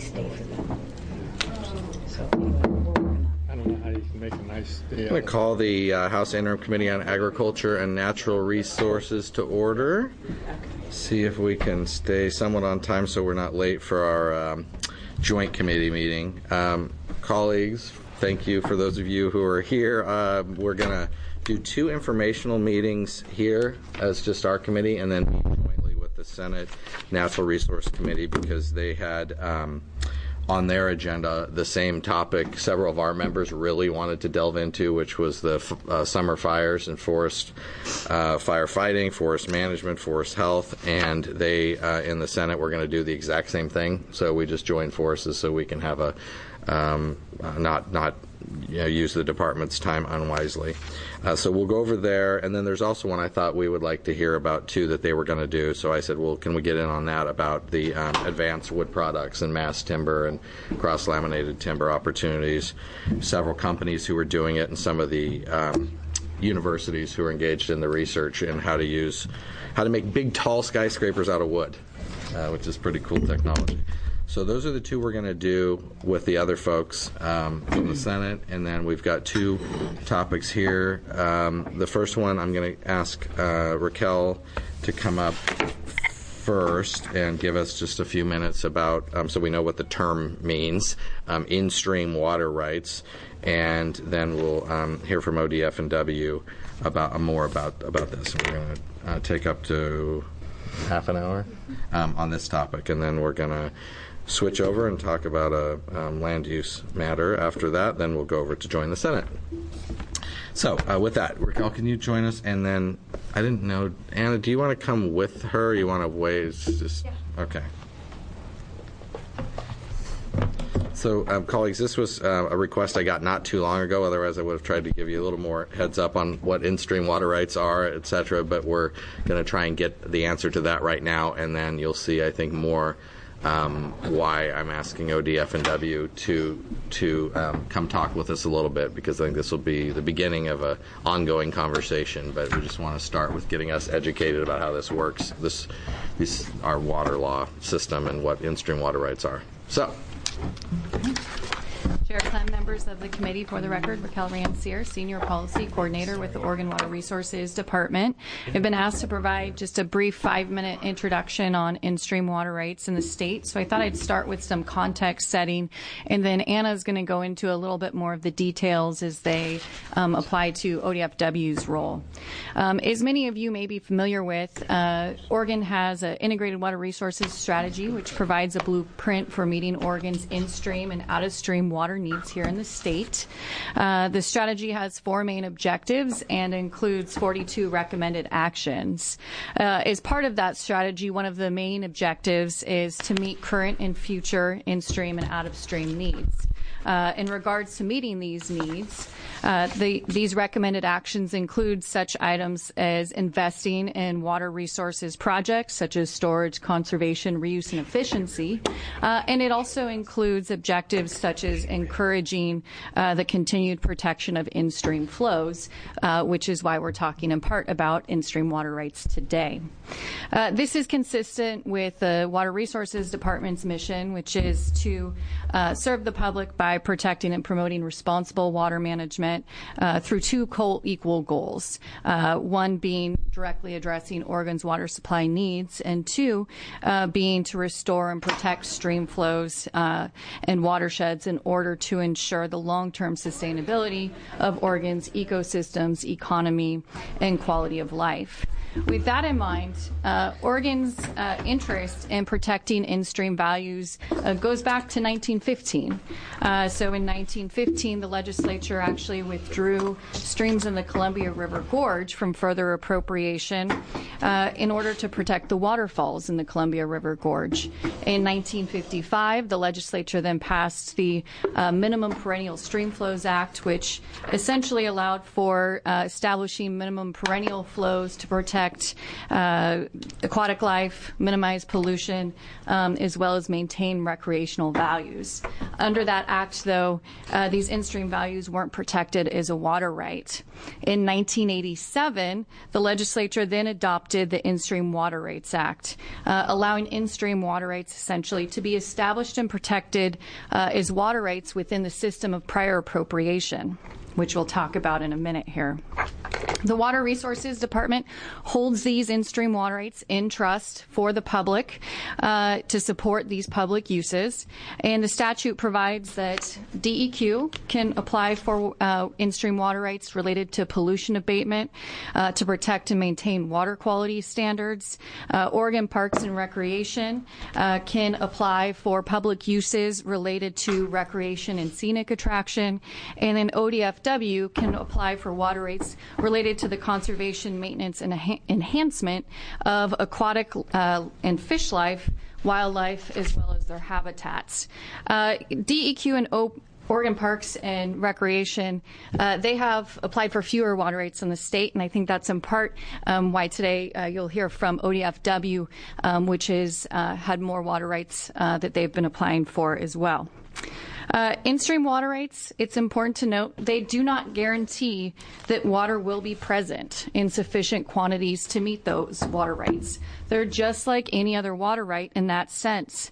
day for them. So anyway, we're working on it. I don't know how you can make a nice day. I'm going to call the House Interim Committee on Agriculture and Natural Resources to order. See if we can stay somewhat on time so we're not late for our joint committee meeting. Colleagues, thank you for those of you who are here. We're going to do 2 informational meetings here as just our committee, and then jointly with the Senate Natural Resource Committee, because they had on their agenda the same topic several of our members really wanted to delve into, which was the summer fires and forest firefighting, forest management, forest health, and they in the Senate were going to do the exact same thing. So we just joined forces so we can have a not use the department's time unwisely. So we'll go over there, and then there's also one I thought we would like to hear about too that they were going to do. So I said, well, can we get in on that about the advanced wood products and mass timber and cross-laminated timber opportunities? Several companies who are doing it, and some of the universities who are engaged in the research in how to make big, tall skyscrapers out of wood, which is pretty cool technology. So those are the 2 we're going to do with the other folks from the Senate, and then we've got 2 topics here. The first one, I'm going to ask Raquel to come up first and give us just a few minutes about, so we know what the term means, in-stream water rights, and then we'll hear from ODF and W about more about this. We're going to take up to half an hour on this topic, and then we're going to switch over and talk about a land use matter after that. Then we'll go over to join the Senate. So with that, Raquel, can you join us? And then, I didn't know, Anna, do you want to come with her? Or you want to wait? Yeah. Okay. So, colleagues, this was a request I got not too long ago. Otherwise, I would have tried to give you a little more heads up on what in-stream water rights are, et cetera. But we're going to try and get the answer to that right now, and then you'll see, I think, more why I'm asking ODF and W to come talk with us a little bit, because I think this will be the beginning of an ongoing conversation. But we just want to start with getting us educated about how this works, our water law system, and what in-stream water rights are. So. Chair Clem, members of the committee, for the record, Raquel Rancière, Senior Policy Coordinator with the Oregon Water Resources Department. I've been asked to provide just a brief 5-minute introduction on in-stream water rights in the state. So I thought I'd start with some context setting, and then Anna's going to go into a little bit more of the details as they apply to ODFW's role. As many of you may be familiar with, Oregon has an integrated water resources strategy, which provides a blueprint for meeting Oregon's in-stream and out-of-stream water needs here in the state. The strategy has 4 main objectives and includes 42 recommended actions. As part of that strategy, one of the main objectives is to meet current and future in-stream and out-of-stream needs. In regards to meeting these needs, these recommended actions include such items as investing in water resources projects such as storage, conservation, reuse, and efficiency. And it also includes objectives such as encouraging the continued protection of in-stream flows, which is why we're talking in part about in-stream water rights today. This is consistent with the Water Resources Department's mission, which is to serve the public by protecting and promoting responsible water management through 2 co-equal goals, one being directly addressing Oregon's water supply needs, and 2 being to restore and protect stream flows and watersheds in order to ensure the long-term sustainability of Oregon's ecosystems, economy, and quality of life. With that in mind, Oregon's interest in protecting in-stream values goes back to 1915. So in 1915, the legislature actually withdrew streams in the Columbia River Gorge from further appropriation in order to protect the waterfalls in the Columbia River Gorge. In 1955, the legislature then passed the Minimum Perennial Stream Flows Act, which essentially allowed for establishing minimum perennial flows to protect protect aquatic life, minimize pollution, as well as maintain recreational values. Under that act, though, these in-stream values weren't protected as a water right. In 1987, the legislature then adopted the In-Stream Water Rights Act, allowing in-stream water rights essentially to be established and protected as water rights within the system of prior appropriation, which we'll talk about in a minute here. The Water Resources Department holds these in-stream water rights in trust for the public to support these public uses. And the statute provides that DEQ can apply for in-stream water rights related to pollution abatement, to protect and maintain water quality standards. Oregon Parks and Recreation can apply for public uses related to recreation and scenic attraction. And then ODFW can apply for water rights related to the conservation, maintenance, and enhancement of aquatic and fish life, wildlife, as well as their habitats. DEQ and Oregon Parks and Recreation, they have applied for fewer water rights in the state, and I think that's in part why today you'll hear from ODFW, which has had more water rights that they've been applying for as well. In-stream water rights, it's important to note, they do not guarantee that water will be present in sufficient quantities to meet those water rights. They're just like any other water right in that sense.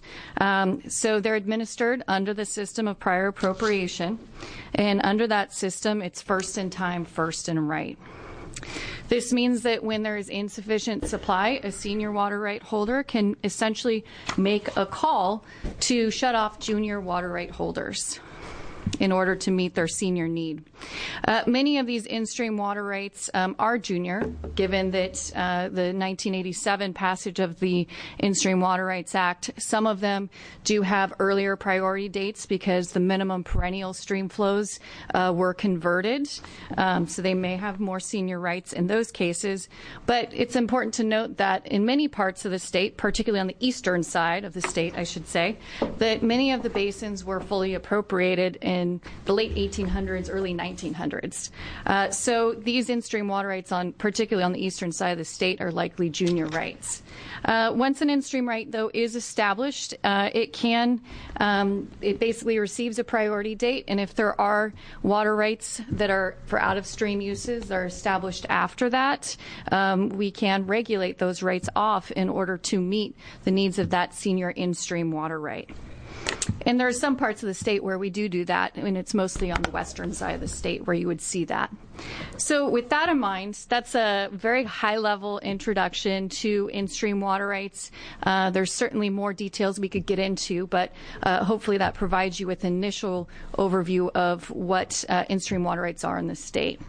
So they're administered under the system of prior appropriation, and under that system, it's first in time, first in right. This means that when there is insufficient supply, a senior water right holder can essentially make a call to shut off junior water right holders in order to meet their senior need. Many of these in-stream water rights are junior, given that the 1987 passage of the In-Stream Water Rights Act. Some of them do have earlier priority dates because the minimum perennial stream flows were converted, so they may have more senior rights in those cases. But it's important to note that in many parts of the state, particularly on the eastern side of the state, I should say, that many of the basins were fully appropriated in the late 1800s, early 1900s. So these in-stream water rights, particularly on the eastern side of the state, are likely junior rights. Once an in-stream right, though, is established, it basically receives a priority date, and if there are water rights that are for out-of-stream uses that are established after that, we can regulate those rights off in order to meet the needs of that senior in-stream water right. And there are some parts of the state where we do that, and it's mostly on the western side of the state where you would see that. So with that in mind, that's a very high-level introduction to in-stream water rights. There's certainly more details we could get into, but hopefully that provides you with an initial overview of what in-stream water rights are in the state.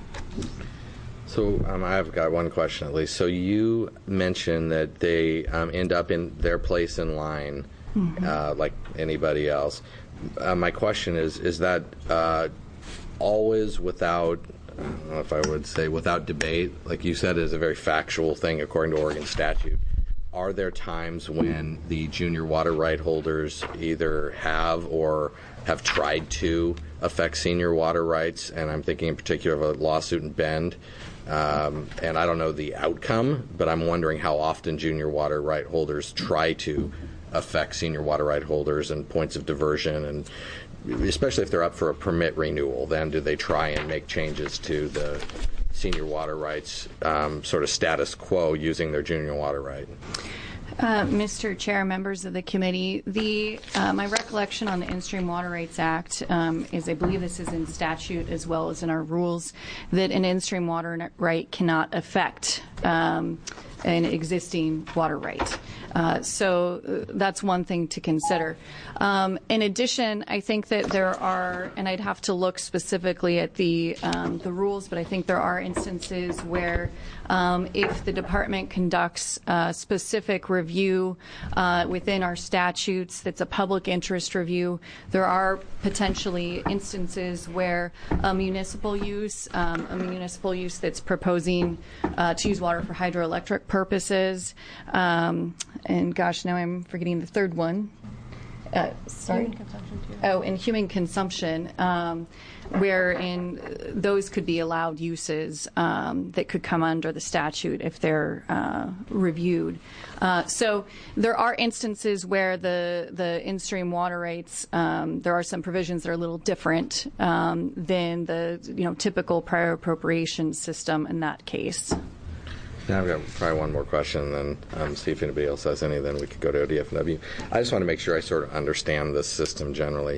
So I've got one question at least. So you mentioned that they end up in their place in line, like anybody else. My question is that always without, I don't know if I would say without debate, like you said, is a very factual thing according to Oregon statute. Are there times when the junior water right holders either have or have tried to affect senior water rights? And I'm thinking in particular of a lawsuit in Bend. And I don't know the outcome, but I'm wondering how often junior water right holders try to affect senior water right holders and points of diversion, and especially if they're up for a permit renewal, then do they try and make changes to the senior water rights sort of status quo using their junior water right? Mr. Chair, members of the committee, my recollection on the In-Stream Water Rights Act is, I believe this is in statute as well as in our rules, that an in-stream water right cannot affect an existing water right. So that's one thing to consider. In addition, I think that there are, and I'd have to look specifically at the rules, but I think there are instances where if the department conducts a specific review within our statutes that's a public interest review, there are potentially instances where a municipal use that's proposing to use water for hydroelectric purposes, and gosh, now I'm forgetting the third one. Sorry. Human consumption too. Oh, and human consumption. wherein those could be allowed uses that could come under the statute if they're reviewed. So there are instances where the in-stream water rights, there are some provisions that are a little different than the typical prior appropriation system in that case. Now I've got probably one more question, and then see if anybody else has any. Then we could go to ODFW. I just want to make sure I sort of understand this system generally.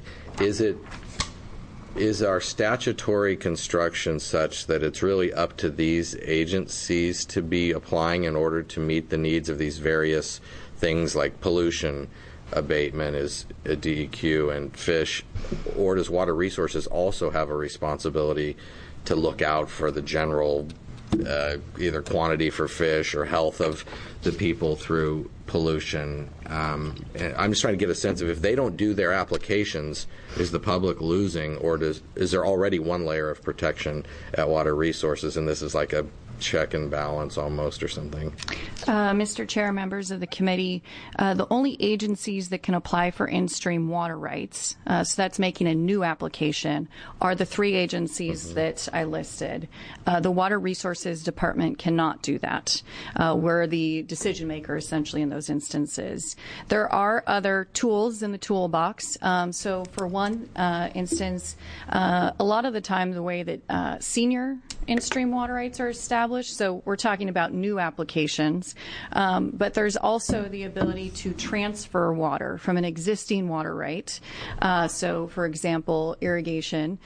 Is our statutory construction such that it's really up to these agencies to be applying in order to meet the needs of these various things like pollution abatement is a DEQ and fish, or does Water Resources also have a responsibility to look out for the general either quantity for fish or health of the people through pollution? And I'm just trying to get a sense of, if they don't do their applications, is the public losing, or is there already one layer of protection at Water Resources, and this is like a check and balance almost or something? Mr. Chair, members of the committee, the only agencies that can apply for in-stream water rights, so that's making a new application, are the three agencies that I listed. The Water Resources Department cannot do that. We're the decision maker essentially in those instances. There are other tools in the toolbox. So for one instance, a lot of the time the way that senior in-stream water rights are established, so we're talking about new applications, but there's also the ability to transfer water from an existing water right. So for example, irrigation,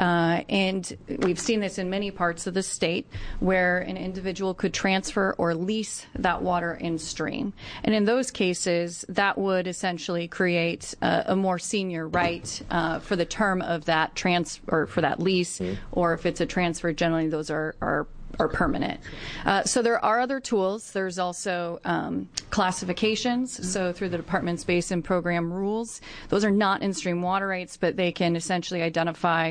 and we've seen this in many parts of the state where an individual could transfer or lease that water in stream. And in those cases, that would essentially create a more senior right for the term of that or for that lease, or if it's a transfer, generally those are permanent. So there are other tools. There's also classifications. So through the Department's basin program rules, those are not in-stream water rights, but they can essentially identify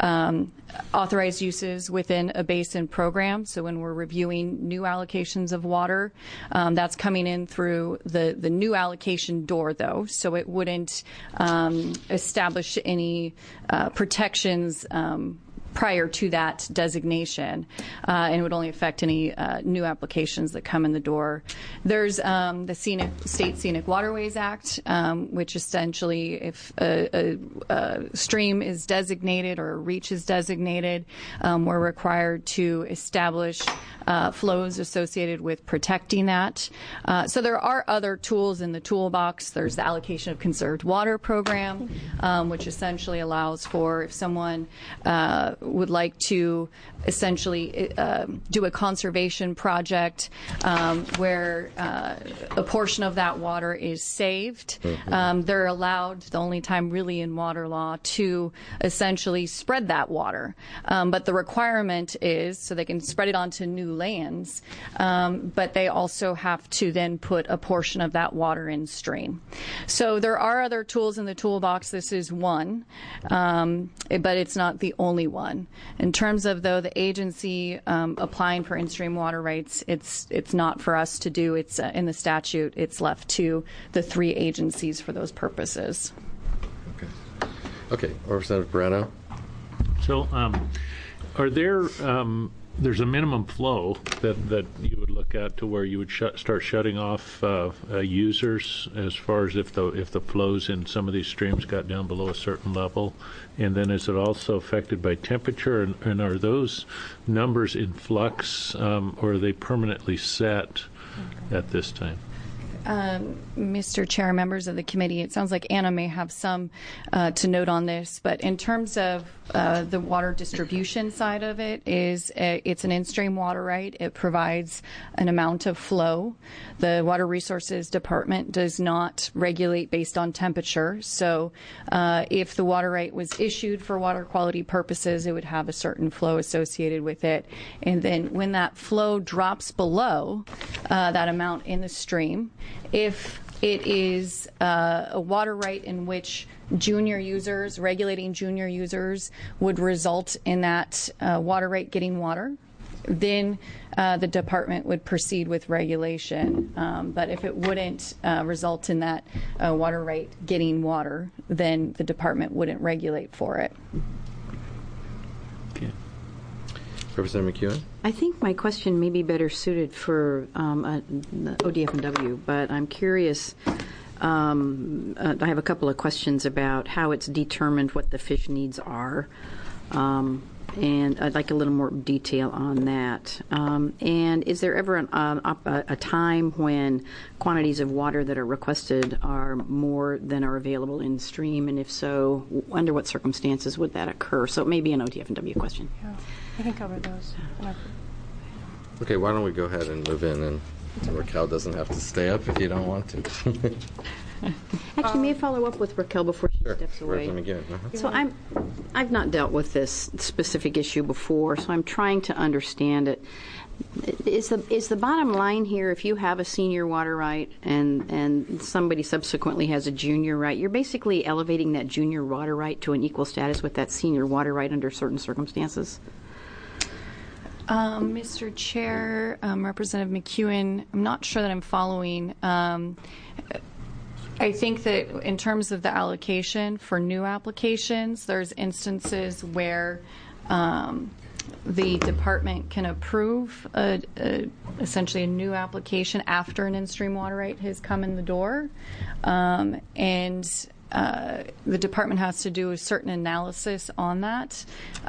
authorized uses within a basin program. So when we're reviewing new allocations of water, that's coming in through the new allocation door, though. So it wouldn't establish any protections prior to that designation, and it would only affect any new applications that come in the door. There's the State Scenic Waterways Act, which essentially, if a stream is designated or a reach is designated, we're required to establish flows associated with protecting that. So there are other tools in the toolbox. There's the Allocation of Conserved Water program, which essentially allows for, if someone would like to essentially do a conservation project where a portion of that water is saved, they're allowed, the only time really in water law, to essentially spread that water. But the requirement is, so they can spread it onto new lands, but they also have to then put a portion of that water in stream. So there are other tools in the toolbox. This is one, but it's not the only one. In terms of, though, the agency applying for in-stream water rights, it's not for us to do. It's in the statute. It's left to the three agencies for those purposes. Okay. Representative Moreno. So, are there's a minimum flow that you would look at to where you would start shutting off users, as far as if the flows in some of these streams got down below a certain level, and then is it also affected by temperature, and are those numbers in flux, or are they permanently set at this time? Mr. Chair, members of the committee, it sounds like Anna may have some to note on this, but in terms of the water distribution side of it, it's an in-stream water right. It provides an amount of flow. The Water Resources Department does not regulate based on temperature. So if the water right was issued for water quality purposes, it would have a certain flow associated with it. And then when that flow drops below that amount in the stream, if it is a water right in which regulating junior users would result in that water right getting water, then the department would proceed with regulation. But if it wouldn't result in that water right getting water, then the department wouldn't regulate for it. Representative McEwen? I think my question may be better suited for ODF&W, but I'm curious. I have a couple of questions about how it's determined what the fish needs are, and I'd like a little more detail on that. And is there ever a time when quantities of water that are requested are more than are available in stream, and if so, under what circumstances would that occur? So it may be an ODF&W question. Yeah, I can cover those. Okay, why don't we go ahead and move in, and Raquel doesn't have to stay up if you don't want to. Actually, may I follow up with Raquel before she Sure. steps away? Representative McEwen. So I've not dealt with this specific issue before, so I'm trying to understand it. Is the bottom line here, if you have a senior water right and somebody subsequently has a junior right, you're basically elevating that junior water right to an equal status with that senior water right under certain circumstances? Mr. Chair, Representative McEwen, I'm not sure that I'm following. I think that in terms of the allocation for new applications, there's instances where the department can approve essentially a new application after an in-stream water right has come in the door, and the department has to do a certain analysis on that,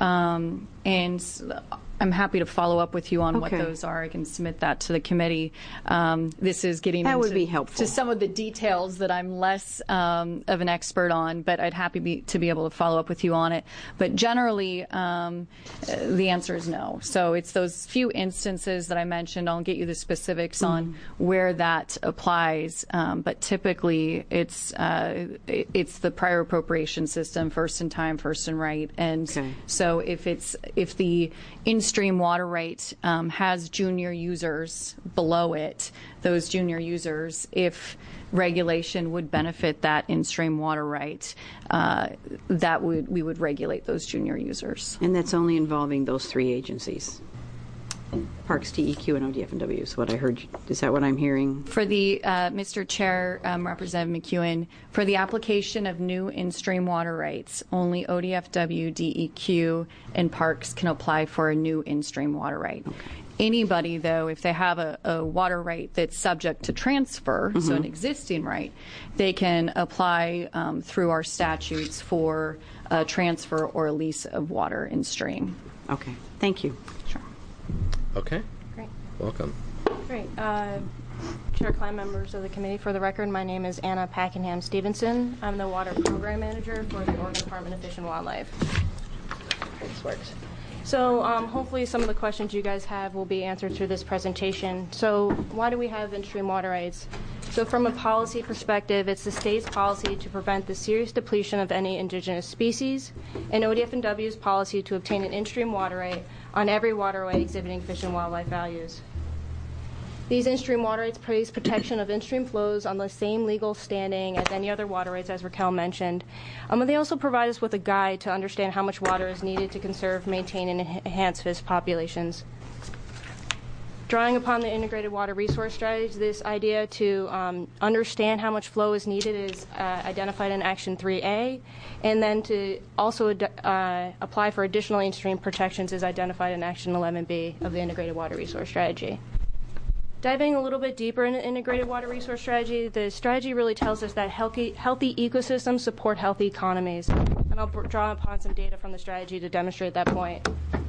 and I'm happy to follow up with you on what those are. I can submit that to the committee. This is getting that into would be helpful. To some of the details that I'm less of an expert on, but I'd happy to be able to follow up with you on it. But generally, the answer is no. So it's those few instances that I mentioned. I'll get you the specifics on where that applies. But typically, it's the prior appropriation system, first in time, first in right. And so if the in-stream water right has junior users below it, those junior users, if regulation would benefit that in-stream water right, we would regulate those junior users. And that's only involving those three agencies? Parks, TEQ, and ODF&W is what I heard. Is that what I'm hearing? For the, Mr. Chair, Representative McEwen, for the application of new in-stream water rights, only ODFW, DEQ, and Parks can apply for a new in-stream water right. Anybody, though, if they have a water right that's subject to transfer, so an existing right, they can apply through our statutes for a transfer or a lease of water in stream. Okay. Thank you. Sure. Okay. Great. Welcome. Great. Chair Klein, members of the committee, for the record, my name is Anna Packenham Stevenson. I'm the Water Program Manager for the Oregon Department of Fish and Wildlife. This works. So hopefully some of the questions you guys have will be answered through this presentation. So why do we have in-stream water rights? So from a policy perspective, it's the state's policy to prevent the serious depletion of any indigenous species, and ODF&W's policy to obtain an in-stream water right on every waterway exhibiting fish and wildlife values. These in-stream water rights place protection of in-stream flows on the same legal standing as any other water rights, as Raquel mentioned. And they also provide us with a guide to understand how much water is needed to conserve, maintain, and enhance fish populations. Drawing upon the integrated water resource strategy, this idea to understand how much flow is needed is identified in Action 3A, and then to also apply for additional in-stream protections is identified in Action 11B of the integrated water resource strategy. Diving a little bit deeper into integrated water resource strategy, the strategy really tells us that healthy ecosystems support healthy economies. And I'll draw upon some data from the strategy to demonstrate that point.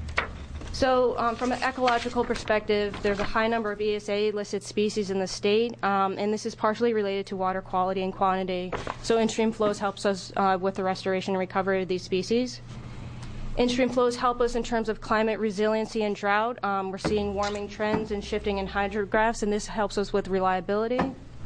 So from an ecological perspective, there's a high number of ESA-listed species in the state, and this is partially related to water quality and quantity. So in-stream flows helps us with the restoration and recovery of these species. In-stream flows help us in terms of climate resiliency and drought. We're seeing warming trends and shifting in hydrographs, and this helps us with reliability.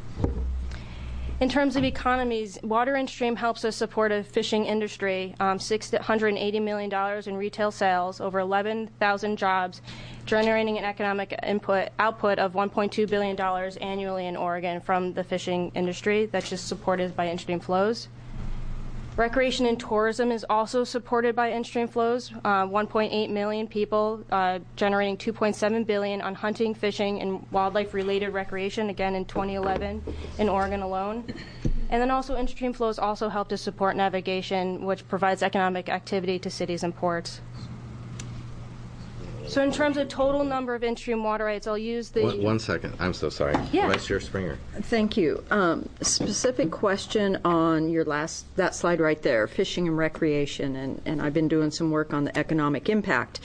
In terms of economies, water in-stream helps us support a fishing industry, $680 million in retail sales, over 11,000 jobs, generating an economic output of $1.2 billion annually in Oregon from the fishing industry that's just supported by in-stream flows. Recreation and tourism is also supported by in-stream flows, 1.8 million people, generating $2.7 billion on hunting, fishing, and wildlife-related recreation, again in 2011 in Oregon alone. And then also in-stream flows also help to support navigation, which provides economic activity to cities and ports. So in terms of total number of in-stream water rights, I'll use the... One second. I'm so sorry. Yeah. Vice Chair Springer. Thank you. Specific question on that slide right there, fishing and recreation, and I've been doing some work on the economic impact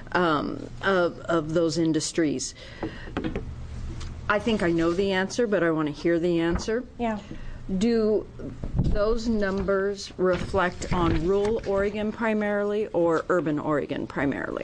of those industries. I think I know the answer, but I want to hear the answer. Yeah. Do those numbers reflect on rural Oregon primarily or urban Oregon primarily?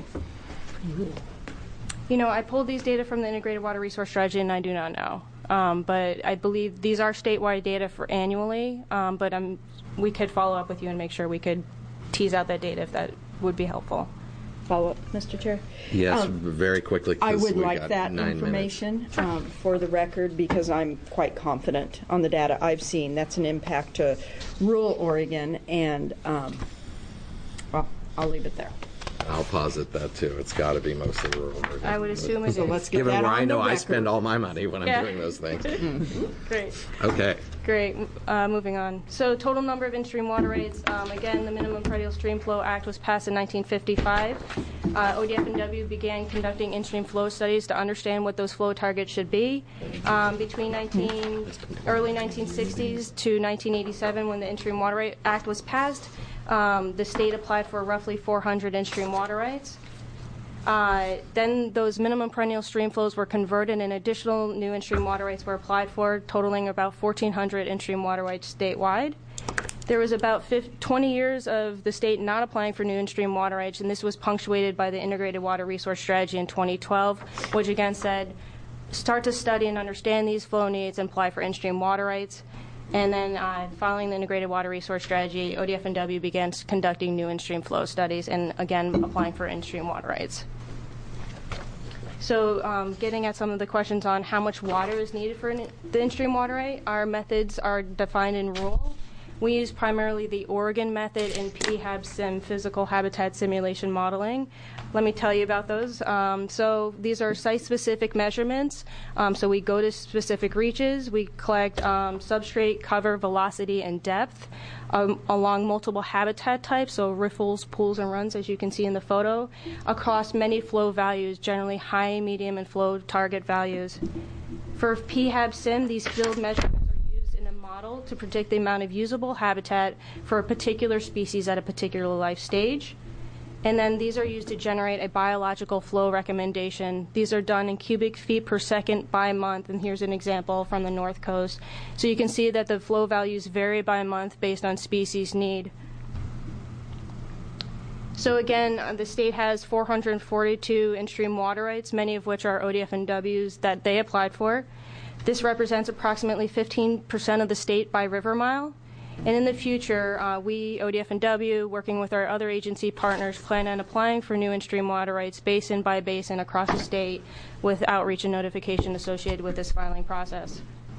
You know, I pulled these data from the Integrated Water Resource Strategy, and I do not know. But I believe these are statewide data for annually, but we could follow up with you and make sure we could tease out that data if that would be helpful. Follow up, Mr. Chair? Yes, very quickly. I 'cause would we like got that 9 information for the record because I'm quite confident on the data I've seen. That's an impact to rural Oregon, and well, I'll leave it there. I'll posit that too. It's got to be mostly rural. I would assume it is. Let's get Given that where on I know the I record. spend all my money when I'm Yeah. doing those things. Great. Okay. Great. Moving on. So total number of in-stream water rights. Again, the Minimum Perennial Stream Flow Act was passed in 1955. ODF&W began conducting in-stream flow studies to understand what those flow targets should be. Between early 1960s to 1987, when the In-Stream Water Right Act was passed, the state applied for roughly 400 in-stream water rights. Then those minimum perennial stream flows were converted and additional new in-stream water rights were applied for, totaling about 1,400 in-stream water rights statewide. There was about 20 years of the state not applying for new in-stream water rights, and this was punctuated by the Integrated Water Resource Strategy in 2012, which again said, start to study and understand these flow needs and apply for in-stream water rights. And then following the Integrated Water Resource Strategy, ODF&W began conducting new in-stream flow studies and again applying for in-stream water rights. So getting at some of the questions on how much water is needed for the in-stream water right, our methods are defined in rural. We use primarily the Oregon method in PHAB-SIM, physical habitat simulation modeling. Let me tell you about those. So these are site-specific measurements. So we go to specific reaches. We collect substrate, cover, velocity, and depth along multiple habitat types, so riffles, pools, and runs, as you can see in the photo, across many flow values, generally high, medium, and flow target values. For PHAB-SIM, these field measurements model to predict the amount of usable habitat for a particular species at a particular life stage. And then these are used to generate a biological flow recommendation. These are done in cubic feet per second by month, and here's an example from the North Coast. So you can see that the flow values vary by month based on species need. So again, the state has 442 in-stream water rights, many of which are ODF&Ws that they applied for. This represents approximately 15% of the state by river mile. And in the future, we, ODF&W, working with our other agency partners, plan on applying for new in-stream water rights basin by basin across the state with outreach and notification associated with this filing process.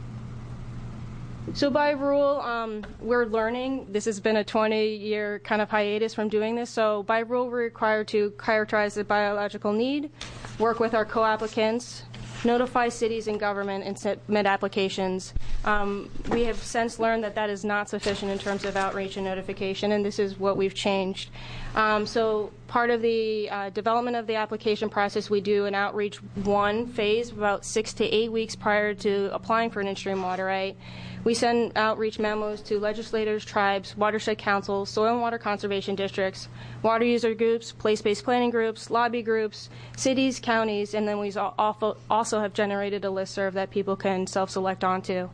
So by rule, we're learning. This has been a 20-year kind of hiatus from doing this. So by rule, we're required to characterize the biological need, work with our co-applicants, notify cities and government, and submit applications. We have since learned that that is not sufficient in terms of outreach and notification, and this is what we've changed. So part of the development of the application process, we do an outreach 1 phase about 6 to 8 weeks prior to applying for an in-stream water right. We send outreach memos to legislators, tribes, watershed councils, soil and water conservation districts, water user groups, place-based planning groups, lobby groups, cities, counties, and then we also have generated a listserv that people can self-select onto.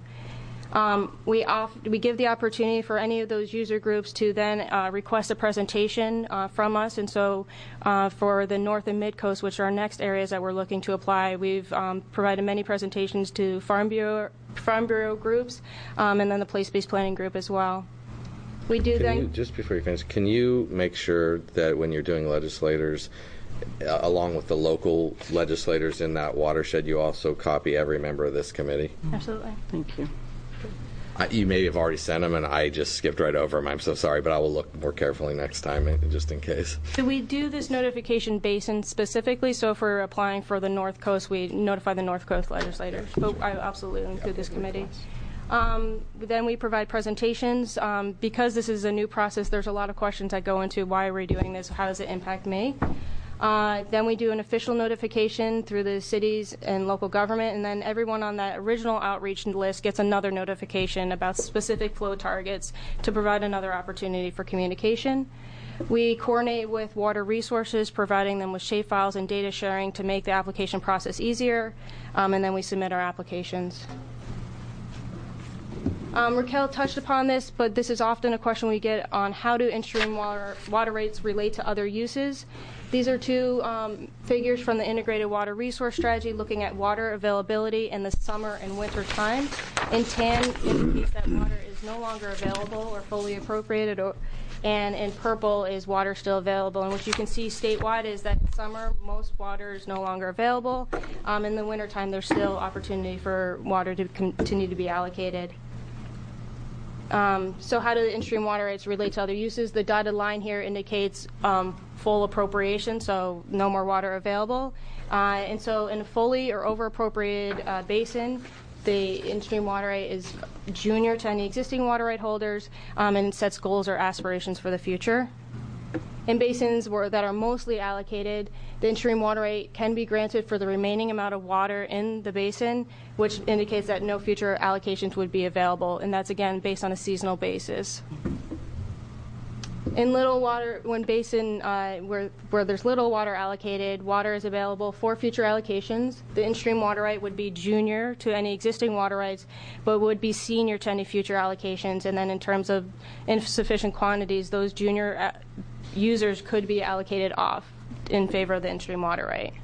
We give the opportunity for any of those user groups to then request a presentation from us, and so for the North and Mid-Coast, which are our next areas that we're looking to apply, we've provided many presentations to Farm Bureau groups, and then the place-based planning group as well. We do Just before you finish, can you make sure that when you're doing legislators, along with the local legislators in that watershed, you also copy every member of this committee? Absolutely. Thank you. You may have already sent them, and I just skipped right over them. I'm so sorry, but I will look more carefully next time, just in case. So we do this notification basin specifically, so if we're applying for the North Coast, we notify the North Coast legislators. But I absolutely include this committee. Then we provide presentations. Because this is a new process, there's a lot of questions that go into why are we doing this, how does it impact me? Then we do an official notification through the cities and local government, and then everyone on that original outreach list gets another notification about specific flow targets to provide another opportunity for communication. We coordinate with water resources, providing them with shapefiles and data sharing to make the application process easier, and then we submit our applications. Raquel touched upon this, but this is often a question we get on how do in-stream water rates relate to other uses. These are two figures from the Integrated Water Resource Strategy looking at water availability in the summer and winter time. In tan indicates that water is no longer available or fully appropriated, and in purple is water still available. And what you can see statewide is that in summer, most water is no longer available. In the wintertime, there's still opportunity for water to continue to be allocated. So how do the in-stream water rates relate to other uses? The dotted line here indicates full appropriation, so no more water available. And so in a fully or over-appropriated basin, the in-stream water rate is junior to any existing water right holders, and sets goals or aspirations for the future. In basins that are mostly allocated, the in-stream water rate can be granted for the remaining amount of water in the basin, which indicates that no future allocations would be available, and that's again based on a seasonal basis. In little water, when basin where there's little water allocated, water is available for future allocations. The in-stream water right would be junior to any existing water rights, but would be senior to any future allocations. And then in terms of insufficient quantities, those junior users could be allocated off in favor of the in-stream water right.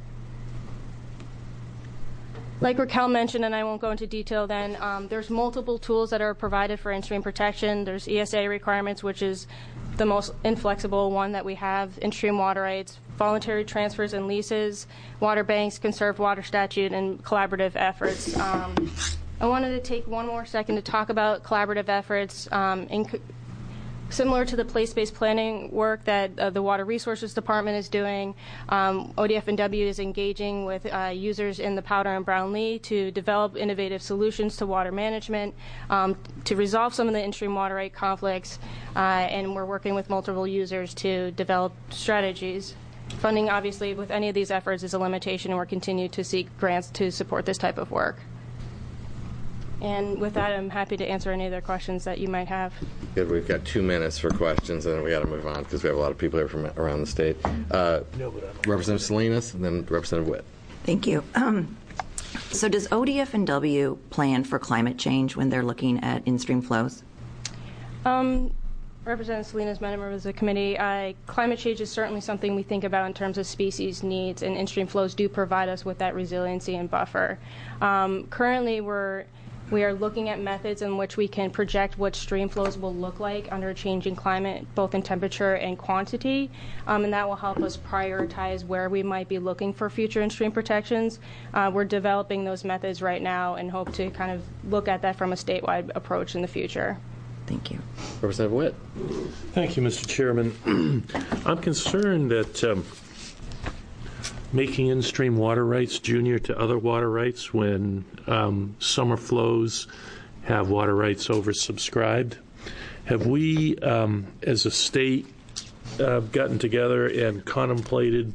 Like Raquel mentioned, and I won't go into detail then, there's multiple tools that are provided for in-stream protection. There's ESA requirements, which is the most inflexible one that we have, in-stream water rights, voluntary transfers and leases, water banks, conserved water statute, and collaborative efforts. I wanted to take one more second to talk about collaborative efforts. Similar to the place-based planning work that the Water Resources Department is doing, ODF&W is engaging with users in the Powder and Brownlee to develop innovative solutions to water management, to resolve some of the in-stream water right conflicts, and we're working with multiple users to develop strategies. Funding, obviously, with any of these efforts is a limitation, and we're continuing to seek grants to support this type of work. And with that, I'm happy to answer any other questions that you might have. Good. We've got 2 minutes for questions, and then we got to move on because we have a lot of people here from around the state. Representative Salinas, and then Representative Witt. Thank you. So does ODF&W plan for climate change when they're looking at in-stream flows? Representative Salinas, member of the committee, climate change is certainly something we think about in terms of species needs, and in-stream flows do provide us with that resiliency and buffer. Currently, we are looking at methods in which we can project what stream flows will look like under a changing climate, both in temperature and quantity, and that will help us prioritize where we might be looking for future in-stream protections. We're developing those methods right now and hope to kind of look at that from a statewide approach in the future. Thank you. Representative Witt. Thank you, Mr. Chairman. I'm concerned that making in-stream water rights junior to other water rights when summer flows have water rights oversubscribed. Have we, as a state, gotten together and contemplated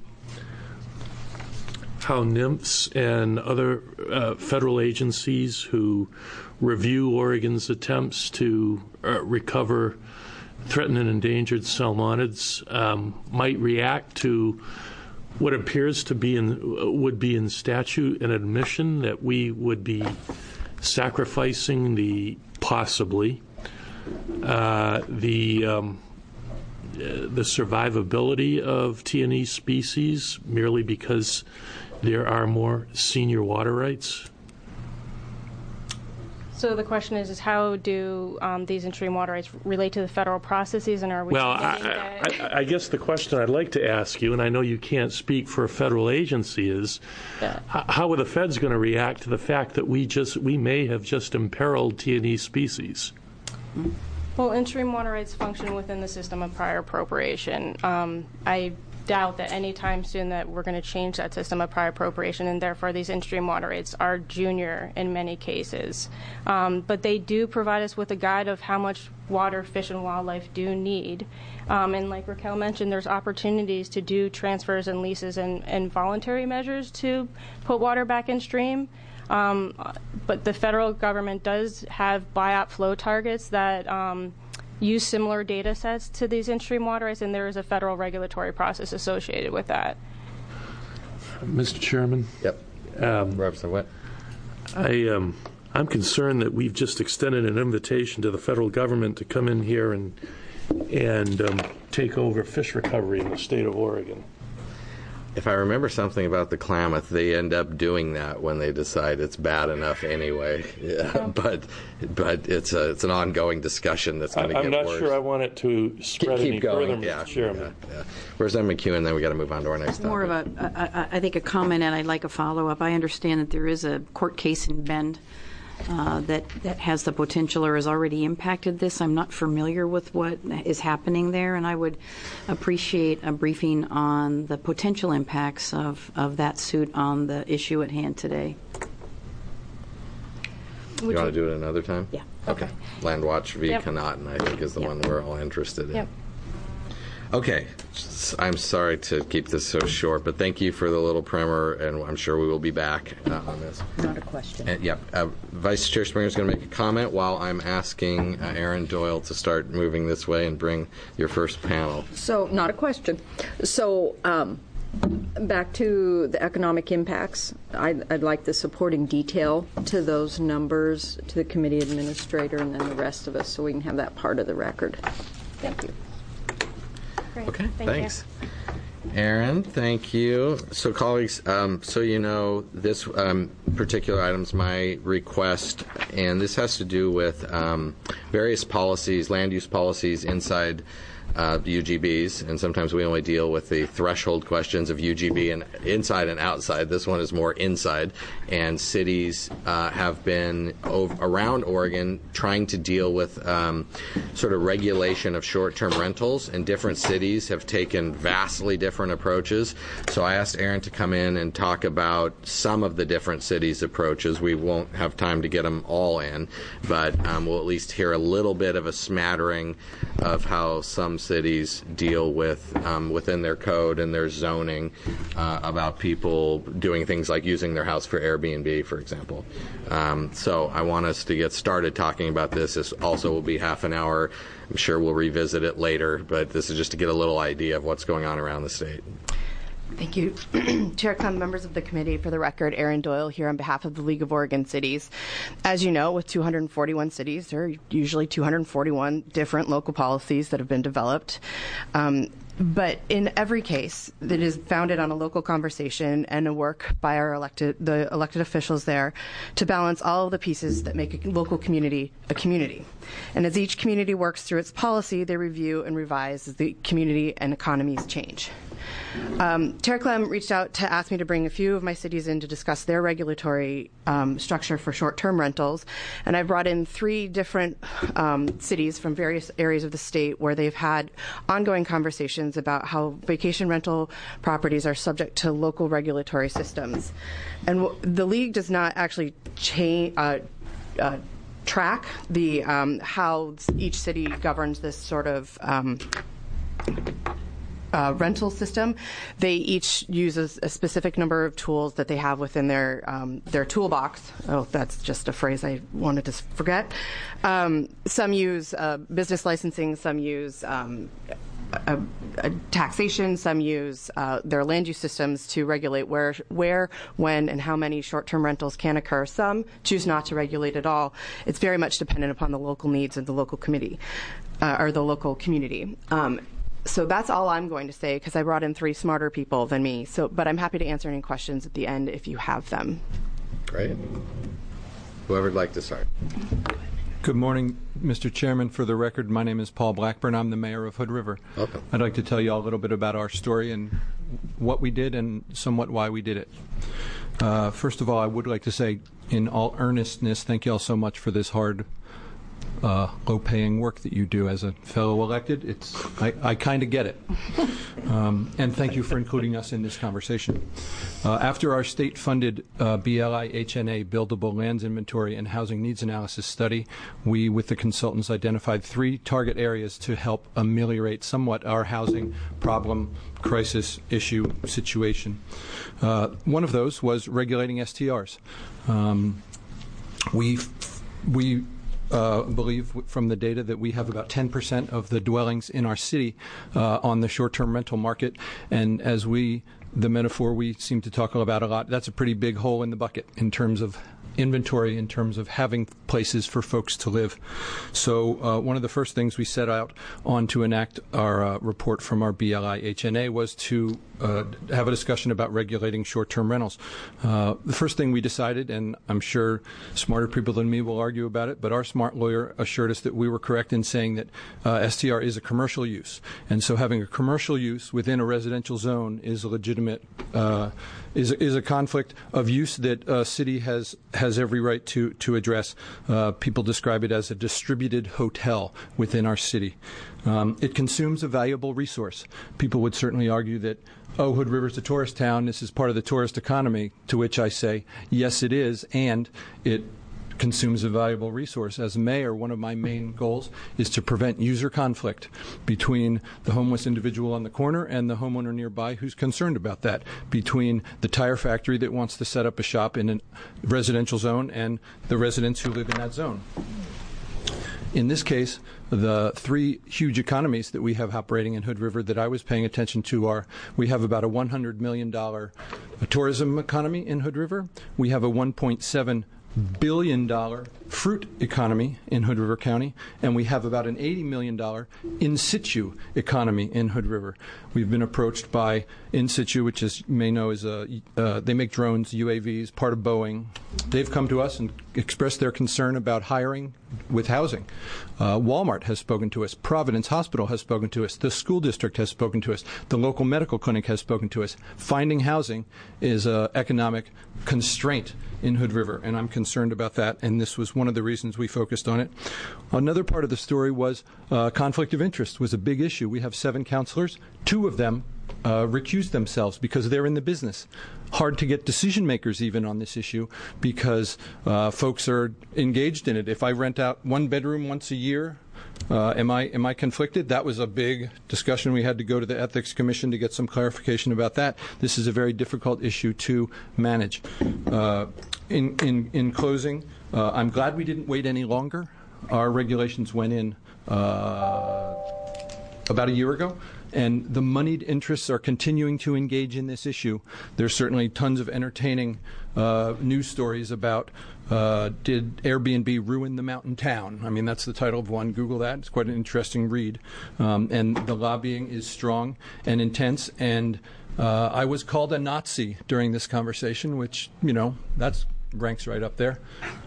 how NMFS and other federal agencies who review Oregon's attempts to recover threatened and endangered salmonids might react to what appears to be would be in statute an admission that we would be sacrificing the survivability of T&E species merely because there are more senior water rights? So the question is how do these in-stream water rights relate to the federal processes, and are we? Well, I guess the question I'd like to ask you, and I know you can't speak for a federal agency, is how are the feds going to react to the fact that we may have just imperiled T&E species? Well, in-stream water rights function within the system of prior appropriation. doubt that anytime soon that we're going to change that system of prior appropriation, and therefore these in-stream water rates are junior in many cases. But they do provide us with a guide of how much water Fish and Wildlife do need. And like Raquel mentioned, there's opportunities to do transfers and leases and voluntary measures to put water back in stream. But the federal government does have biop flow targets that use similar data sets to these in-stream water rights, and there is a federal regulatory process associated with that. Mr. Chairman? Yep. Representative Witt? I'm concerned that we've just extended an invitation to the federal government to come in here and take over fish recovery in the state of Oregon. If I remember something about the Klamath, they end up doing that when they decide it's bad enough anyway. Yeah, but it's an ongoing discussion that's going to get worse. I'm not sure I want it to spread any further, Mr. Chairman. Yeah. Representative McEwen, then we got to move on to our next topic. More of I think a comment, and I'd like a follow-up. I understand that there is a court case in Bend that has the potential or has already impacted this. I'm not familiar with what is happening there, and I would appreciate a briefing on the potential impacts of that suit on the issue at hand today. You want to do it another time? Yeah. Okay. Landwatch v. Connaughton, I think, is the one we're all interested in. Yep. Okay. I'm sorry to keep this so short, but thank you for the little primer, and I'm sure we will be back on this. Not a question. Vice Chair Springer is going to make a comment while I'm asking Erin Doyle to start moving this way and bring your first panel. So, not a question. So, back to the economic impacts, I'd like the supporting detail to those numbers to the committee administrator and then the rest of us so we can have that part of the record. Thank you. Great. Okay, thanks. Erin, thank you. So, colleagues, so you know, this particular item's my request, and this has to do with various policies, land use policies inside UGBs, and sometimes we only deal with the threshold questions of UGB and inside and outside. This one is more inside, and cities have been around Oregon trying to deal with sort of regulation of short-term rentals, and different cities have taken vastly different approaches. So I asked Erin to come in and talk about some of the different cities' approaches. We won't have time to get them all in, but we'll at least hear a little bit of a smattering of how some cities deal with within their code and their zoning about people doing things like using their house for Airbnb, for example. So I want us to get started talking about this. This also will be half an hour. I'm sure we'll revisit it later, but this is just to get a little idea of what's going on around the state. Thank you. Chair Clem, members of the committee, for the record, Erin Doyle here on behalf of the League of Oregon Cities. As you know, with 241 cities, there are usually 241 different local policies that have been developed. But in every case, that is founded on a local conversation and a work by the elected officials there to balance all of the pieces that make a local community a community. And as each community works through its policy, they review and revise as the community and economies change. Chair Clem reached out to ask me to bring a few of my cities in to discuss their regulatory structure for short-term rentals, and I brought in 3 different cities from various areas of the state where they've had ongoing conversations about how vacation rental properties are subject to local regulatory systems. And the League does not actually track the how each city governs this sort of rental system. They each use a specific number of tools that they have within their toolbox. Oh, that's just a phrase I wanted to forget. Some use business licensing, some use taxation, some use their land use systems to regulate where, when, and how many short-term rentals can occur. Some choose not to regulate at all. It's very much dependent upon the local needs of the local committee or the local community. So that's all I'm going to say because I brought in 3 smarter people than me. But I'm happy to answer any questions at the end if you have them. Great. Whoever would like to start. Good morning, Mr. Chairman. For the record, my name is Paul Blackburn. I'm the mayor of Hood River. Welcome. I'd like to tell you all a little bit about our story and what we did and somewhat why we did it. First of all, I would like to say in all earnestness, thank you all so much for this hard low-paying work that you do as a fellow elected. I kind of get it. And thank you for including us in this conversation. After our state-funded BLI-HNA Buildable Lands Inventory and Housing Needs Analysis study, we, with the consultants, identified 3 target areas to help ameliorate somewhat our housing problem, crisis, issue, situation. One of those was regulating STRs. We believe from the data that we have about 10% of the dwellings in our city on the short-term rental market, and as the metaphor we seem to talk about a lot, that's a pretty big hole in the bucket in terms of inventory, in terms of having places for folks to live. So one of the first things we set out on to enact our report from our BLI-HNA was to have a discussion about regulating short-term rentals. The first thing we decided, and I'm sure smarter people than me will argue about it, but our smart lawyer assured us that we were correct in saying that STR is a commercial use. And so having a commercial use within a residential zone is a legitimate is a conflict of use that a city has every right to address. People describe it as a distributed hotel within our city. It consumes a valuable resource. People would certainly argue that, Hood River's a tourist town, this is part of the tourist economy, to which I say, yes, it is, and it consumes a valuable resource. As mayor, one of my main goals is to prevent user conflict between the homeless individual on the corner and the homeowner nearby who's concerned about that, between the tire factory that wants to set up a shop in a residential zone and the residents who live in that zone. In this case, the 3 huge economies that we have operating in Hood River that I was paying attention to are, we have about a $100 million tourism economy in Hood River. We have a $1.7 billion fruit economy in Hood River County, and we have about an $80 million in situ economy in Hood River. We've been approached by In Situ, which, as you may know, is they make drones, UAVs, part of Boeing. They've come to us and expressed their concern about hiring with housing. Walmart has spoken to us. Providence Hospital has spoken to us. The school district has spoken to us. The local medical clinic has spoken to us. Finding housing is an economic constraint in Hood River, and I'm concerned about that, and this was one of the reasons we focused on it. Another part of the story was conflict of interest was a big issue. We have 7 counselors. 2 of them recused themselves because they're in the business. Hard to get decision makers even on this issue because folks are engaged in it. If I rent out 1 bedroom once a year, am I conflicted? That was a big discussion. We had to go to the Ethics Commission to get some clarification about that. This is a very difficult issue to manage. In closing, I'm glad we didn't wait any longer. Our regulations went in about a year ago, and the moneyed interests are continuing to engage in this issue. There's certainly tons of entertaining news stories about did Airbnb ruin the mountain town? I mean, that's the title of one. Google that. It's quite an interesting read. And the lobbying is strong and intense. And I was called a Nazi during this conversation, which, that ranks right up there.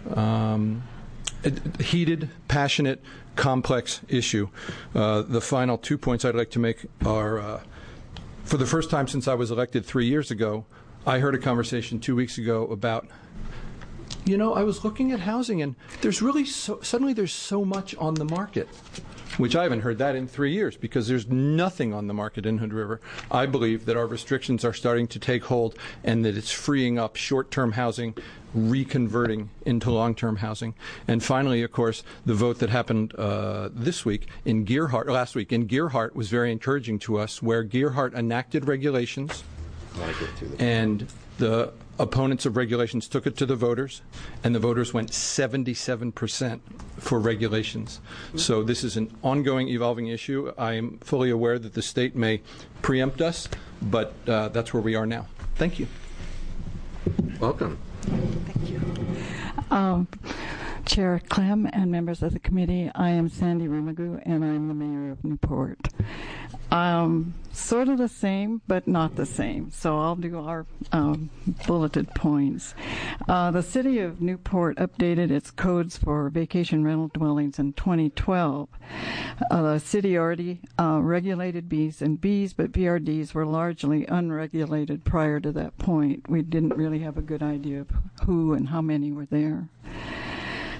Heated, passionate, complex issue. The final 2 points I'd like to make are, for the first time since I was elected 3 years ago, I heard a conversation 2 weeks ago about, I was looking at housing and suddenly there's so much on the market, which I haven't heard that in 3 years because there's nothing on the market in Hood River. I believe that our restrictions are starting to take hold and that it's freeing up short-term housing, reconverting into long-term housing. And finally, of course, the vote that happened last week in Gearhart was very encouraging to us, where Gearhart enacted regulations and the opponents of regulations took it to the voters, and the voters went 77% for regulations. So this is an ongoing, evolving issue. I am fully aware that the state may preempt us, but that's where we are now. Thank you. Welcome. Thank you. Chair Clem and members of the committee, I am Sandy Rumagu, and I'm the mayor of Newport. Sort of the same, but not the same. So I'll do our bulleted points. The city of Newport updated its codes for vacation rental dwellings in 2012. The city already regulated Bs and Bs, but VRDs were largely unregulated prior to that point. We didn't really have a good idea of who and how many were there.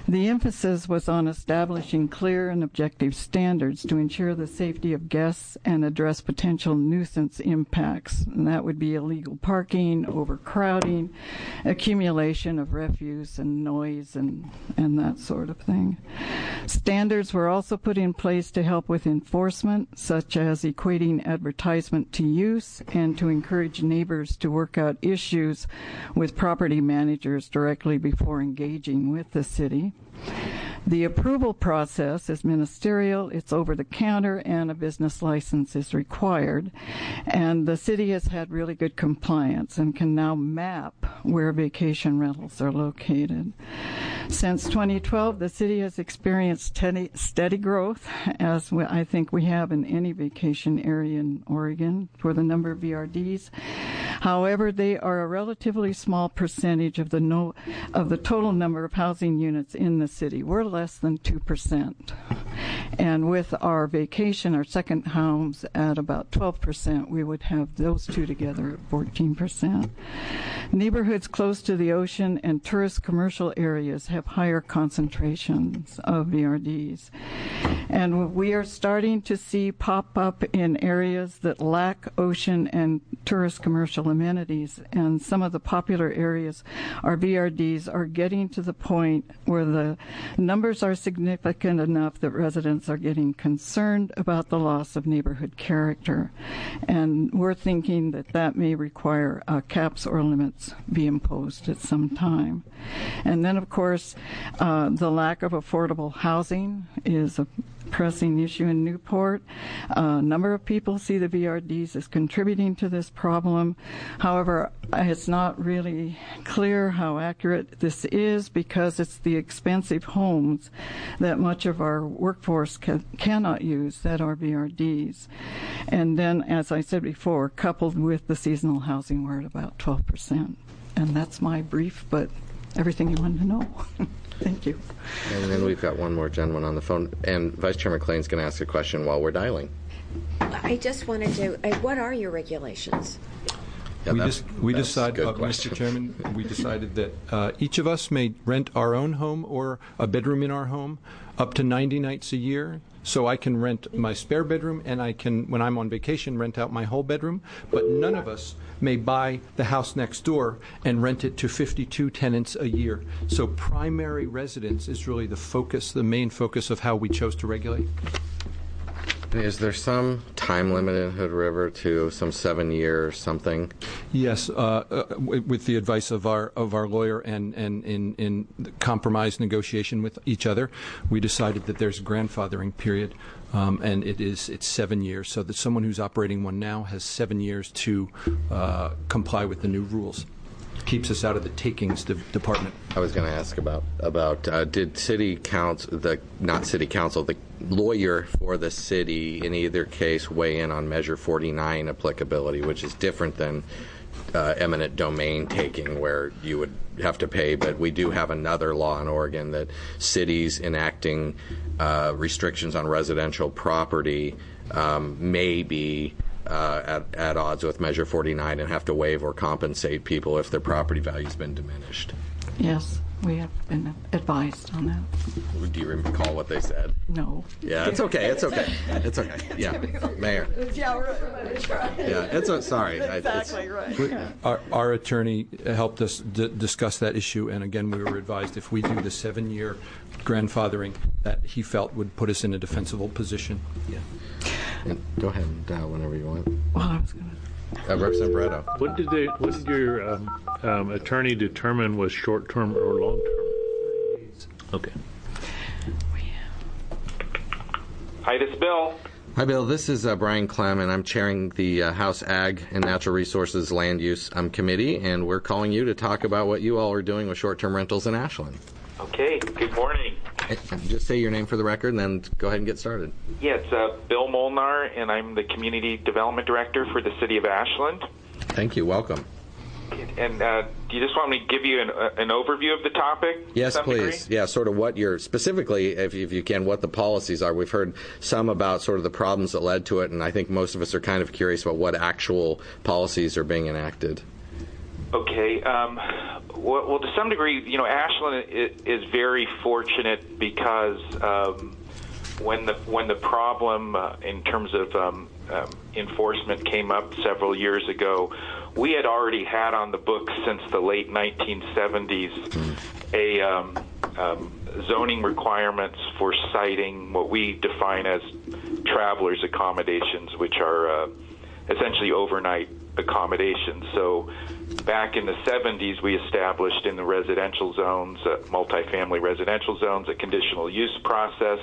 The emphasis was on establishing clear and objective standards to ensure the safety of guests and address potential nuisance impacts. And that would be illegal parking, overcrowding, accumulation of refuse and noise and that sort of thing. Standards were also put in place to help with enforcement, such as equating advertisement to use and to encourage neighbors to work out issues with property managers directly before engaging with the city. The approval process is ministerial, it's over the counter, and a business license is required. And the city has had really good compliance and can now map where vacation rentals are located. Since 2012, the city has experienced steady growth, as I think we have in any vacation area in Oregon, for the number of VRDs. However, they are a relatively small percentage of the total number of housing units in the city. We're less than 2%. And with our second homes at about 12%, we would have those two together at 14%. Neighborhoods close to the ocean and tourist commercial areas have higher concentrations of VRDs. And we are starting to see pop up in areas that lack ocean and tourist commercial amenities. And some of the popular areas, our VRDs are getting to the point where the numbers are significant enough that residents are getting concerned about the loss of neighborhood character. And we're thinking that may require caps or limits be imposed at some time. And then, of course, the lack of affordable housing is a pressing issue in Newport. A number of people see the VRDs as contributing to this problem. However, it's not really clear how accurate this is because it's the expensive homes that much of our workforce cannot use that are VRDs. And then, as I said before, coupled with the seasonal housing, we're at about 12%. And that's my brief, but everything you wanted to know. Thank you. And then we've got one more gentleman on the phone, and Vice Chair McLean's going to ask a question while we're dialing. I just wanted to, what are your regulations? Yeah, we decided, Mr. Chairman, we decided that each of us may rent our own home or a bedroom in our home up to 90 nights a year. So I can rent my spare bedroom, and I can, when I'm on vacation, rent out my whole bedroom. But none of us may buy the house next door and rent it to 52 tenants a year. So primary residence is really the main focus of how we chose to regulate. Is there some time limit in Hood River to some 7-year something? Yes, with the advice of our lawyer and in compromise negotiation with each other, we decided that there's a grandfathering period, and it's 7 years, so that someone who's operating one now has 7 years to comply with the new rules. Keeps us out of the takings department. I was going to ask about did city council, the lawyer for the city in either case weigh in on Measure 49 applicability, which is different than eminent domain taking, where you would have to pay, but we do have another law in Oregon that cities enacting restrictions on residential property may be at odds with Measure 49 and have to waive or compensate people if their property value's been diminished. Yes, we have been advised on that. Do you recall what they said? No. Yeah, it's okay. It's okay. It's okay. Yeah, Mayor. Yeah, right. Yeah, sorry. Exactly right. Our attorney helped us discuss that issue, and again, we were advised if we do the 7-year grandfathering, that he felt would put us in a defensible position. Yeah. And go ahead and dial whenever you want. Well, I was going to. Representative Barreto. What did your attorney determine was short-term or long-term? Okay. Hi, this is Bill. Hi, Bill. This is Brian Clem, and I'm chairing the House Ag and Natural Resources Land Use Committee, and we're calling you to talk about what you all are doing with short-term rentals in Ashland. Okay. Good morning. Just say your name for the record, and then go ahead and get started. Yeah, it's Bill Molnar, and I'm the Community Development Director for the City of Ashland. Thank you. Welcome. And do you just want me to give you an overview of the topic? Yes, please. Degree? Yeah, sort of what you're, specifically, if you can, what the policies are. We've heard some about sort of the problems that led to it, and I think most of us are kind of curious about what actual policies are being enacted. Okay. Well, to some degree, Ashland is very fortunate because when the problem in terms of enforcement came up several years ago, we had already had on the books since the late 1970s zoning requirements for citing what we define as travelers accommodations, which are essentially overnight accommodations. So back in the 70s, we established in the residential zones, multifamily residential zones, a conditional use process.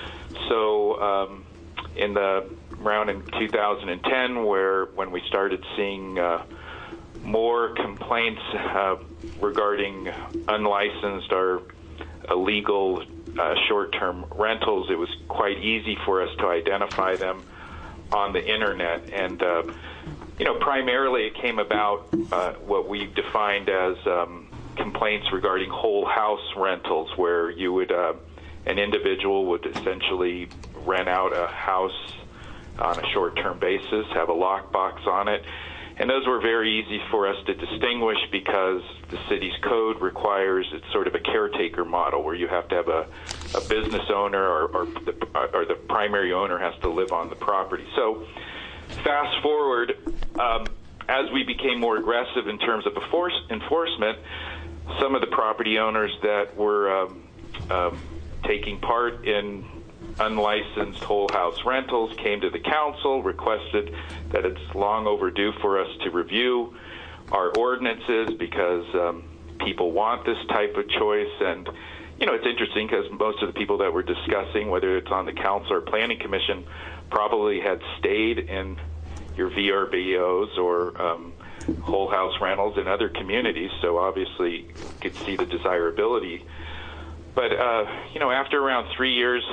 So around in 2010, when we started seeing more complaints regarding unlicensed or illegal short-term rentals, it was quite easy for us to identify them on the internet. And primarily it came about what we defined as complaints regarding whole house rentals, where you would an individual would essentially rent out a house on a short-term basis, have a lockbox on it. And those were very easy for us to distinguish because the city's code requires it's sort of a caretaker model where you have to have a business owner or the primary owner has to live on the property. So fast forward, as we became more aggressive in terms of enforcement, some of the property owners that were taking part in unlicensed whole house rentals came to the council, requested that it's long overdue for us to review our ordinances because people want this type of choice. And it's interesting because most of the people that we're discussing, whether it's on the council or planning commission, probably had stayed in your VRBOs or whole house rentals in other communities, so obviously you could see the desirability. But after around 3 years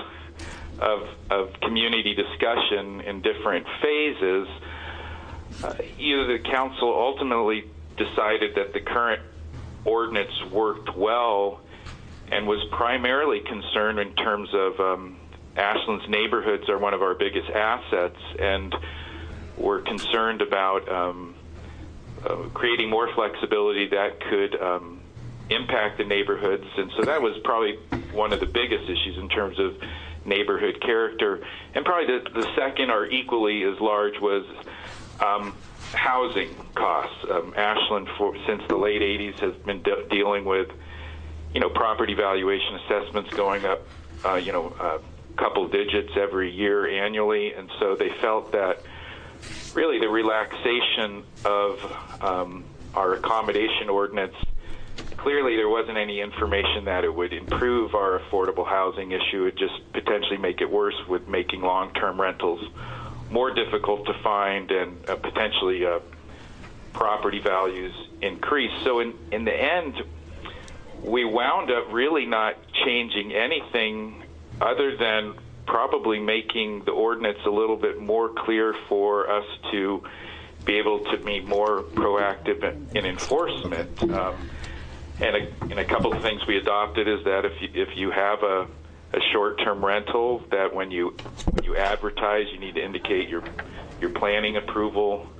of community discussion in different phases, the council ultimately decided that the current ordinance worked well and was primarily concerned in terms of Ashland's neighborhoods are one of our biggest assets, and we're concerned about creating more flexibility that could impact the neighborhoods. And so that was probably one of the biggest issues in terms of neighborhood character. And probably the second, or equally as large, was housing costs. Ashland, since the late 80s, has been dealing with property valuation assessments going up a couple digits every year annually, and so they felt that really the relaxation of our accommodation ordinance, clearly there wasn't any information that it would improve our affordable housing issue. It just potentially make it worse with making long-term rentals more difficult to find and potentially property values increase. So in the end, we wound up really not changing anything other than probably making the ordinance a little bit more clear for us to be able to be more proactive in enforcement. And a couple of things we adopted is that if you have a short-term rental, that when you advertise, you need to indicate your planning approval,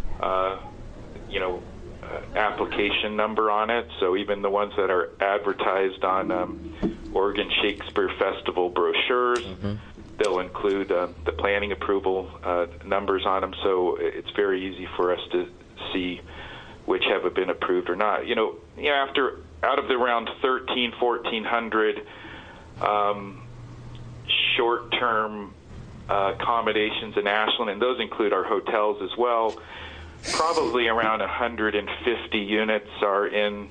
application number on it. So even the ones that are advertised on Oregon Shakespeare Festival brochures, they'll include the planning approval numbers on them. So it's very easy for us to see which have been approved or not. Out of the around 1,400 short-term accommodations in Ashland, and those include our hotels as well, probably around 150 units are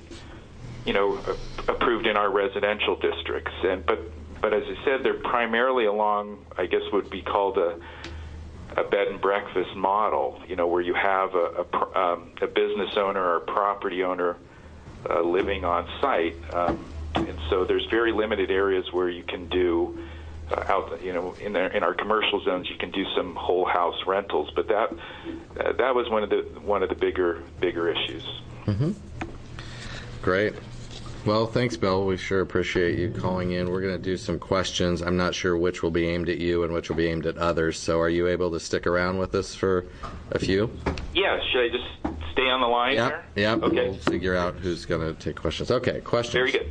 approved in our residential districts. But as I said, they're primarily along, I guess, would be called a bed and breakfast model, where you have a business owner or a property owner living on site, and so there's very limited areas where you can do in our commercial zones you can do some whole house rentals, but that was one of the bigger issues. Great. Well, thanks, Bill. We sure appreciate you calling in. We're going to do some questions. I'm not sure which will be aimed at you and which will be aimed at others. So are you able to stick around with us for a few? Yeah. Should I just stay on the line here? Yeah. Okay. We'll figure out who's going to take questions. Okay, questions. Very good.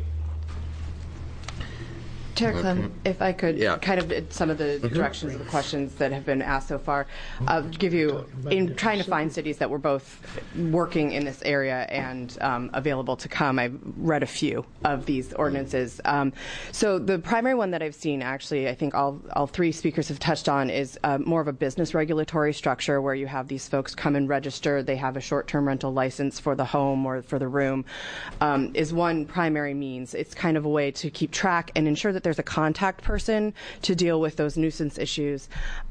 Chair Clem, if I could kind of some of the Mm-hmm. directions of the questions that have been asked so far, give you, in trying to find cities that were both working in this area and available to come, I've read a few of these ordinances. So the primary one that I've seen, actually, I think all three speakers have touched on, is more of a business regulatory structure where you have these folks come and register. They have a short-term rental license for the home or for the room, is one primary means. It's kind of a way to keep track and ensure that there's a contact person to deal with those nuisance issues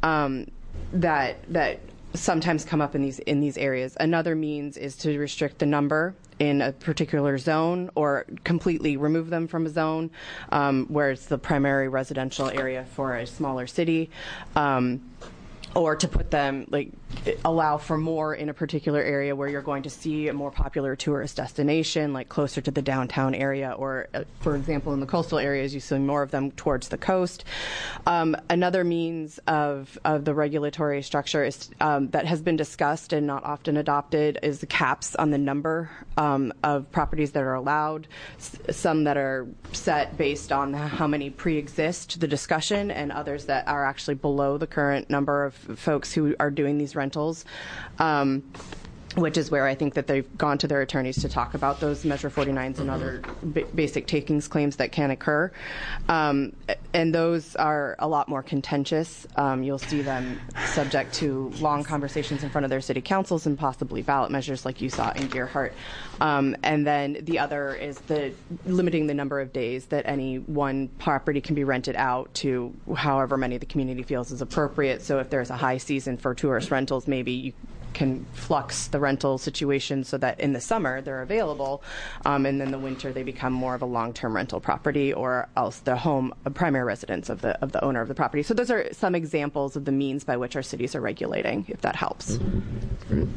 that sometimes come up in these areas. Another means is to restrict the number in a particular zone or completely remove them from a zone where it's the primary residential area for a smaller city. Or to put them, allow for more in a particular area where you're going to see a more popular tourist destination, like closer to the downtown area, or, for example, in the coastal areas, you see more of them towards the coast. Another means of the regulatory structure is, that has been discussed and not often adopted is the caps on the number of properties that are allowed, some that are set based on how many pre-exist the discussion, and others that are actually below the current number of folks who are doing these rentals, which is where I think that they've gone to their attorneys to talk about those Measure 49s and other basic takings claims that can occur. And those are a lot more contentious. You'll see them subject to long conversations in front of their city councils and possibly ballot measures like you saw in Deerhart. And then the other is limiting the number of days that any one property can be rented out to however many the community feels is appropriate. So if there's a high season for tourist rentals, maybe you can flux the rental situation so that in the summer they're available, and then the winter they become more of a long-term rental property, or else the home, a primary residence of the owner of the property. So those are some examples of the means by which our cities are regulating, if that helps. Great.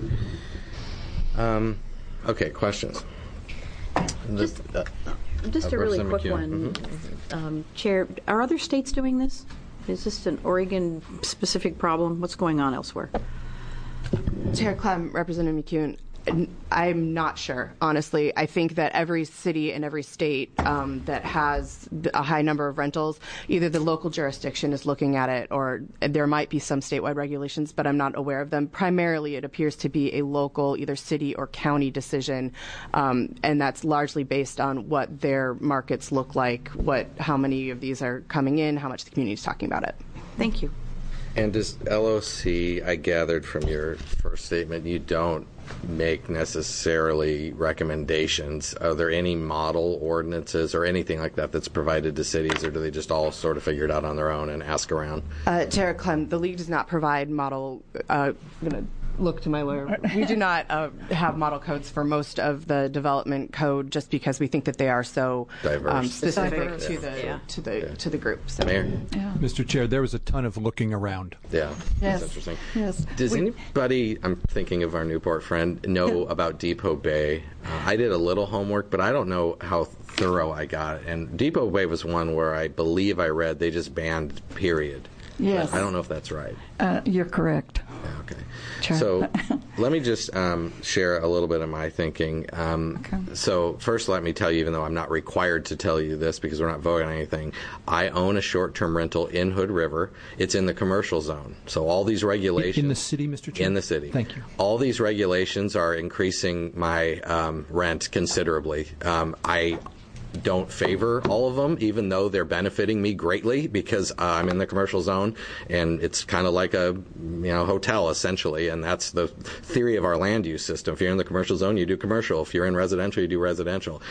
Okay, questions? Just a really quick one. Chair, are other states doing this? Is this an Oregon-specific problem? What's going on elsewhere? Chair Clem, Representative McCune, I'm not sure, honestly. I think that every city and every state that has a high number of rentals, either the local jurisdiction is looking at it or there might be some statewide regulations, but I'm not aware of them. Primarily, it appears to be a local, either city or county decision, and that's largely based on what their markets look like, how many of these are coming in, how much the community is talking about it. Thank you. And does LOC, I gathered from your first statement, you don't make necessarily recommendations. Are there any model ordinances or anything like that that's provided to cities, or do they just all sort of figure it out on their own and ask around? Chair Clem, the League does not provide model. I'm going to look to my lawyer. We do not have model codes for most of the development code, just because we think that they are so diverse, specific to the group. So. Mayor? Yeah. Mr. Chair, there was a ton of looking around. Yeah, Yes. that's interesting. Yes. Does anybody, I'm thinking of our Newport friend, know about Depot Bay? I did a little homework, but I don't know how thorough I got. And Depot Bay was one where I believe I read they just banned, period. Yes. I don't know if that's right. You're correct. Okay. Sure. So let me just share a little bit of my thinking. So first, let me tell you, even though I'm not required to tell you this because we're not voting on anything, I own a short-term rental in Hood River. It's in the commercial zone. So all these regulations... In the city, Mr. Chair? In the city. Thank you. All these regulations are increasing my rent considerably. I don't favor all of them, even though they're benefiting me greatly because I'm in the commercial zone, and it's kind of like a hotel essentially, and that's the theory of our land use system. If you're in the commercial zone, you do commercial. If you're in residential, you do residential.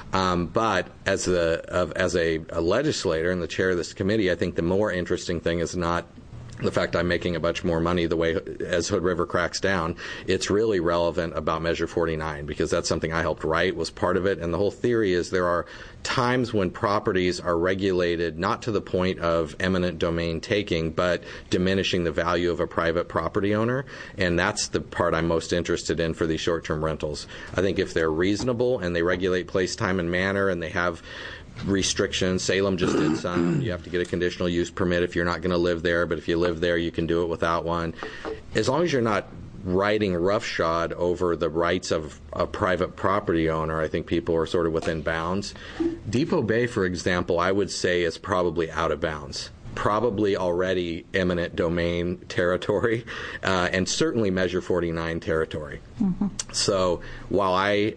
But as a legislator and the chair of this committee, I think the more interesting thing is not the fact I'm making a bunch more money the way as Hood River cracks down. It's really relevant about Measure 49 because that's something I helped write, was part of it. And the whole theory is there are times when properties are regulated not to the point of eminent domain taking, but diminishing the value of a private property owner. And that's the part I'm most interested in for these short-term rentals. I think if they're reasonable and they regulate place, time, and manner, and they have restrictions. Salem just did some. You have to get a conditional use permit if you're not going to live there, but if you live there, you can do it without one. As long as you're not riding roughshod over the rights of a private property owner. I think people are sort of within bounds. Depot Bay, for example, I would say is probably out of bounds. Probably already eminent domain territory, and certainly Measure 49 territory. Mm-hmm. So while I,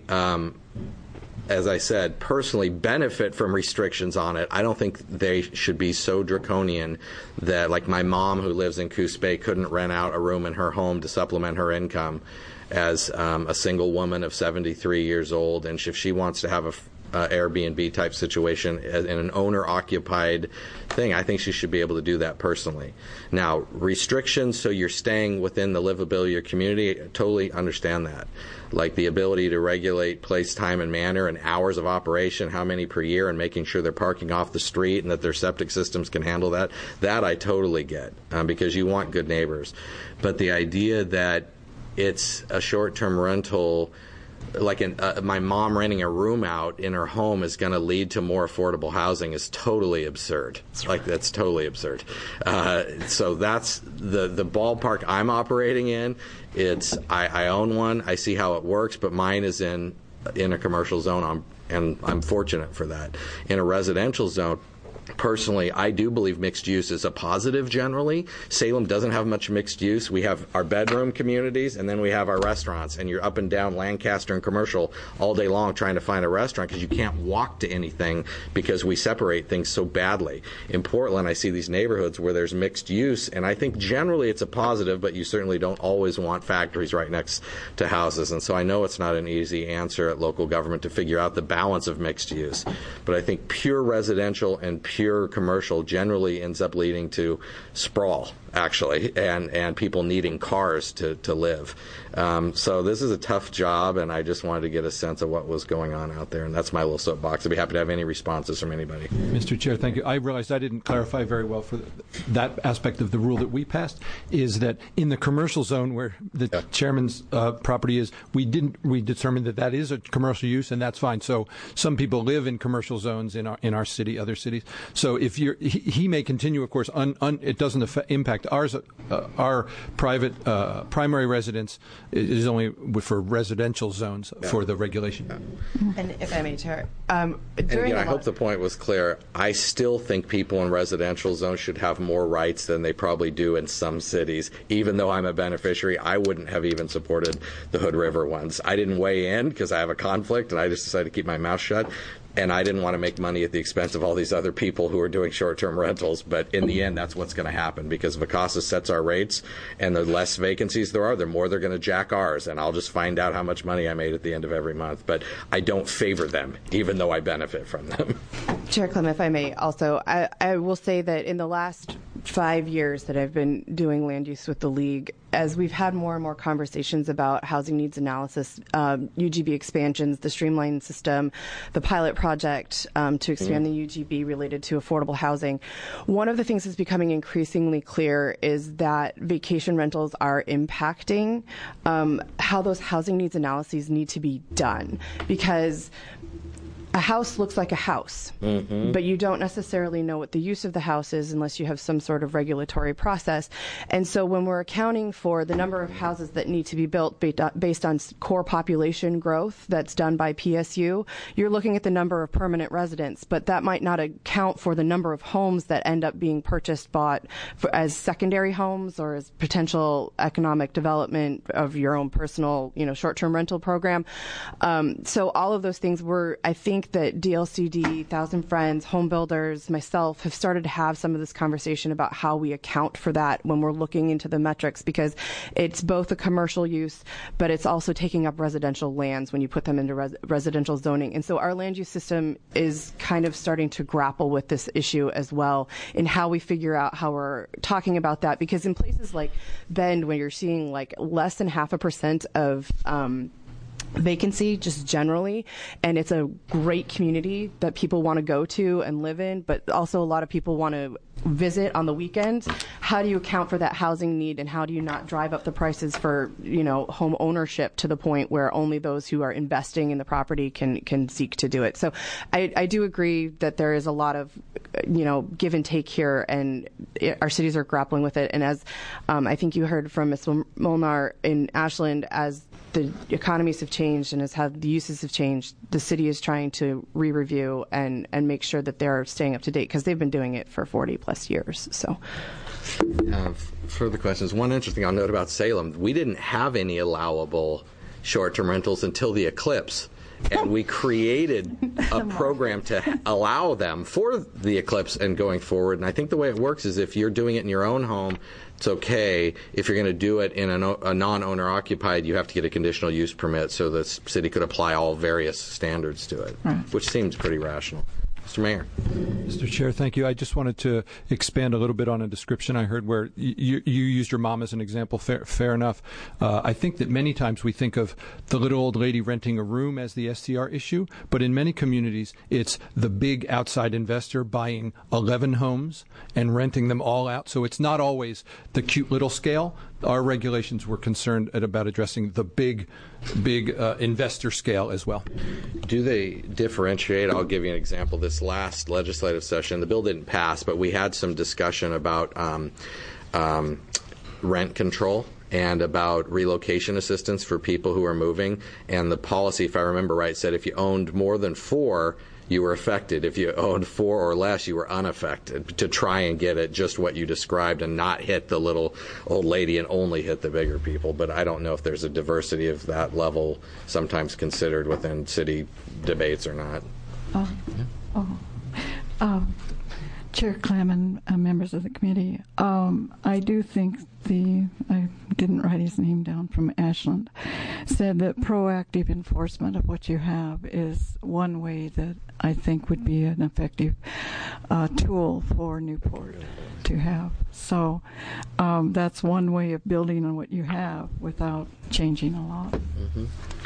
as I said, personally benefit from restrictions on it, I don't think they should be so draconian that, like, my mom who lives in Coos Bay couldn't rent out a room in her home to supplement her income as a single woman of 73 years old, and if she wants to have a Airbnb type situation in an owner-occupied thing, I think she should be able to do that personally. Now, restrictions so you're staying within the livability of your community, I totally understand that. Like the ability to regulate place, time, and manner, and hours of operation, how many per year, and making sure they're parking off the street and that their septic systems can handle that. That I totally get, because you want good neighbors. But the idea that it's a short-term rental, like my mom renting a room out in her home is going to lead to more affordable housing is totally absurd. Like, that's totally absurd. So that's the ballpark I'm operating in. It's I own one. I see how it works, but mine is in a commercial zone, and I'm fortunate for that. In a residential zone, personally, I do believe mixed use is a positive generally. Salem doesn't have much mixed use. We have our bedroom communities, and then we have our restaurants, and you're up and down Lancaster and Commercial all day long trying to find a restaurant because you can't walk to anything because we separate things so badly. In Portland, I see these neighborhoods where there's mixed use, and I think generally it's a positive, but you certainly don't always want factories right next to houses. And so I know it's not an easy answer at local government to figure out the balance of mixed use. But I think pure residential and pure commercial generally ends up leading to sprawl, actually, and people needing cars to live. So this is a tough job, and I just wanted to get a sense of what was going on out there, and that's my little soapbox. I'd be happy to have any responses from anybody. Mr. Chair, thank you. I realized I didn't clarify very well for that aspect of the rule that we passed, is that in the commercial zone where the chairman's property is, we determined that is a commercial use, and that's fine. So some people live in commercial zones in our city, other cities. So if he may continue, of course, it doesn't impact ours. Our private primary residence is only for residential zones for the regulation. And if I may, Chair, and again, I hope the point was clear. I still think people in residential zones should have more rights than they probably do in some cities. Even though I'm a beneficiary, I wouldn't have even supported the Hood River ones. I didn't weigh in because I have a conflict, and I just decided to keep my mouth shut. And I didn't want to make money at the expense of all these other people who are doing short-term rentals. But in the end, that's what's going to happen, because Vacasa sets our rates, and the less vacancies there are, the more they're going to jack ours. And I'll just find out how much money I made at the end of every month. But I don't favor them, even though I benefit from them. Chair Clem, if I may, also, I will say that in the last 5 years that I've been doing land use with the League, as we've had more and more conversations about housing needs analysis, UGB expansions, the streamlined system, the pilot project to expand the UGB related to affordable housing, one of the things that's becoming increasingly clear is that vacation rentals are impacting how those housing needs analyses need to be done, because a house looks like a house, but you don't necessarily know what the use of the house is unless you have some sort of regulatory process. And so when we're accounting for the number of houses that need to be built based on core population growth that's done by PSU, you're looking at the number of permanent residents, but that might not account for the number of homes that end up being bought as secondary homes or as potential economic development of your own personal, short-term rental program. So all of those things I think that DLCD, Thousand Friends, home builders, myself have started to have some of this conversation about how we account for that when we're looking into the metrics, because it's both a commercial use, but it's also taking up residential lands when you put them into residential zoning. And so our land use system is kind of starting to grapple with this issue as well in how we figure out how we're talking about that, because in places like Bend, where you're seeing like less than 0.5% of vacancy just generally, and it's a great community that people want to go to and live in, but also a lot of people want to visit on the weekends. How do you account for that housing need, and how do you not drive up the prices for home ownership to the point where only those who are investing in the property can seek to do it? So I do agree that there is a lot of give and take here, and our cities are grappling with it. And as I think you heard from Ms. Molnar in Ashland, as the economies have changed and as how the uses have changed, the city is trying to re-review and make sure that they're staying up to date, because they've been doing it for 40 plus years. So. Further questions. One interesting I'll note about Salem, we didn't have any allowable short-term rentals until the eclipse. And we created a program to allow them for the eclipse and going forward. And I think the way it works is if you're doing it in your own home, it's okay. If you're going to do it in a non-owner occupied, you have to get a conditional use permit so the city could apply all various standards to it, which seems pretty rational. Mr. Mayor. Mr. Chair, thank you. I just wanted to expand a little bit on a description I heard where you used your mom as an example. Fair enough. I think that many times we think of the little old lady renting a room as the STR issue, but in many communities it's the big outside investor buying 11 homes and renting them all out. So it's not always the cute little scale. Our regulations were concerned about addressing the big investor scale as well. Do they differentiate? I'll give you an example. This last legislative session, the bill didn't pass, but we had some discussion about rent control and about relocation assistance for people who are moving. And the policy, if I remember right, said if you owned more than 4, you were affected. If you owned 4 or less, you were unaffected, to try and get at just what you described and not hit the little old lady and only hit the bigger people. But I don't know if there's a diversity of that level sometimes considered within city debates or not. Chair Clem and members of the committee, I do think I didn't write his name down, from Ashland, said that proactive enforcement of what you have is one way that I think would be an effective tool for Newport to have. So that's one way of building on what you have without changing a lot. Mm-hmm.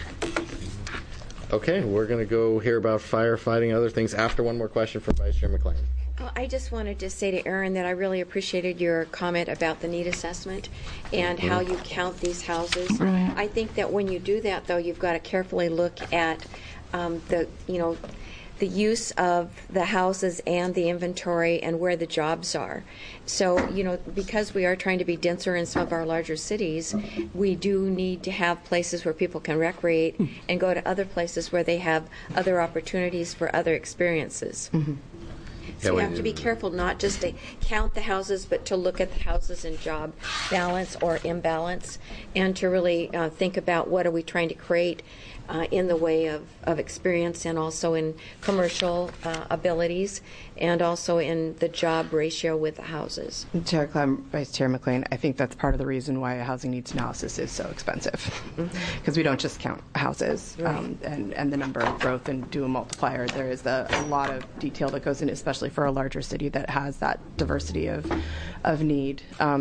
Okay, we're going to go hear about firefighting and other things after one more question from Vice Chair McLean. Well, I just wanted to say to Aaron that I really appreciated your comment about the need assessment and how you count these houses. Right. I think that when you do that, though, you've got to carefully look at the use of the houses and the inventory and where the jobs are. So, because we are trying to be denser in some of our larger cities, we do need to have places where people can recreate and go to other places where they have other opportunities for other experiences. Mm-hmm. So you have to be careful not just to count the houses, but to look at the houses in job balance or imbalance, and to really think about what are we trying to create in the way of experience, and also in commercial abilities, and also in the job ratio with the houses. Chair Clem, Vice Chair McLean, I think that's part of the reason why a housing needs analysis is so expensive, because we don't just count houses and the number of growth and do a multiplier. There is a lot of detail that goes in, especially for a larger city that has that diversity of need.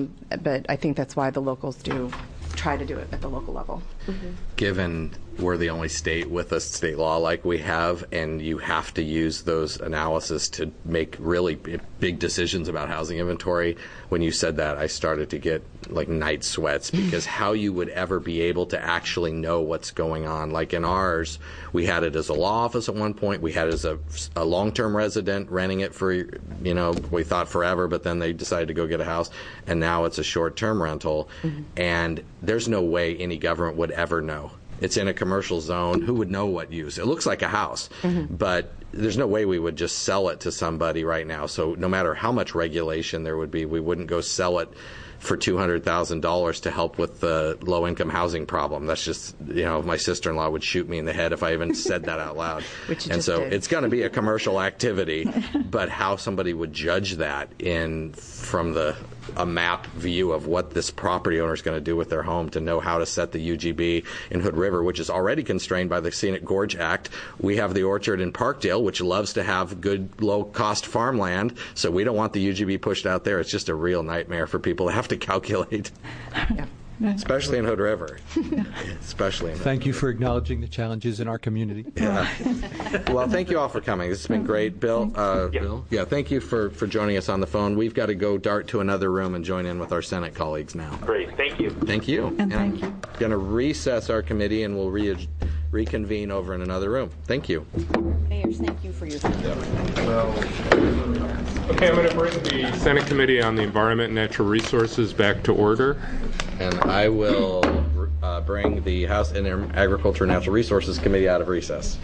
But I think that's why the locals do try to do it at the local level. Mm-hmm. Given we're the only state with a state law like we have, and you have to use those analysis to make really big decisions about housing inventory, when you said that, I started to get like night sweats, because how you would ever be able to actually know what's going on. Like in ours, we had it as a law office at one point. We had it as a long-term resident renting it for, we thought forever, but then they decided to go get a house, and now it's a short-term rental. Mm-hmm. And there's no way any government would ever know. It's in a commercial zone. Who would know what use? It looks like a house, but there's no way we would just sell it to somebody right now. So no matter how much regulation there would be, we wouldn't go sell it for $200,000 to help with the low-income housing problem. That's just, my sister-in-law would shoot me in the head if I even said that out loud. And so it's going to be a commercial activity, but how somebody would judge that from a map view of what this property owner is going to do with their home, to know how to set the UGB in Hood River, which is already constrained by the Scenic Gorge Act. We have the Orchard in Parkdale, which loves to have good low-cost farmland, so we don't want the UGB pushed out there. It's just a real nightmare for people to have to calculate. Yeah. Especially in Hood River. Thank you for acknowledging the challenges in our community. Yeah. Well, thank you all for coming. This has been great. Bill? Bill? Yeah, thank you for joining us on the phone. We've got to go dart to another room and join in with our Senate colleagues now. Great. Thank you. Thank you. And thank you. I'm going to recess our committee, and we'll reconvene over in another room. Thank you. Mayors, thank you for your time. Okay, I'm going to bring the Senate Committee on the Environment and Natural Resources back to order. And I will bring the House Agriculture and Natural Resources Committee out of recess.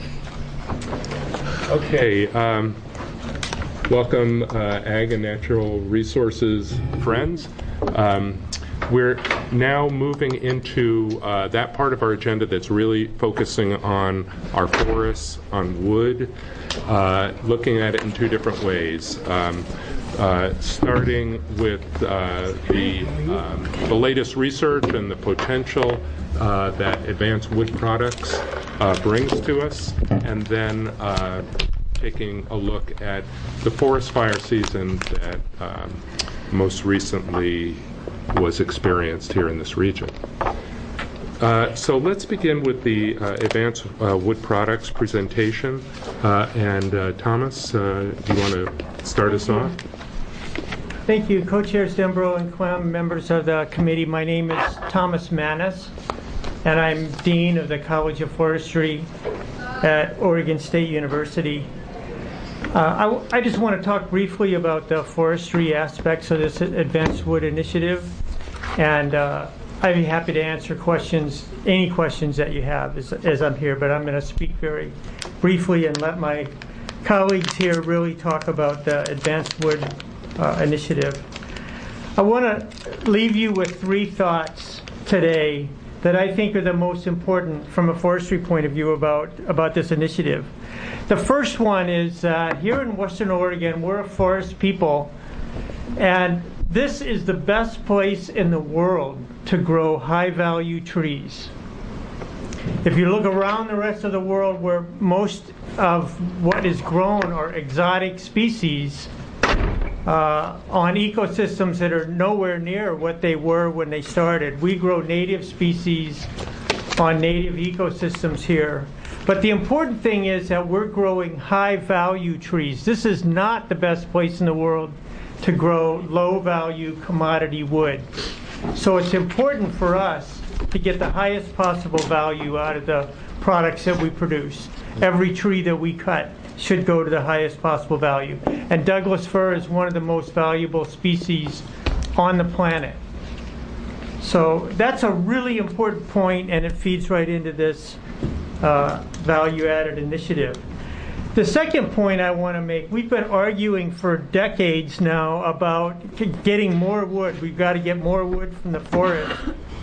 Okay, welcome Ag and Natural Resources friends. We're now moving into that part of our agenda that's really focusing on our forests, on wood, looking at it in two different ways. Starting with the latest research and the potential that advanced wood products brings to us, and then taking a look at the forest fire season that most recently was experienced here in this region. So let's begin with the advanced wood products presentation. And Thomas, do you want to start us off? Thank you, Co-Chairs Dembro and Clem, members of the committee. My name is Thomas Manis, and I'm Dean of the College of Forestry at Oregon State University. I just want to talk briefly about the forestry aspects of this Advanced Wood Initiative, and I'd be happy to answer questions, any questions that you have as I'm here, but I'm going to speak very briefly and let my colleagues here really talk about the Advanced Wood Initiative. I want to leave you with three thoughts today that I think are the most important from a forestry point of view about this initiative. The first one is that here in Western Oregon, we're a forest people, and this is the best place in the world to grow high-value trees. If you look around the rest of the world, where most of what is grown are exotic species on ecosystems that are nowhere near what they were when they started. We grow native species on native ecosystems here. But the important thing is that we're growing high-value trees. This is not the best place in the world to grow low-value commodity wood. So it's important for us to get the highest possible value out of the products that we produce. Every tree that we cut should go to the highest possible value. And Douglas fir is one of the most valuable species on the planet. So that's a really important point, and it feeds right into this value-added initiative. The second point I want to make, we've been arguing for decades now about getting more wood. We've got to get more wood from the forest.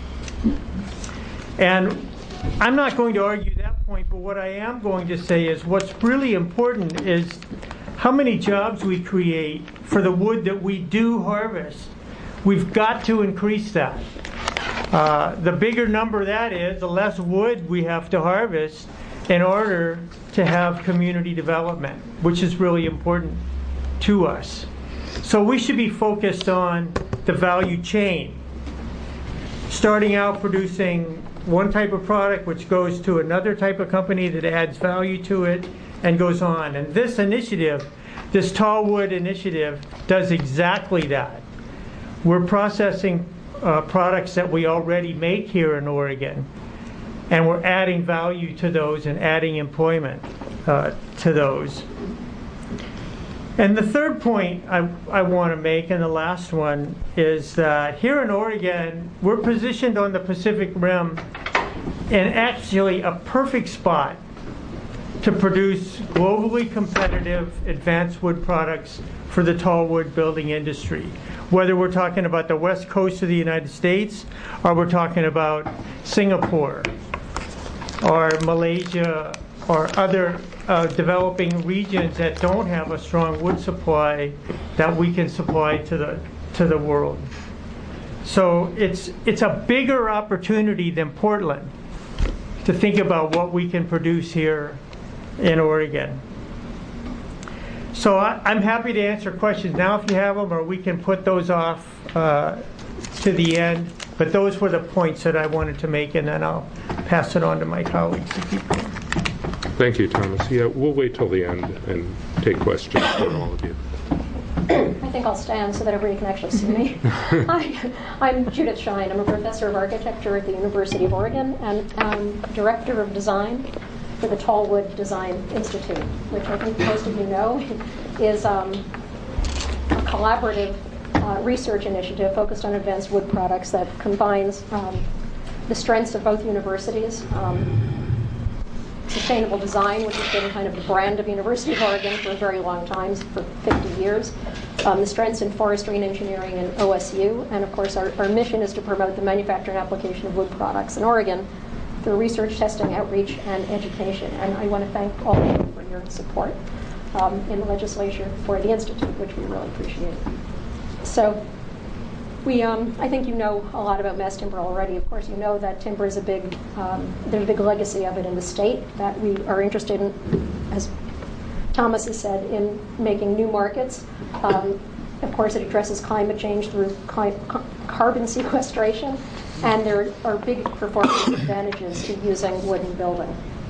And I'm not going to argue that point, but what I am going to say is what's really important is how many jobs we create for the wood that we do harvest. We've got to increase that. The bigger number that is, the less wood we have to harvest in order to have community development, which is really important to us. So we should be focused on the value chain, starting out producing one type of product which goes to another type of company that adds value to it and goes on. And this initiative, this Tall Wood Initiative, does exactly that. We're processing products that we already make here in Oregon, and we're adding value to those and adding employment to those. And the third point I want to make, and the last one, is that here in Oregon, we're positioned on the Pacific Rim in actually a perfect spot to produce globally competitive advanced wood products for the tall wood building industry. Whether we're talking about the west coast of the United States, or we're talking about Singapore, or Malaysia, or other developing regions that don't have a strong wood supply that we can supply to the world. So it's a bigger opportunity than Portland to think about what we can produce here in Oregon. So I'm happy to answer questions now if you have them, or we can put those off to the end. But those were the points that I wanted to make, and then I'll pass it on to my colleagues to keep going. Thank you, Thomas. Yeah, we'll wait till the end and take questions from all of you. I think I'll stand so that everybody can actually see me. Hi, I'm Judith Shine. I'm a professor of architecture at the University of Oregon, and I'm director of design for the Tallwood Design Institute, which I think most of you know is a collaborative research initiative focused on advanced wood products that combines the strengths of both universities. Sustainable design, which has been kind of the brand of University of Oregon for a very long time, for 50 years. The strengths in forestry and engineering in OSU. And of course, our mission is to promote the manufacture and application of wood products in Oregon through research, testing, outreach, and education. And I want to thank all of you for your support in the legislature for the Institute, which we really appreciate. So I think you know a lot about mass timber already. Of course, you know that timber is there's a big legacy of it in the state, that we are interested in, as Thomas has said, in making new markets. Of course, it addresses climate change through carbon sequestration, and there are big performance advantages to using wooden building.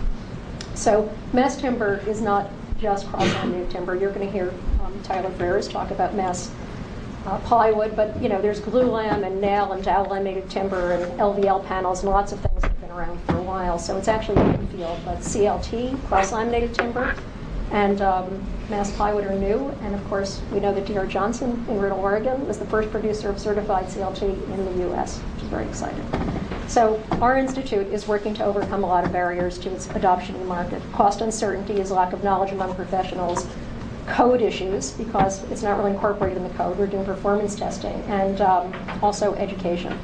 So mass timber is not just cross-laminated timber. You're going to hear Tyler Ferris talk about mass plywood, but there's glulam and nail and dowel laminated timber and LVL panels and lots of things that have been around for a while. So it's actually one field, but CLT, cross-laminated timber, and mass plywood are new. And of course, we know that D.R. Johnson in Riddle, Oregon, was the first producer of certified CLT in the U.S., which is very exciting. So our institute is working to overcome a lot of barriers to its adoption in the market. Cost uncertainty is lack of knowledge among professionals, code issues, because it's not really incorporated in the code. We're doing performance testing, and also education.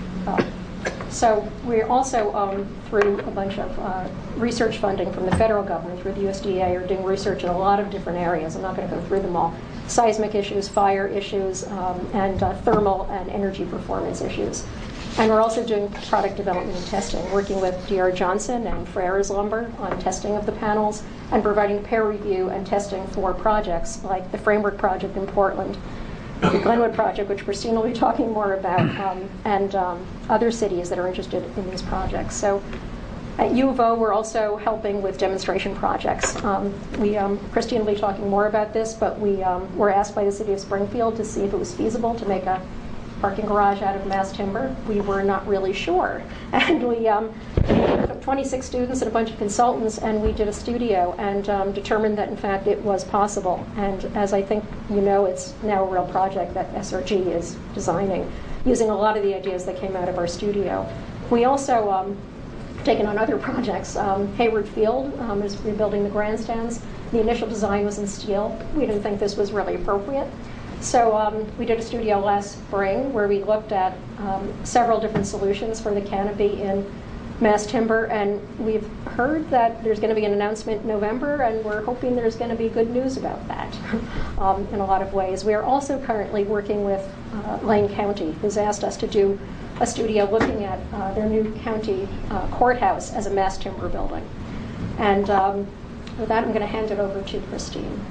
So we're also, through a bunch of research funding from the federal government, through the USDA, are doing research in a lot of different areas. I'm not going to go through them all. Seismic issues, fire issues, and thermal and energy performance issues. And we're also doing product development and testing, working with D.R. Johnson and Freres Lumber on testing of the panels and providing peer review and testing for projects like the Framework Project in Portland, the Glenwood Project, which Christine will be talking more about, and other cities that are interested in these projects. So at U of O, we're also helping with demonstration projects. Christine will be talking more about this, but we were asked by the city of Springfield to see if it was feasible to make a parking garage out of mass timber. We were not really sure. And we took 26 students and a bunch of consultants, and we did a studio and determined that, in fact, it was possible. And as I think you know, it's now a real project that SRG is designing, using a lot of the ideas that came out of our studio. We also taken on other projects. Hayward Field is rebuilding the grandstands. The initial design was in steel. We didn't think this was really appropriate. So we did a studio last spring where we looked at several different solutions for the canopy in mass timber, and we've heard that there's going to be an announcement in November, and we're hoping there's going to be good news about that in a lot of ways. We are also currently working with Lane County, who's asked us to do a studio looking at their new county courthouse as a mass timber building. And with that, I'm going to hand it over to Christine.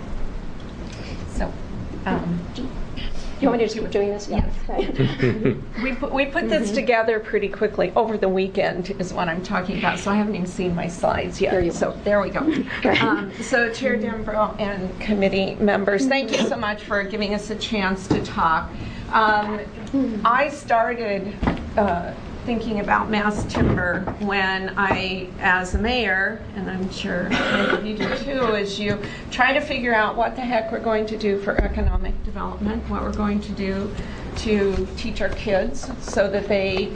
So. Do you want me to just keep doing this? Yeah. We put this together pretty quickly over the weekend is what I'm talking about, so I haven't even seen my slides yet. There we go. So Chair Denbrough and committee members, thank you so much for giving us a chance to talk. I started thinking about mass timber when I, as a mayor, and I'm sure many of you do too, is you try to figure out what the heck we're going to do for economic development, what we're going to do to teach our kids so that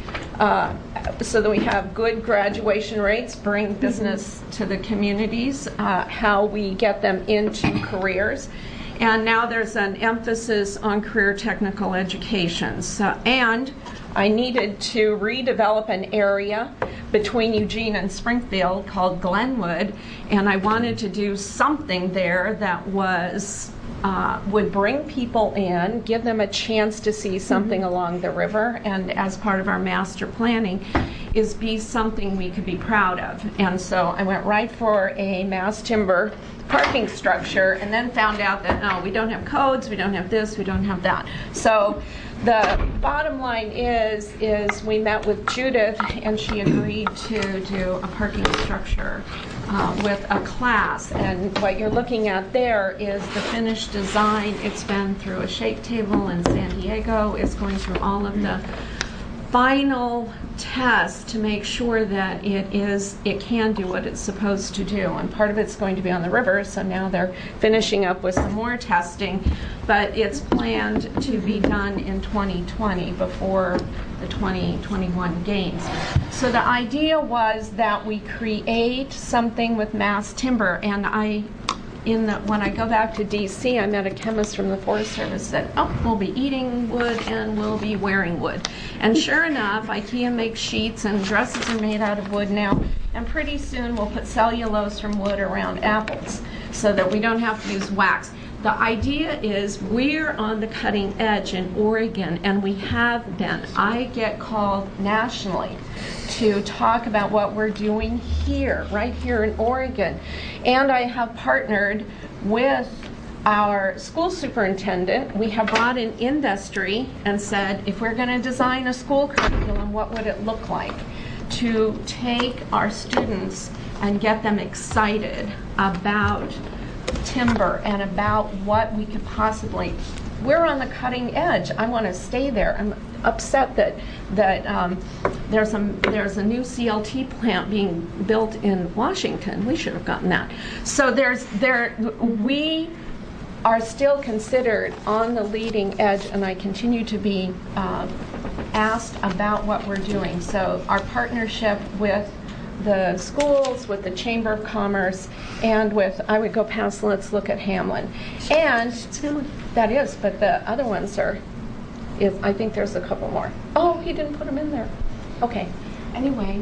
we have good graduation rates, bring business to the communities, how we get them into careers. And now there's an emphasis on career technical education. And I needed to redevelop an area between Eugene and Springfield called Glenwood, and I wanted to do something there that was would bring people in, give them a chance to see something along the river, and as part of our master planning is be something we could be proud of. And so I went right for a mass timber parking structure, and then found out that no, we don't have codes, we don't have this, we don't have that. So the bottom line is we met with Judith, and she agreed to do a parking structure with a class. And what you're looking at there is the finished design. It's been through a shape table in San Diego. It's going through all of the final tests to make sure that it can do what it's supposed to do. And part of it's going to be on the river, so now they're finishing up with some more testing. But it's planned to be done in 2020 before the 2021 games. So the idea was that we create something with mass timber, and when I go back to DC, I met a chemist from the Forest Service that said, we'll be eating wood and we'll be wearing wood. And sure enough, IKEA makes sheets and dresses are made out of wood now, and pretty soon we'll put cellulose from wood around apples so that we don't have to use wax. The idea is we're on the cutting edge in Oregon, and we have been. I get called nationally to talk about what we're doing here, right here in Oregon. And I have partnered with our school superintendent. We have brought in industry and said, if we're going to design a school curriculum, what would it look like to take our students and get them excited about timber and about what we could possibly. We're on the cutting edge. I want to stay there. I'm upset that there's a new CLT plant being built in Washington. We should have gotten that. So we are still considered on the leading edge, and I continue to be asked about what we're doing. So our partnership with the schools, with the Chamber of Commerce, and with, I would go past, let's look at Hamlin. And that is, but the other ones are, I think there's a couple more. Oh, he didn't put them in there. Okay. Anyway,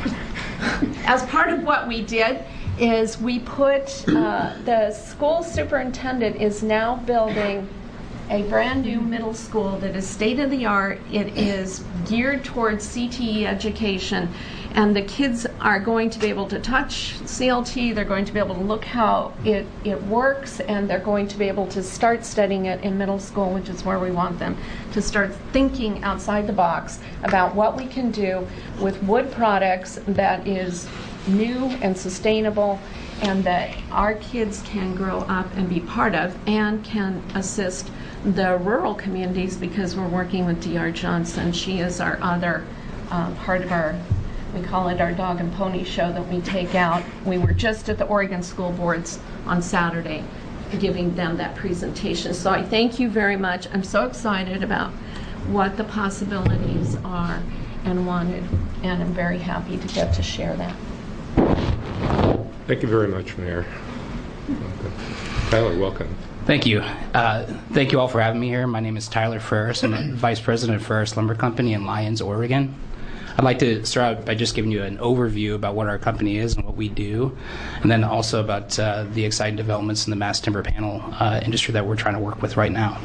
as part of what we did is we put, the school superintendent is now building a brand new middle school that is state of the art. It is geared towards CTE education, and the kids are going to be able to touch CLT. They're going to be able to look how it works, and they're going to be able to start studying it in middle school, which is where we want them to start thinking outside the box about what we can do with wood products that is new and sustainable, and that our kids can grow up and be part of, and can assist the rural communities, because we're working with D.R. Johnson. She is our other part of our, we call it our dog and pony show that we take out. We were just at the Oregon School Boards on Saturday giving them that presentation. So I thank you very much. I'm so excited about what the possibilities are and wanted, and I'm very happy to get to share that. Thank you very much, Mayor. Tyler, welcome. Thank you. Thank you all for having me here. My name is Tyler Ferris. I'm the Vice President of Ferris Lumber Company in Lyons, Oregon. I'd like to start out by just giving you an overview about what our company is and what we do, and then also about the exciting developments in the mass timber panel industry that we're trying to work with right now.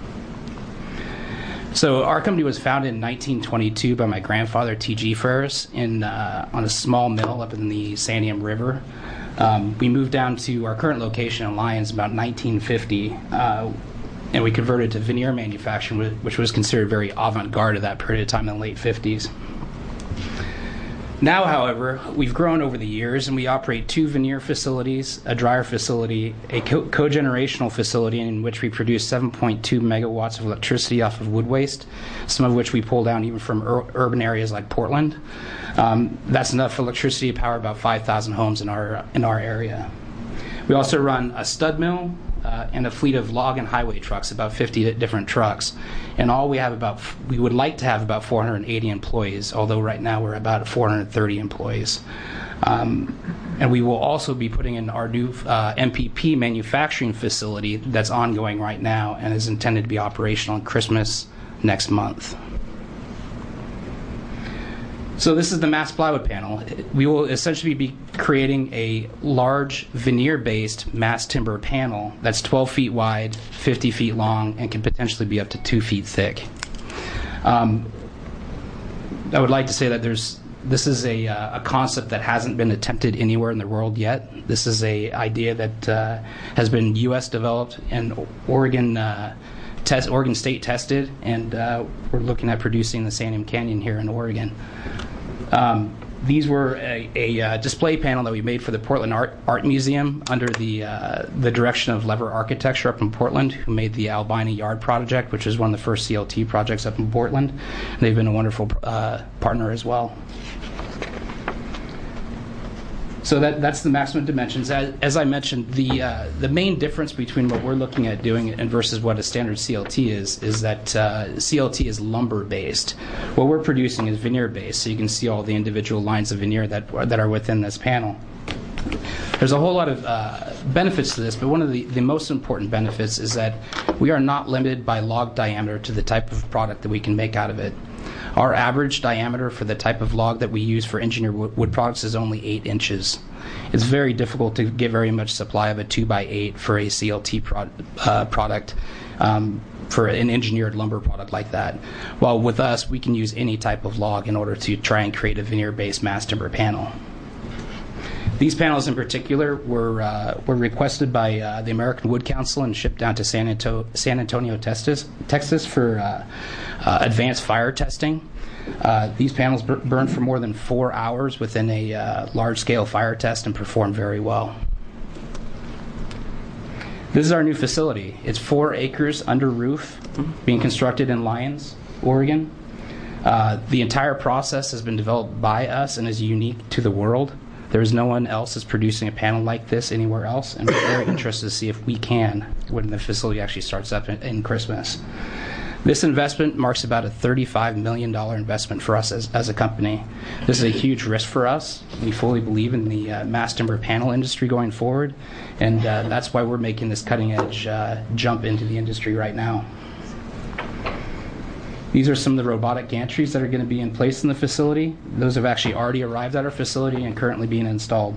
So our company was founded in 1922 by my grandfather, T.G. Ferris, on a small mill up in the Sandium River. We moved down to our current location in Lyons about 1950, and we converted to veneer manufacturing, which was considered very avant-garde at that period of time in the late 50s. Now, however, we've grown over the years, and we operate 2 veneer facilities, a dryer facility, a cogenerational facility in which we produce 7.2 megawatts of electricity off of wood waste, some of which we pull down even from urban areas like Portland. That's enough electricity to power about 5,000 homes in our area. We also run a stud mill and a fleet of log and highway trucks, about 50 different trucks. And all we would like to have about 480 employees, although right now we're about 430 employees. And we will also be putting in our new MPP manufacturing facility that's ongoing right now and is intended to be operational on Christmas next month. So this is the mass plywood panel. We will essentially be creating a large veneer-based mass timber panel that's 12 feet wide, 50 feet long, and can potentially be up to 2 feet thick. I would like to say that this is a concept that hasn't been attempted anywhere in the world yet. This is an idea that has been U.S. developed and Oregon State tested, and we're looking at producing the Sandium Canyon here in Oregon. These were a display panel that we made for the Portland Art Museum under the direction of Lever Architecture up in Portland, who made the Albina Yard project, which is one of the first CLT projects up in Portland. They've been a wonderful partner as well. So that's the maximum dimensions. As I mentioned, the main difference between what we're looking at doing and versus what a standard CLT is that CLT is lumber-based. What we're producing is veneer-based, so you can see all the individual lines of veneer that are within this panel. There's a whole lot of benefits to this, but one of the most important benefits is that we are not limited by log diameter to the type of product that we can make out of it. Our average diameter for the type of log that we use for engineered wood products is only 8 inches. It's very difficult to get very much supply of a 2x8 for a CLT product, for an engineered lumber product like that. While with us, we can use any type of log in order to try and create a veneer-based mass timber panel. These panels in particular were requested by the American Wood Council and shipped down to San Antonio, Texas for advanced fire testing. These panels burned for more than 4 hours within a large-scale fire test and performed very well. This is our new facility. It's 4 acres under roof, being constructed in Lyons, Oregon. The entire process has been developed by us and is unique to the world. There's no one else that's producing a panel like this anywhere else, and we're very interested to see if we can when the facility actually starts up in Christmas. This investment marks about a $35 million investment for us as a company. This is a huge risk for us. We fully believe in the mass timber panel industry going forward, and that's why we're making this cutting-edge jump into the industry right now. These are some of the robotic gantries that are going to be in place in the facility. Those have actually already arrived at our facility and currently being installed.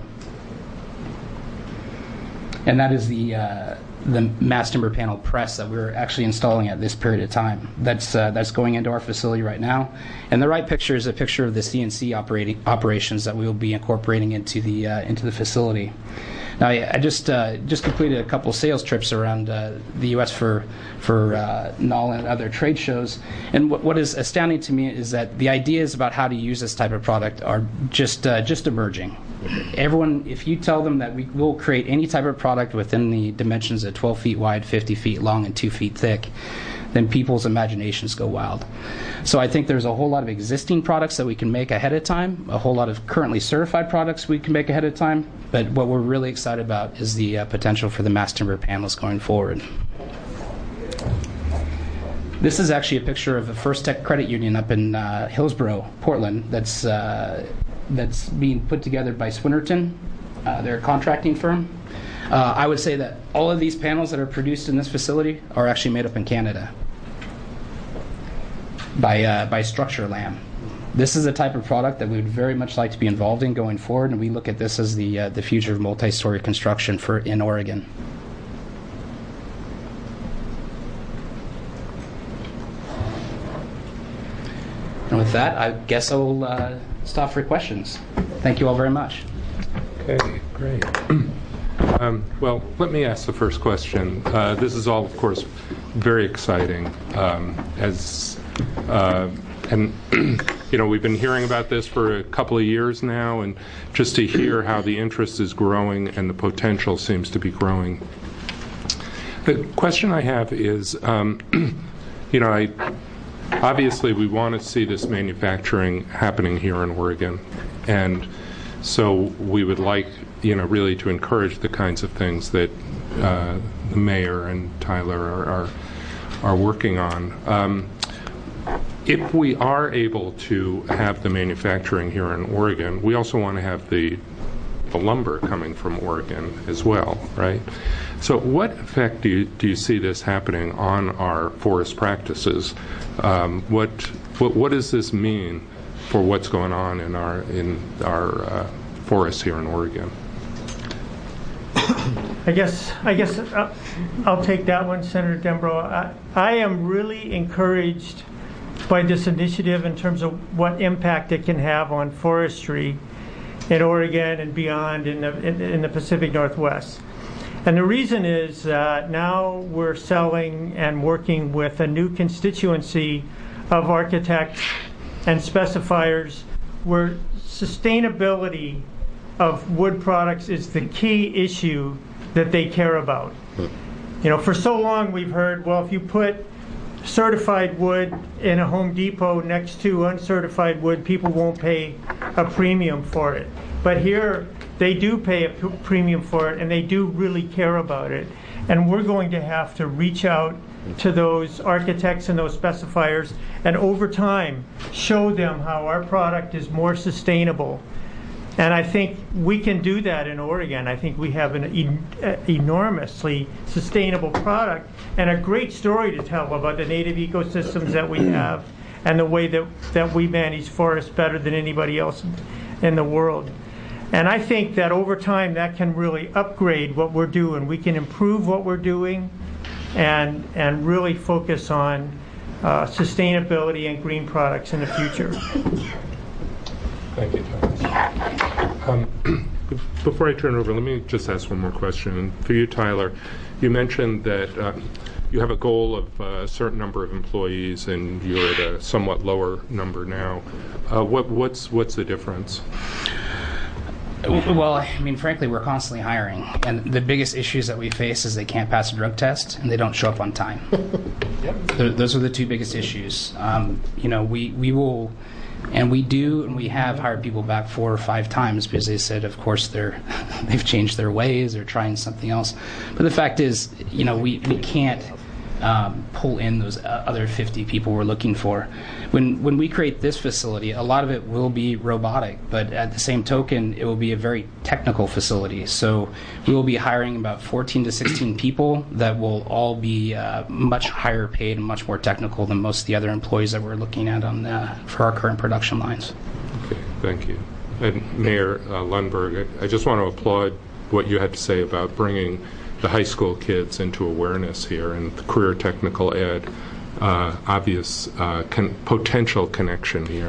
And that is the mass timber panel press that we're actually installing at this period of time. That's going into our facility right now. And the right picture is a picture of the CNC operations that we will be incorporating into the facility. Now, I just completed a couple sales trips around the U.S. for NAL and other trade shows, and what is astounding to me is that the ideas about how to use this type of product are just emerging. Everyone, if you tell them that we will create any type of product within the dimensions of 12 feet wide, 50 feet long, and 2 feet thick, then people's imaginations go wild. So I think there's a whole lot of existing products that we can make ahead of time, a whole lot of currently certified products we can make ahead of time, but what we're really excited about is the potential for the mass timber panels going forward. This is actually a picture of the First Tech Credit Union up in Hillsboro, Portland, that's being put together by Swinnerton. They're a contracting firm. I would say that all of these panels that are produced in this facility are actually made up in Canada by Structure Lam. This is a type of product that we would very much like to be involved in going forward, and we look at this as the future of multi-story construction in Oregon. And with that, I guess I will stop for questions. Thank you all very much. Okay, great. Well, let me ask the first question. This is all, of course, very exciting. And you know, we've been hearing about this for a couple of years now, and just to hear how the interest is growing and the potential seems to be growing. The question I have is, you know, obviously we want to see this manufacturing happening here in Oregon, and so we would like, you know, really to encourage the kinds of things that the mayor and Tyler are working on. If we are able to have the manufacturing here in Oregon, we also want to have the lumber coming from Oregon as well, right? So what effect do you see this happening on our forest practices? What does this mean for what's going on in our forests here in Oregon? I guess I'll take that one, Senator Dembro. I am really encouraged by this initiative in terms of what impact it can have on forestry in Oregon and beyond in the Pacific Northwest. And the reason is that now we're selling and working with a new constituency of architects and specifiers where sustainability of wood products is the key issue that they care about. You know, for so long we've heard, well, if you put certified wood in a Home Depot next to uncertified wood, people won't pay a premium for it. But here, they do pay a premium for it, and they do really care about it. And we're going to have to reach out to those architects and those specifiers, and over time, show them how our product is more sustainable. And I think we can do that in Oregon. I think we have an enormously sustainable product and a great story to tell about the native ecosystems that we have and the way that we manage forests better than anybody else in the world. And I think that over time that can really upgrade what we're doing. We can improve what we're doing and really focus on sustainability and green products in the future. Thank you, Thomas. Before I turn it over, let me just ask one more question. For you, Tyler, you mentioned that you have a goal of a certain number of employees, and you're at a somewhat lower number now. What's the difference? Well, I mean, frankly, we're constantly hiring, and the biggest issues that we face is they can't pass a drug test and they don't show up on time. Those are the two biggest issues. You know, we will. And we have hired people back 4 or 5 times because they said, of course, they've changed their ways, they're trying something else. But the fact is, you know, we can't pull in those other 50 people we're looking for. When we create this facility, a lot of it will be robotic, but at the same token, it will be a very technical facility. So we will be hiring about 14 to 16 people that will all be much higher paid and much more technical than most of the other employees that we're looking at for our current production lines. Okay, thank you. And Mayor Lundberg, I just want to applaud what you had to say about bringing the high school kids into awareness here and the career technical ed. Obvious potential connection here.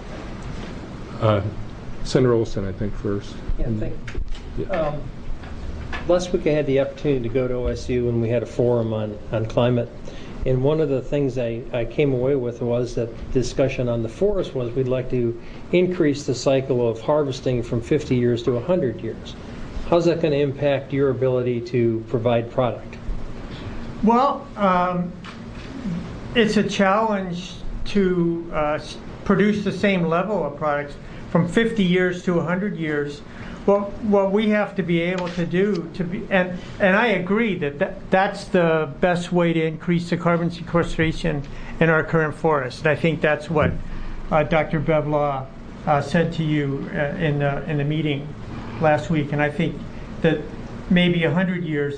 Senator Olson, I think, first. Yeah, thank you. Last week I had the opportunity to go to OSU and we had a forum on climate. And one of the things I came away with was that discussion on the forest was we'd like to increase the cycle of harvesting from 50 years to 100 years. How's that going to impact your ability to provide product? Well, it's a challenge to produce the same level of products from 50 years to 100 years. Well, what we have to be able to do and I agree that's the best way to increase the carbon sequestration in our current forest. And I think that's what Dr. Bev Law said to you in the meeting last week. And I think that maybe 100 years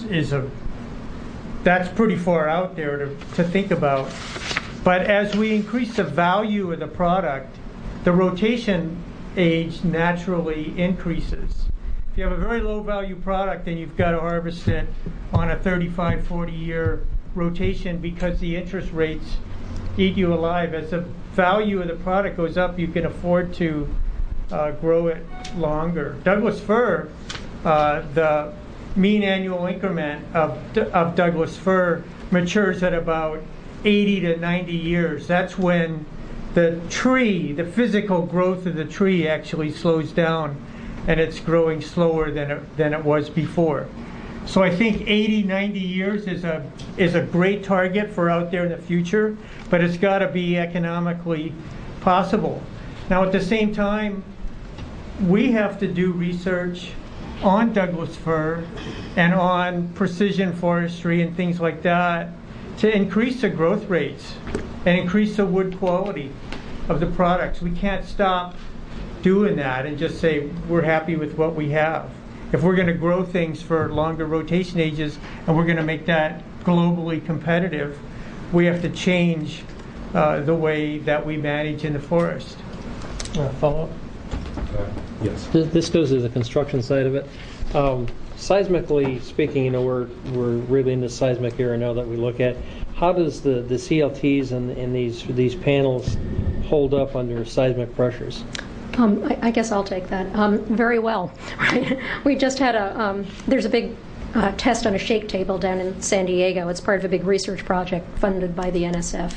that's pretty far out there to think about. But as we increase the value of the product, the rotation age naturally increases. If you have a very low value product, then you've got to harvest it on a 35, 40 year rotation because the interest rates eat you alive. As the value of the product goes up, you can afford to grow it longer. Douglas fir, the mean annual increment of Douglas fir matures at about 80 to 90 years. That's when the tree, the physical growth of the tree actually slows down and it's growing slower than it was before. So I think 80, 90 years is a great target for out there in the future, but it's got to be economically possible. Now at the same time, we have to do research on Douglas fir and on precision forestry and things like that to increase the growth rates and increase the wood quality of the products. We can't stop doing that and just say we're happy with what we have. If we're going to grow things for longer rotation ages and we're going to make that globally competitive, we have to change the way that we manage in the forest. Follow up? Yes. This goes to the construction side of it. Seismically speaking, we're really in the seismic era now that we look at. How does the CLTs and these panels hold up under seismic pressures? I guess I'll take that. Very well. Right? We just had there's a big test on a shake table down in San Diego. It's part of a big research project funded by the NSF.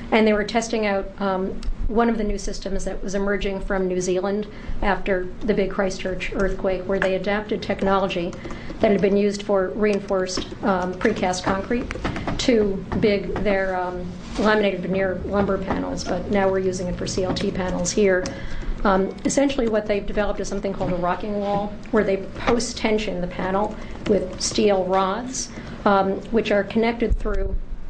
and they were testing out one of the new systems that was emerging from New Zealand after the big Christchurch earthquake, where they adapted technology that had been used for reinforced precast concrete to their laminated veneer lumber panels, but now we're using it for CLT panels here. Essentially what they've developed is something called a rocking wall, where they post-tension the panel with steel rods, which are connected through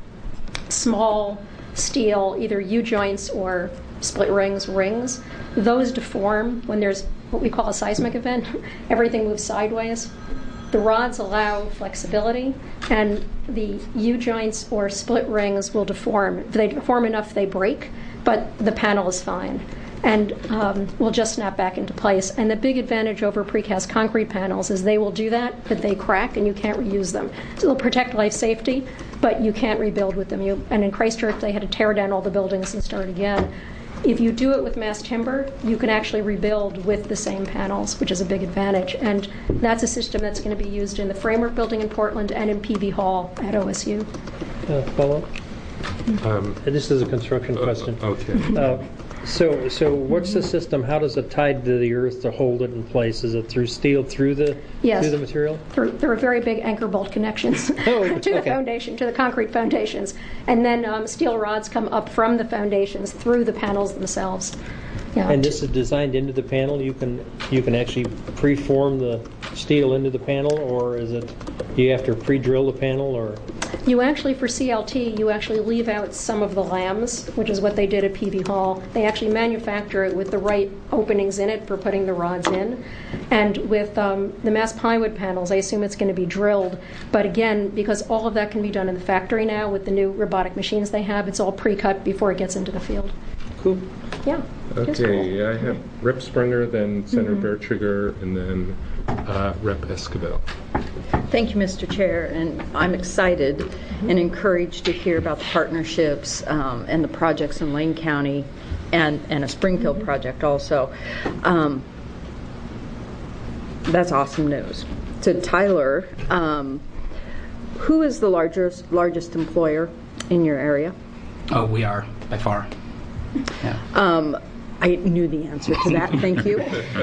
small steel, either U-joints or split rings. Those deform when there's what we call a seismic event. Everything moves sideways. The rods allow flexibility, and the U-joints or split rings will deform. If they deform enough, they break, but the panel is fine and will just snap back into place. And the big advantage over precast concrete panels is they will do that, but they crack and you can't reuse them. So they'll protect life safety, but you can't rebuild with them. And in Christchurch, they had to tear down all the buildings and start again. If you do it with mass timber, you can actually rebuild with the same panels, which is a big advantage. And that's a system that's going to be used in the Framework Building in Portland and in PV Hall at OSU. Follow-up? This is a construction question. Okay. So what's the system? How does it tie to the earth to hold it in place? Is it through steel through the material? There are very big anchor bolt connections to the foundation, to the concrete foundations, and then steel rods come up from the foundations through the panels themselves. Yeah. And this is designed into the panel. You can actually preform the steel into the panel, or is it you have to pre-drill the panel, or? You actually, for CLT, you actually leave out some of the lambs, which is what they did at PV Hall. They actually manufacture it with the right openings in it for putting the rods in. And with the mass plywood panels, I assume it's going to be drilled. But again, because all of that can be done in the factory now with the new robotic machines they have, it's all pre-cut before it gets into the field. Cool. Yeah. Okay, I have Rep. Springer, then Senator Bertschiger, and then Rep. Esquivel. Thank you, Mr. Chair, and I'm excited and encouraged to hear about the partnerships and the projects in Lane County and a Springfield project also. That's awesome news. So Tyler, who is the largest employer in your area? Oh, we are, by far. Yeah. I knew the answer to that. Thank you.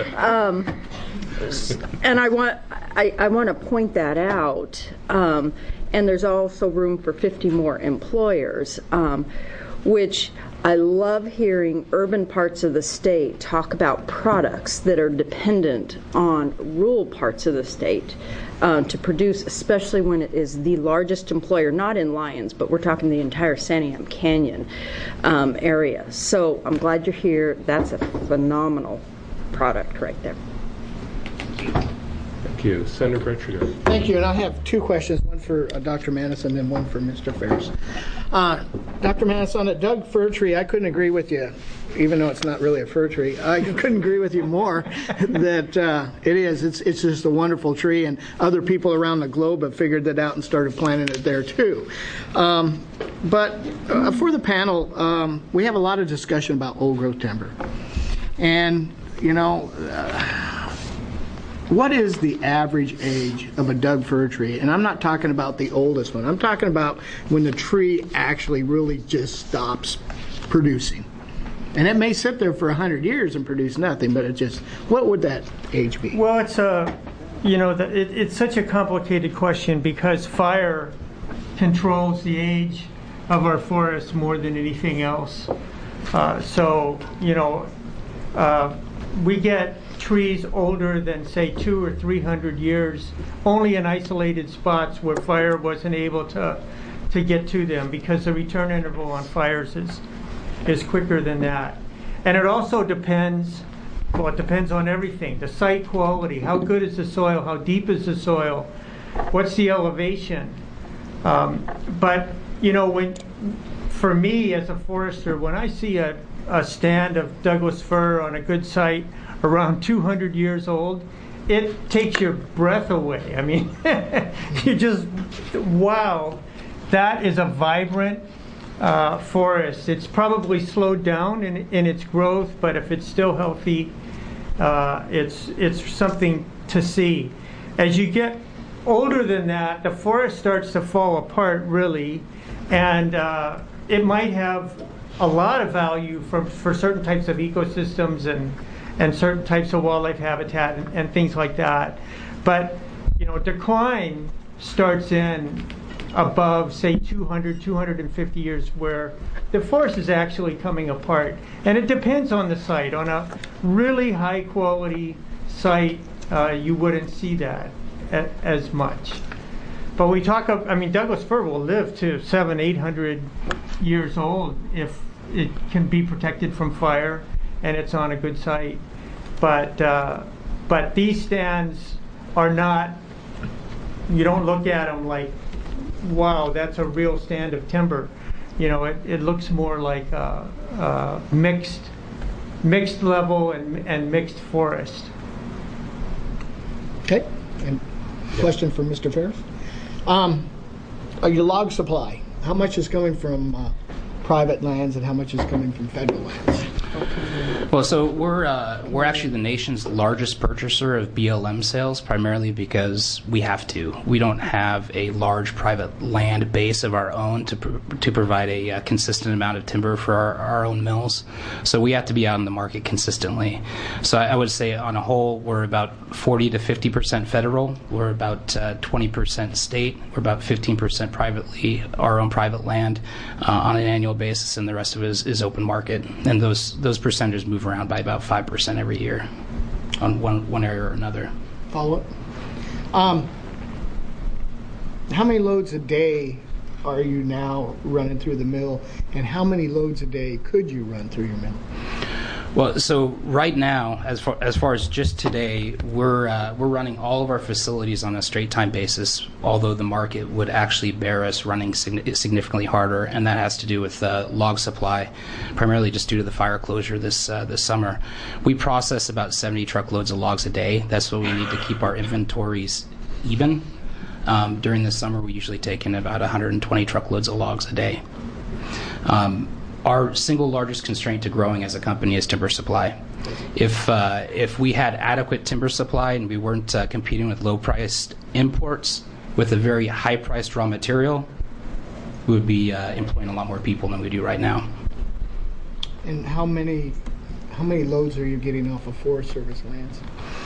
And I want to point that out. And there's also room for 50 more employers, which I love hearing urban parts of the state talk about products that are dependent on rural parts of the state to produce, especially when it is the largest employer, not in Lyons, but we're talking the entire Santiam Canyon area. So I'm glad you're here. That's a phenomenal product right there. Thank you. Senator Bertschiger. Thank you. And I have two questions, one for Dr. Manis and then one for Mr. Ferris. Dr. Manis, on a Doug fir tree, I couldn't agree with you, even though it's not really a fir tree. I couldn't agree with you more that it is. It's just a wonderful tree, and other people around the globe have figured that out and started planting it there too. But for the panel, we have a lot of discussion about old growth timber. And, you know, what is the average age of a Doug fir tree? And I'm not talking about the oldest one. I'm talking about when the tree actually really just stops producing. And it may sit there for 100 years and produce nothing, but it just, what would that age be? Well, it's it's such a complicated question because fire controls the age of our forests more than anything else. We get trees older than, say, 200 or 300 years only in isolated spots where fire wasn't able to get to them because the return interval on fires is quicker than that. And it also depends, well, it depends on everything. The site quality, how good is the soil, how deep is the soil, what's the elevation. But, you know, for me as a forester, when I see a stand of Douglas fir on a good site around 200 years old, it takes your breath away. I mean, you just, wow, that is a vibrant forest. It's probably slowed down in its growth, but if it's still healthy, it's something to see. As you get older than that, the forest starts to fall apart really, and it might have a lot of value for certain types of ecosystems and certain types of wildlife habitat and things like that. But, decline starts in above, say, 200, 250 years, where the forest is actually coming apart. And it depends on the site. On a really high quality site, you wouldn't see that as much. But we talk of, Douglas fir will live to 700, 800 years old if it can be protected from fire and it's on a good site. But these stands are not, you don't look at them like, wow, that's a real stand of timber. It looks more like a mixed level and mixed forest. Okay. And question for Mr. Ferris. Your log supply, how much is coming from private lands and how much is coming from federal lands? Well, so we're actually the nation's largest purchaser of BLM sales, primarily because we have to. We don't have a large private land base of our own to provide a consistent amount of timber for our own mills. So we have to be out in the market consistently. So I would say on a whole, we're about 40 to 50% federal. We're about 20% state. We're about 15% privately, our own private land on an annual basis, and the rest of it is open market. And those percentages move around by about 5% every year on one area or another. Follow up. How many loads a day are you now running through the mill, and how many loads a day could you run through your mill? Well, so right now, as far as just today, we're running all of our facilities on a straight time basis, although the market would actually bear us running significantly harder, and that has to do with log supply, primarily just due to the fire closure this summer. We process about 70 truckloads of logs a day. That's what we need to keep our inventories even. During the summer, we usually take in about 120 truckloads of logs a day. Our single largest constraint to growing as a company is timber supply. If we had adequate timber supply and we weren't competing with low-priced imports with a very high-priced raw material, we would be employing a lot more people than we do right now. And how many loads are you getting off of Forest Service lands?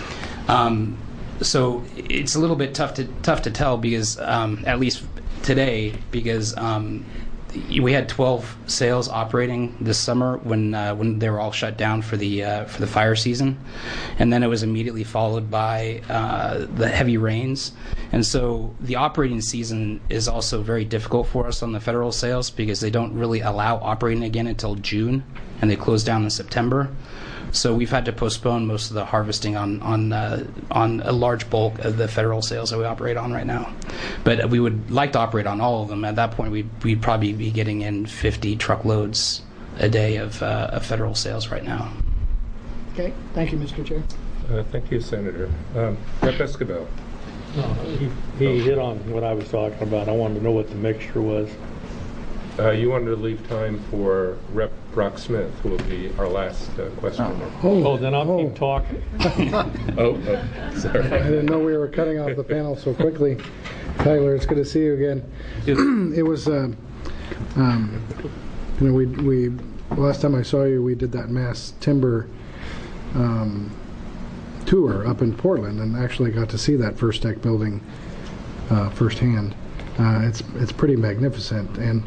So it's a little bit tough to tell because at least today, because we had 12 sales operating this summer when they were all shut down for the fire season, and then it was immediately followed by the heavy rains, and so the operating season is also very difficult for us on the federal sales because they don't really allow operating again until June, and they close down in September. So we've had to postpone most of the harvesting on a large bulk of the federal sales that we operate on right now. But we would like to operate on all of them. At that point, we'd probably be getting in 50 truckloads a day of federal sales right now. Okay. Thank you, Mr. Chair. Thank you, Senator. Rep. Escobar. No, he hit on what I was talking about. I wanted to know what the mixture was. You wanted to leave time for Rep. Brock Smith, who will be our last questioner. Then I'll keep talking. Sorry. I didn't know we were cutting off the panel so quickly. Tyler, it's good to see you again. It was, we last time I saw you, we did that mass timber tour up in Portland, and actually got to see that First Tech building firsthand. It's pretty magnificent, and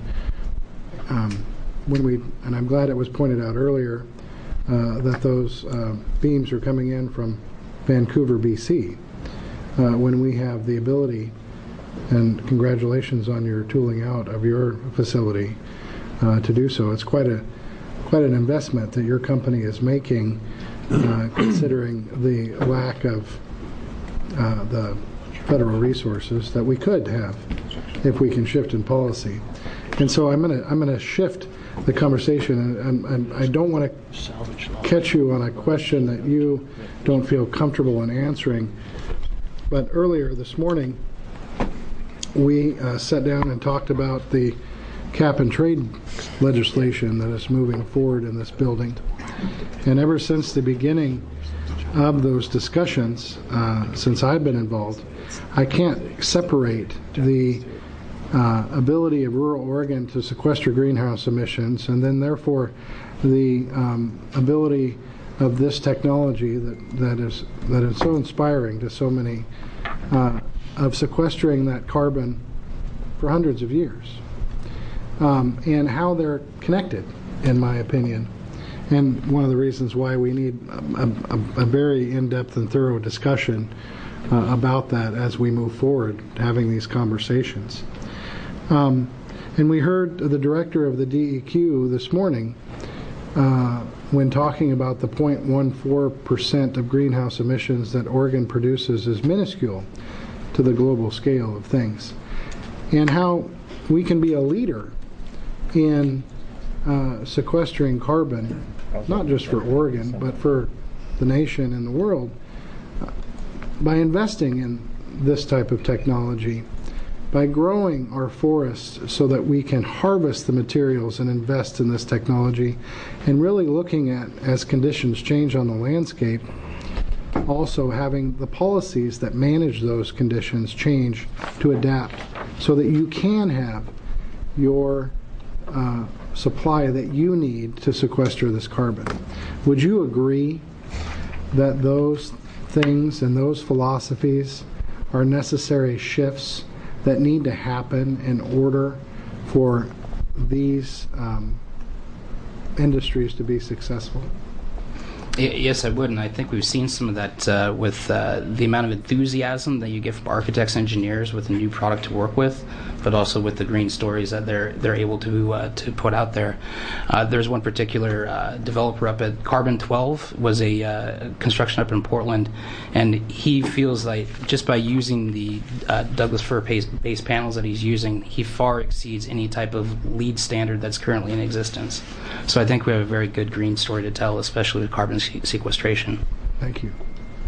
and I'm glad it was pointed out earlier that those beams are coming in from Vancouver, BC. When we have the ability, and congratulations on your tooling out of your facility to do so. It's quite an investment that your company is making, considering the lack of the federal resources that we could have if we can shift in policy. And so I'm gonna shift the conversation, and I don't want to catch you on a question that you don't feel comfortable in answering. But earlier this morning, we sat down and talked about the cap and trade legislation that is moving forward in this building. And ever since the beginning of those discussions, since I've been involved, I can't separate the ability of rural Oregon to sequester greenhouse emissions, and then therefore the ability of this technology that is so inspiring to so many, of sequestering that carbon for hundreds of years, and how they're connected, in my opinion. And one of the reasons why we need a very in-depth and thorough discussion about that as we move forward, having these conversations. And we heard the director of the DEQ this morning when talking about the 0.14% of greenhouse emissions that Oregon produces is minuscule to the global scale of things, and how we can be a leader in sequestering carbon, not just for Oregon, but for the nation and the world, by investing in this type of technology, by growing our forests so that we can harvest the materials and invest in this technology, and really looking at, as conditions change on the landscape, also having the policies that manage those conditions change to adapt so that you can have your supply that you need to sequester this carbon. Would you agree that those things and those philosophies are necessary shifts that need to happen in order for these industries to be successful? Yes, I would, and I think we've seen some of that with the amount of enthusiasm that you get from architects and engineers with a new product to work with, but also with the green stories that they're able to put out there. There's one particular developer up at Carbon 12 was a construction up in Portland, and he feels like just by using the Douglas fir base panels that he's using, he far exceeds any type of LEED standard that's currently in existence. So I think we have a very good green story to tell, especially with carbon sequestration. Thank you.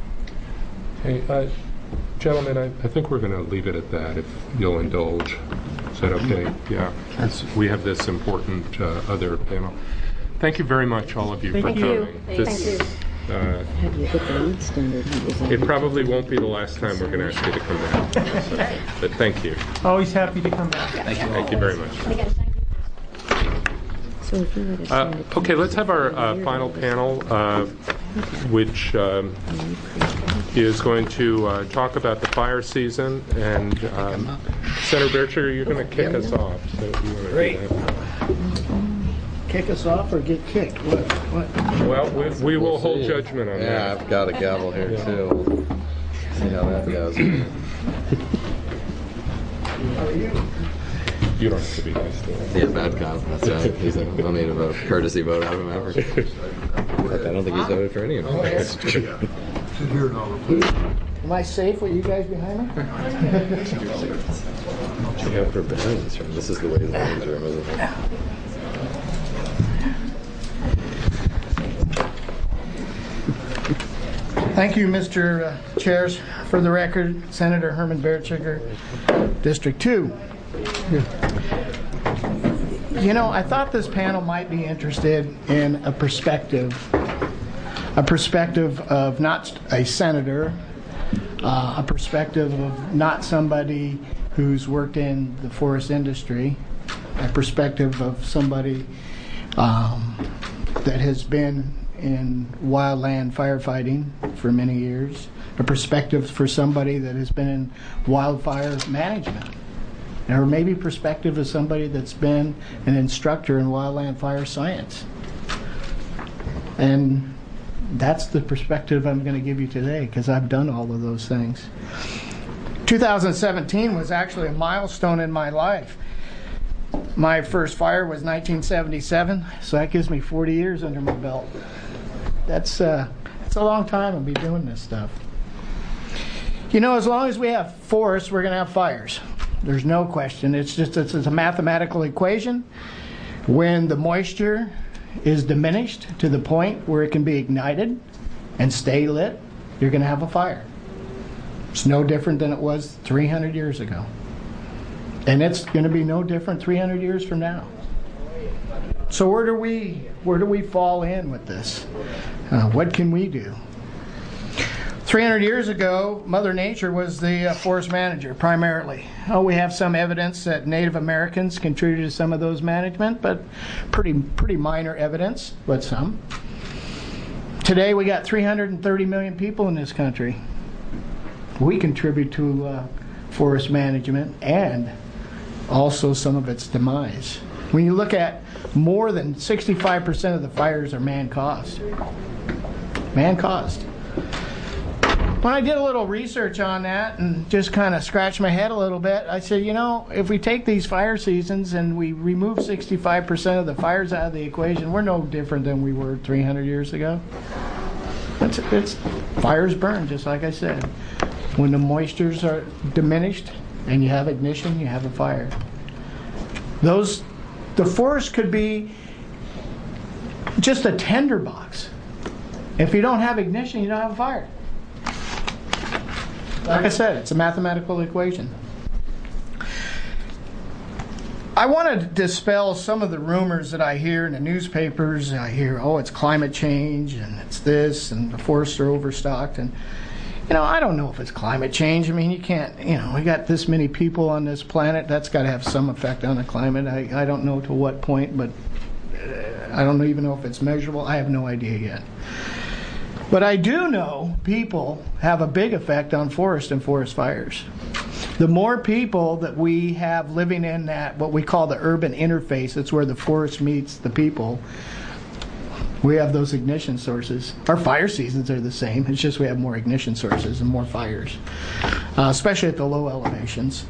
Hey, gentlemen, I think we're going to leave it at that, if you'll indulge. Is that okay? Yeah. We have this important other panel. Thank you very much, all of you, for coming. Thank you. Have you hit the LEED standard? It probably won't be the last time we're going to ask you to come back. So, but thank you. Always happy to come back. Thank you very much. Again, thank you. Okay, let's have our final panel, which is going to talk about the fire season. And Senator Bertschiger, you're going to kick us off. So if you want to Great. Kick us off or get kicked? What? Well, we will hold judgment on that. Yeah, I've got a gavel here, too. We'll see how that goes. How are you? You don't have to be nice to him. Yeah, bad cop. That's right. I'll need a vote, courtesy vote out of him ever. I don't think he's voted for any of them. Am I safe with you guys behind me? Yeah, for balance. This is the way the balance room is. Thank you, Mr. Chairs. For the record, Senator Herman Bertschiger, District 2. You know, I thought this panel might be interested in a perspective of not a senator, a perspective of not somebody who's worked in the forest industry, a perspective of somebody that has been in wildland firefighting for many years, a perspective for somebody that has been in wildfire management, or maybe perspective of somebody that's been an instructor in wildland fire science. And that's the perspective I'm going to give you today, because I've done all of those things. 2017 was actually a milestone in my life. My first fire was 1977, so that gives me 40 years under my belt. That's a long time to be doing this stuff. You know, as long as we have forests, we're going to have fires. There's no question. It's a mathematical equation. When the moisture is diminished to the point where it can be ignited and stay lit, you're going to have a fire. It's no different than it was 300 years ago. And it's going to be no different 300 years from now. So where do we fall in with this? What can we do? 300 years ago, Mother Nature was the forest manager primarily. We have some evidence that Native Americans contributed to some of those management, but pretty minor evidence, but some. Today we got 330 million people in this country. We contribute to forest management and also some of its demise. When you look at more than 65% of the fires are man-caused. Man-caused. When I did a little research on that and just kind of scratched my head a little bit, I said, if we take these fire seasons and we remove 65% of the fires out of the equation, we're no different than we were 300 years ago. It's fires burn, just like I said. When the moistures are diminished and you have ignition, you have a fire. The forest could be just a tinderbox. If you don't have ignition, you don't have a fire. Like I said, it's a mathematical equation. I want to dispel some of the rumors that I hear in the newspapers. I hear, it's climate change and it's this and the forests are overstocked. And, I don't know if it's climate change. I mean, you can't, we got this many people on this planet. That's got to have some effect on the climate. I don't know to what point, but I don't even know if it's measurable. I have no idea yet. But I do know people have a big effect on forest and forest fires. The more people that we have living in that, what we call the urban interface, it's where the forest meets the people, we have those ignition sources. Our fire seasons are the same, it's just we have more ignition sources and more fires, especially at the low elevations.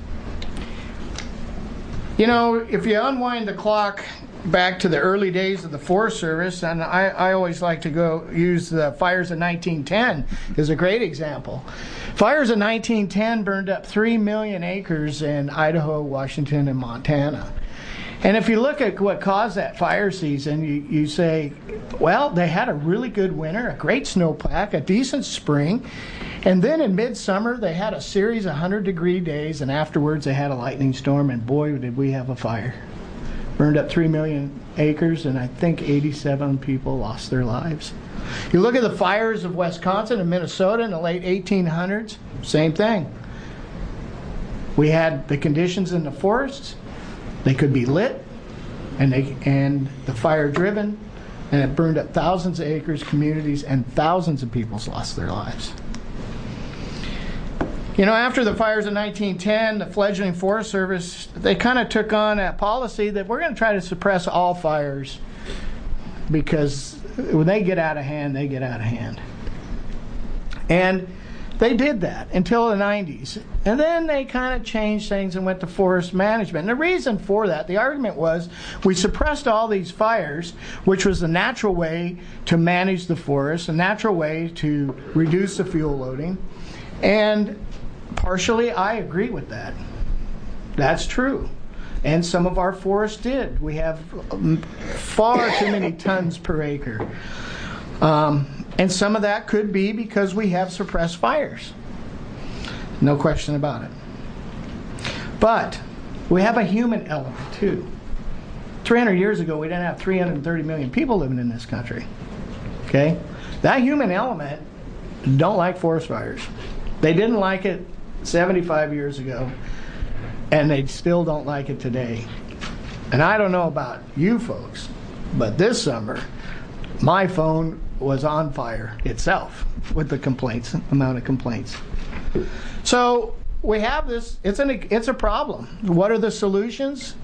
If you unwind the clock back to the early days of the Forest Service, and I always like to go use the fires of 1910 as a great example. Fires of 1910 burned up 3 million acres in Idaho, Washington, and Montana. And if you look at what caused that fire season, you say, well, they had a really good winter, a great snowpack, a decent spring, and then in midsummer they had a series of 100-degree days, and afterwards they had a lightning storm, and boy, did we have a fire. Burned up 3 million acres, and I think 87 people lost their lives. You look at the fires of Wisconsin and Minnesota in the late 1800s, same thing. We had the conditions in the forests. They could be lit, and the fire driven, and it burned up thousands of acres, communities, and thousands of people lost their lives. After the fires of 1910, the fledgling Forest Service, they kind of took on that policy that we're going to try to suppress all fires because when they get out of hand, they get out of hand. And they did that until the 90s. And then they kind of changed things and went to forest management. And the reason for that, the argument was, we suppressed all these fires, which was the natural way to manage the forest, a natural way to reduce the fuel loading. And partially, I agree with that. That's true. And some of our forests did. We have far too many tons per acre. And some of that could be because we have suppressed fires. No question about it. But we have a human element too. 300 years ago, we didn't have 330 million people living in this country. Okay? That human element don't like forest fires. They didn't like it 75 years ago, and they still don't like it today. And I don't know about you folks, but this summer, my phone was on fire itself with the amount of complaints. So we have this, it's a problem. What are the solutions?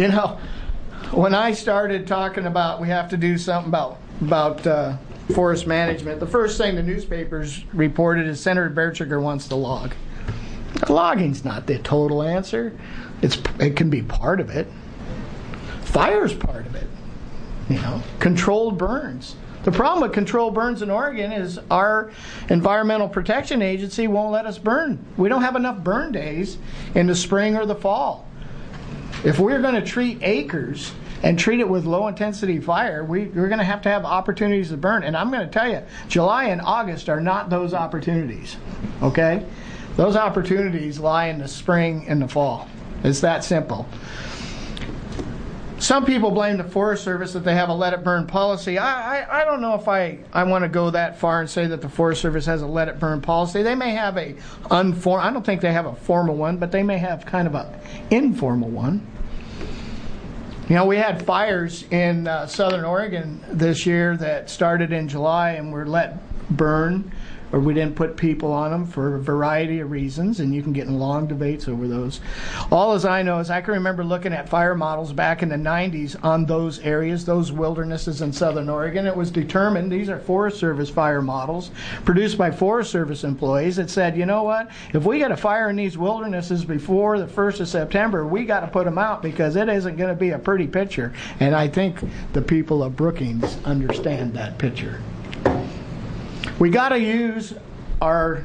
When I started talking about we have to do something about forest management, the first thing the newspapers reported is Senator Bertschiger wants to log. Logging's not the total answer. It can be part of it. Fire's part of it. Controlled burns. The problem with controlled burns in Oregon is our Environmental Protection Agency won't let us burn. We don't have enough burn days in the spring or the fall. If we're going to treat acres and treat it with low-intensity fire, we're going to have opportunities to burn. And I'm going to tell you, July and August are not those opportunities. Okay? Those opportunities lie in the spring and the fall. It's that simple. some people blame the Forest Service that they have a let it burn policy. I don't know if I want to go that far and say that the Forest Service has a let it burn policy. They may have I don't think they have a formal one, but they may have kind of an informal one. You know, we had fires in Southern Oregon this year that started in July and were let burn, or we didn't put people on them for a variety of reasons, and you can get in long debates over those. All as I know is I can remember looking at fire models back in the 90s on those areas, those wildernesses in Southern Oregon. It was determined, these are Forest Service fire models produced by Forest Service employees that said, you know what, if we get a fire in these wildernesses before the 1st of September, we got to put them out because it isn't going to be a pretty picture. And I think the people of Brookings understand that picture. We got to use all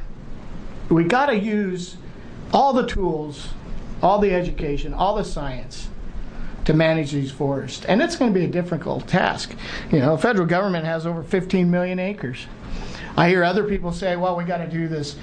the tools, all the education, all the science to manage these forests. And it's going to be a difficult task. You know, the federal government has over 15 million acres. I hear other people say, well, we got to do this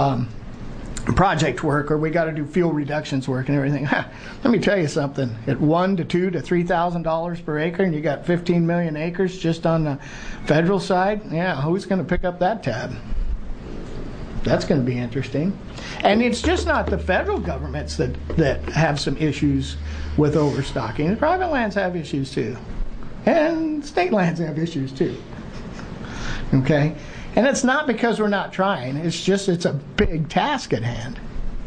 project work, or we got to do fuel reductions work and everything. Let me tell you something. At $1,000 to $2,000 to $3,000 per acre, and you got 15 million acres just on the federal side, yeah, who's going to pick up that tab? That's going to be interesting. And it's just not the federal governments that have some issues with overstocking. The private lands have issues too. And state lands have issues too. Okay? And it's not because we're not trying. It's just it's a big task at hand.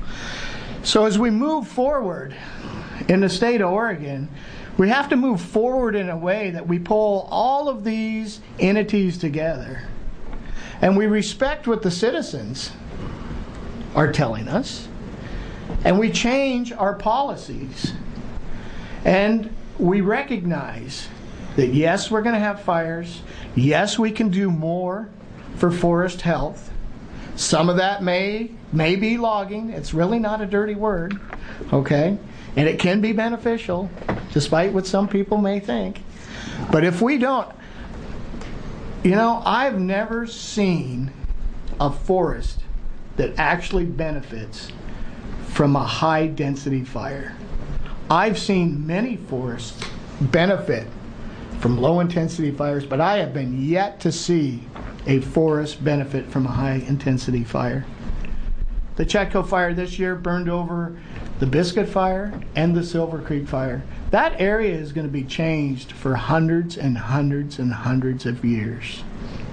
So as we move forward in the state of Oregon, we have to move forward in a way that we pull all of these entities together. And we respect what the citizens are telling us. And we change our policies. And we recognize that yes, we're going to have fires. Yes, we can do more for forest health. Some of that may be logging. It's really not a dirty word, okay? And it can be beneficial, despite what some people may think. But if we don't, you know, I've never seen a forest that actually benefits from a high density fire. I've seen many forests benefit from low intensity fires, but I have been yet to see a forest benefit from a high intensity fire. The Chetco fire this year burned over the Biscuit fire and the Silver Creek fire. That area is going to be changed for hundreds and hundreds and hundreds of years.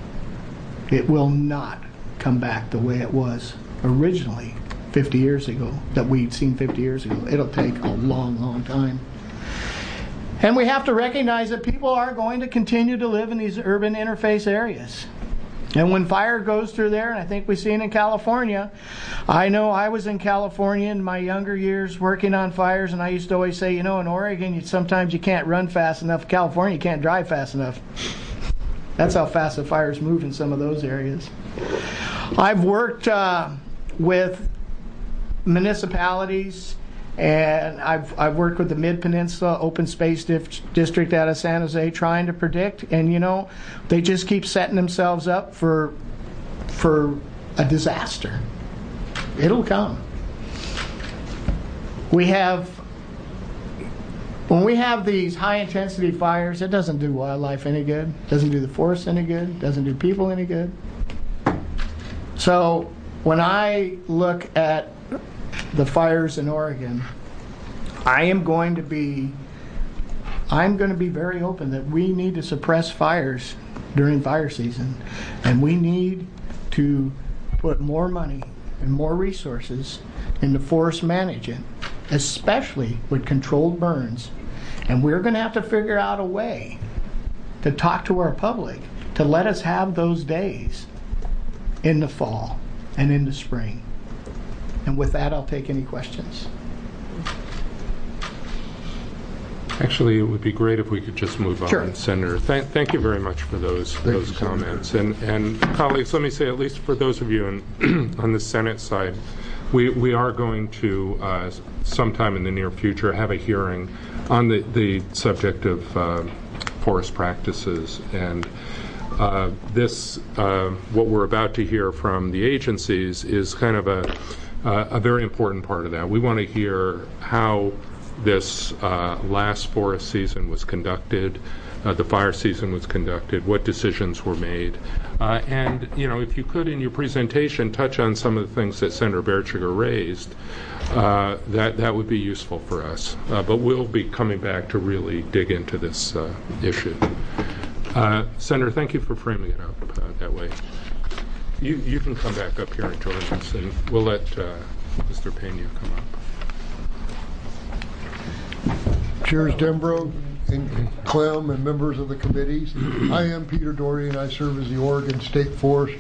It will not come back the way it was originally 50 years ago, that we'd seen 50 years ago. It'll take a long, long time. And we have to recognize that people are going to continue to live in these urban interface areas. And when fire goes through there, and I think we've seen in California, I know I was in California in my younger years working on fires, and I used to always say, you know, in Oregon, sometimes you can't run fast enough. In California, you can't drive fast enough. That's how fast the fires move in some of those areas. I've worked with municipalities, and I've worked with the Mid-Peninsula Open Space District out of San Jose trying to predict, and you know, they just keep setting themselves up for a disaster. It'll come. When we have these high intensity fires, it doesn't do wildlife any good, doesn't do the forest any good, doesn't do people any good. So when I look at the fires in Oregon, I'm going to be very open that we need to suppress fires during fire season, and we need to put more money and more resources into forest management, especially with controlled burns. And we're going to have to figure out a way to talk to our public to let us have those days in the fall and in the spring. And with that, I'll take any questions. Actually, it would be great if we could just move on. Sure. Senator, thank you very much for those comments. And colleagues, let me say, at least for those of you on the Senate side, we are going to, sometime in the near future, have a hearing on the subject of forest practices. And what we're about to hear from the agencies is kind of a very important part of that. We want to hear how this last forest season was conducted, the fire season was conducted, what decisions were made. And, if you could in your presentation touch on some of the things that Senator Bertschiger raised, that would be useful for us. But we'll be coming back to really dig into this issue. Senator, thank you for framing it up that way. You can come back up here and join us, and we'll let Mr. Pena come up. Chairs Denbrough and Clem and members of the committees. I am Peter Doherty, and I serve as the Oregon State Forester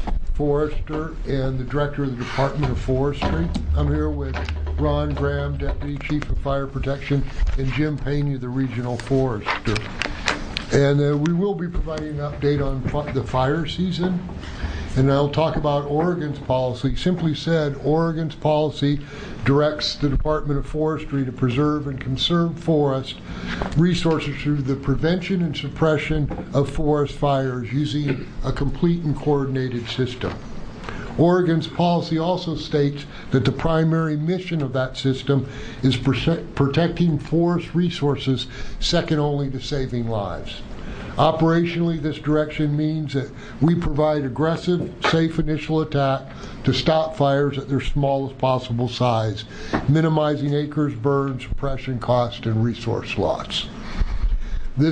and the Director of the Department of Forestry. I'm here with Ron Graham, Deputy Chief of Fire Protection, and Jim Pena, the Regional Forester. And we will be providing an update on the fire season. And I'll talk about Oregon's policy. Simply said, Oregon's policy directs the Department of Forestry to preserve and conserve forest resources through the prevention and suppression of forest fires using a complete and coordinated system. Oregon's policy also states that the primary mission of that system is protecting forest resources, second only to saving lives. Operationally, this direction means that we provide aggressive, safe initial attack to stop fires at their smallest possible size, minimizing acres burned, suppression cost, and resource loss. The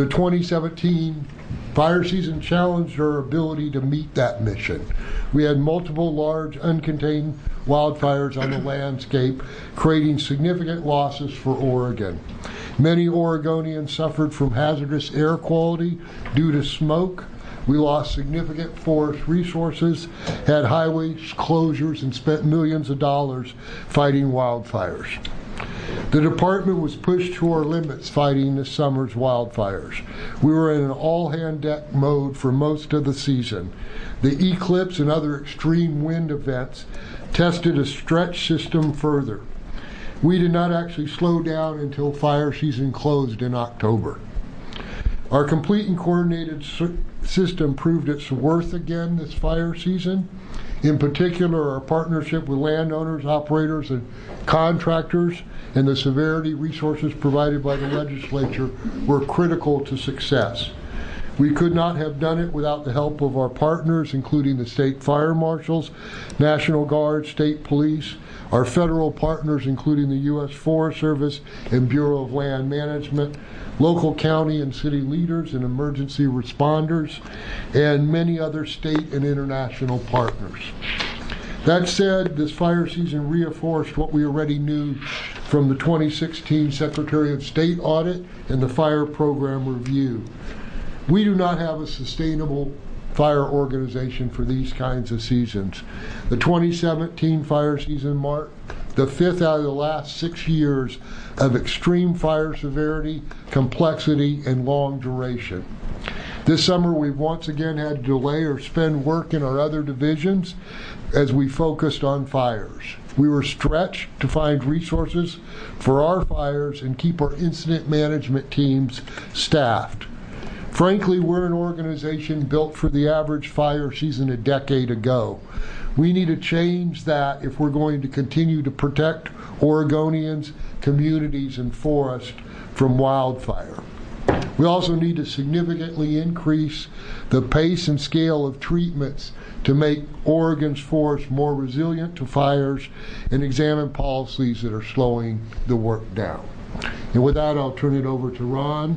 2017 fire season challenged our ability to meet that mission. We had multiple large uncontained wildfires on the landscape, creating significant losses for Oregon. Many Oregonians suffered from hazardous air quality due to smoke. We lost significant forest resources, had highway closures, and spent millions of dollars fighting wildfires. The department was pushed to our limits fighting this summer's wildfires. We were in an all-hand-deck mode for most of the season. The eclipse and other extreme wind events tested a stretch system further. We did not actually slow down until fire season closed in October. Our complete and coordinated system proved its worth again this fire season. In particular, our partnership with landowners, operators, and contractors, and the severity resources provided by the legislature were critical to success. We could not have done it without the help of our partners, including the state fire marshals, National Guard, state police, our federal partners, including the U.S. Forest Service and Bureau of Land Management, local county and city leaders and emergency responders, and many other state and international partners. That said, this fire season reinforced what we already knew from the 2016 Secretary of State audit and the fire program review. We do not have a sustainable fire organization for these kinds of seasons. The 2017 fire season marked the fifth out of the last 6 years of extreme fire severity, complexity, and long duration. This summer, we've once again had to delay or spend work in our other divisions as we focused on fires. We were stretched to find resources for our fires and keep our incident management teams staffed. Frankly, we're an organization built for the average fire season a decade ago. We need to change that if we're going to continue to protect Oregonians, communities, and forests from wildfire. We also need to significantly increase the pace and scale of treatments to make Oregon's forests more resilient to fires and examine policies that are slowing the work down. And with that, I'll turn it over to Ron.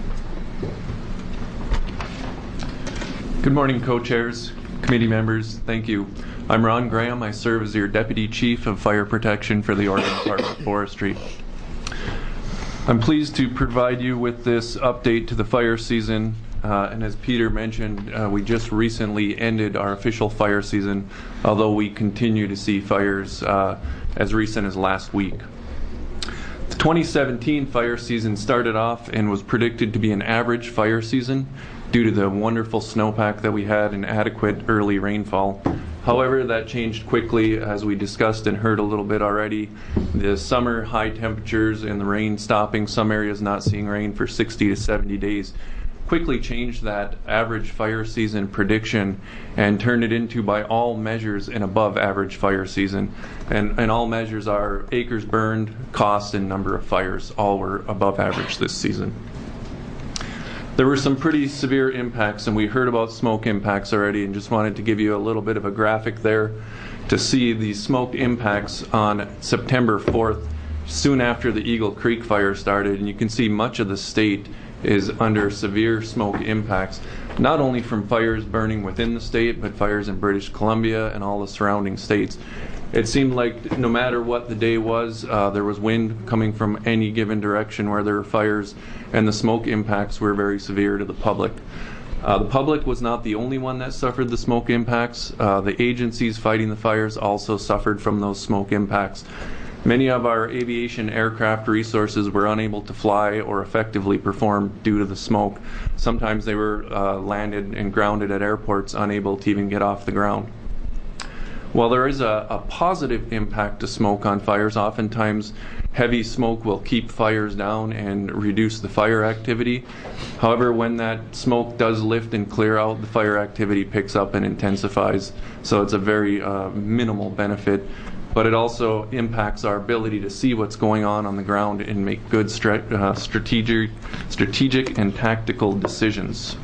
Good morning, co-chairs, committee members. Thank you. I'm Ron Graham. I serve as your Deputy Chief of Fire Protection for the Oregon Department of Forestry. I'm pleased to provide you with this update to the fire season. And as Peter mentioned, we just recently ended our official fire season, although we continue to see fires as recent as last week. The 2017 fire season started off and was predicted to be an average fire season due to the wonderful snowpack that we had and adequate early rainfall. However, that changed quickly, as we discussed and heard a little bit already. The summer high temperatures and the rain stopping, some areas not seeing rain for 60 to 70 days, quickly changed that average fire season prediction and turned it into, by all measures, an above average fire season. And all measures are acres burned, cost, and number of fires. All were above average this season. There were some pretty severe impacts, and we heard about smoke impacts already, and just wanted to give you a little bit of a graphic there to see the smoke impacts on September 4th, soon after the Eagle Creek fire started. And you can see much of the state is under severe smoke impacts, not only from fires burning within the state, but fires in British Columbia and all the surrounding states. It seemed like no matter what the day was, there was wind coming from any given direction where there were fires, and the smoke impacts were very severe to the public. The public was not the only one that suffered the smoke impacts. The agencies fighting the fires also suffered from those smoke impacts. Many of our aviation aircraft resources were unable to fly or effectively perform due to the smoke. Sometimes they were landed and grounded at airports, unable to even get off the ground. While there is a positive impact to smoke on fires, oftentimes heavy smoke will keep fires down and reduce the fire activity. However, when that smoke does lift and clear out, the fire activity picks up and intensifies. So it's a very minimal benefit, but it also impacts our ability to see what's going on the ground and make good strategic and tactical decisions.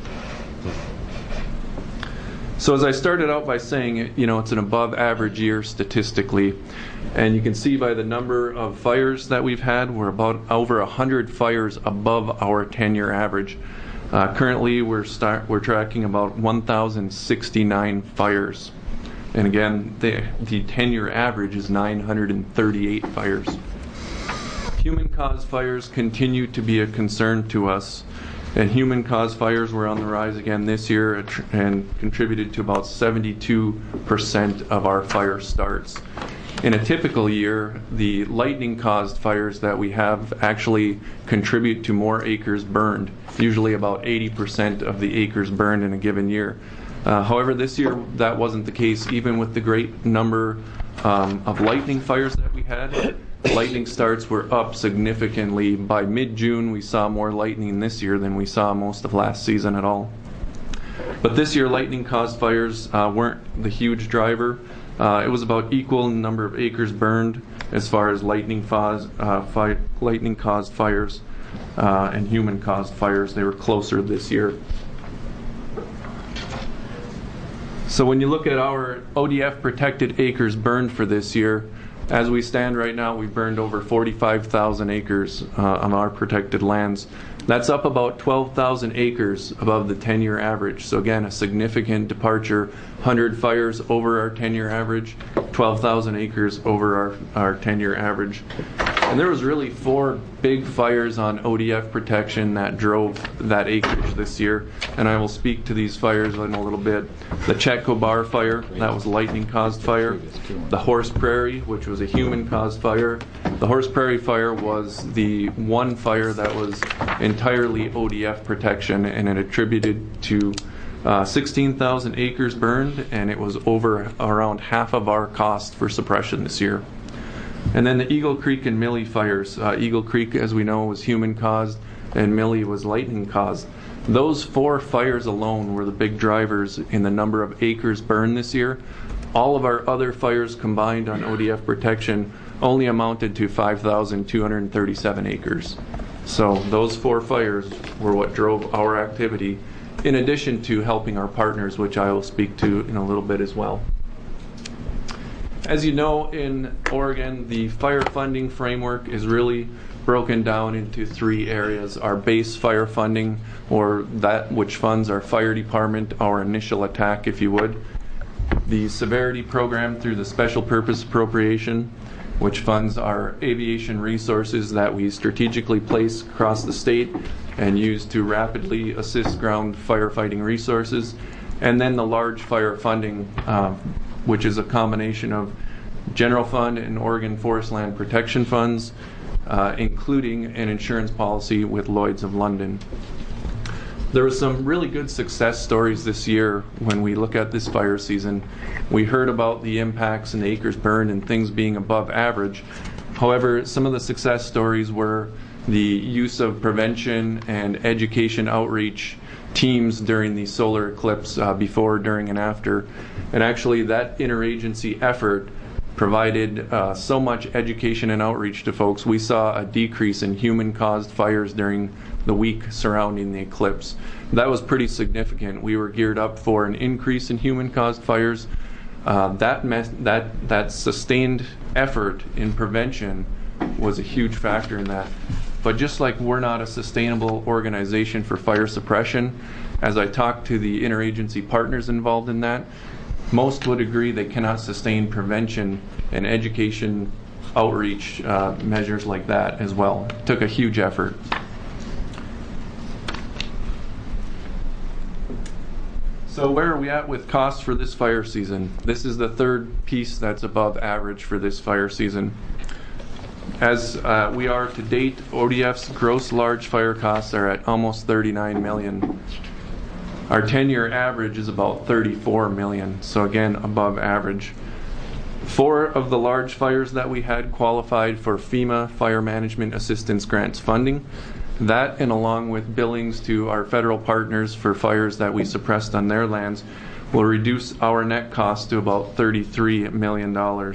So as I started out by saying, it's an above average year statistically, and you can see by the number of fires that we've had, we're about over 100 fires above our 10-year average. Currently, we're tracking about 1,069 fires, and again, the 10-year average is 938 fires. Human-caused fires continue to be a concern to us. And human-caused fires were on the rise again this year and contributed to about 72% of our fire starts. In a typical year, the lightning-caused fires that we have actually contribute to more acres burned, usually about 80% of the acres burned in a given year. However, this year that wasn't the case, even with the great number of lightning fires that we had. Lightning starts were up significantly. By mid-June, we saw more lightning this year than we saw most of last season at all. But this year, lightning-caused fires weren't the huge driver. It was about equal in number of acres burned as far as lightning-caused fires and human-caused fires. They were closer this year. So when you look at our ODF protected acres burned for this year, as we stand right now, we've burned over 45,000 acres on our protected lands. That's up about 12,000 acres above the 10-year average. So again, a significant departure. 100 fires over our 10-year average, 12,000 acres over our 10-year average. And there was really 4 big fires on ODF protection that drove that acreage this year. And I will speak to these fires in a little bit. The Chetco Bar fire, that was a lightning-caused fire. The Horse Prairie, which was a human-caused fire. The Horse Prairie fire was the one fire that was entirely ODF protection, and it attributed to 16,000 acres burned, and it was over around half of our cost for suppression this year. And then the Eagle Creek and Millie fires. Eagle Creek, as we know, was human-caused, and Millie was lightning-caused. Those 4 fires alone were the big drivers in the number of acres burned this year. All of our other fires combined on ODF protection only amounted to 5,237 acres. So those 4 fires were what drove our activity, in addition to helping our partners, which I will speak to in a little bit as well. As you know, in Oregon, the fire funding framework is really broken down into 3 areas. Our base fire funding, or that which funds our fire department, our initial attack, if you would. The severity program through the special purpose appropriation, which funds our aviation resources that we strategically place across the state and use to rapidly assist ground firefighting resources. And then the large fire funding, which is a combination of general fund and Oregon Forest Land Protection funds, including an insurance policy with Lloyd's of London. There were some really good success stories this year when we look at this fire season. We heard about the impacts and the acres burned and things being above average. However, some of the success stories were the use of prevention and education outreach teams during the solar eclipse before, during, and after. And actually that interagency effort provided so much education and outreach to folks. We saw a decrease in human-caused fires during the week surrounding the eclipse. That was pretty significant. We were geared up for an increase in human-caused fires. That sustained effort in prevention was a huge factor in that. But just like we're not a sustainable organization for fire suppression, as I talked to the interagency partners involved in that, most would agree they cannot sustain prevention and education outreach measures like that as well. It took a huge effort. So where are we at with costs for this fire season? This is the third piece that's above average for this fire season. As we are to date, ODF's gross large fire costs are at almost $39 million. Our 10-year average is about $34 million, so again, above average. 4 of the large fires that we had qualified for FEMA Fire Management Assistance Grants funding. That, and along with billings to our federal partners for fires that we suppressed on their lands, will reduce our net cost to about $33 million.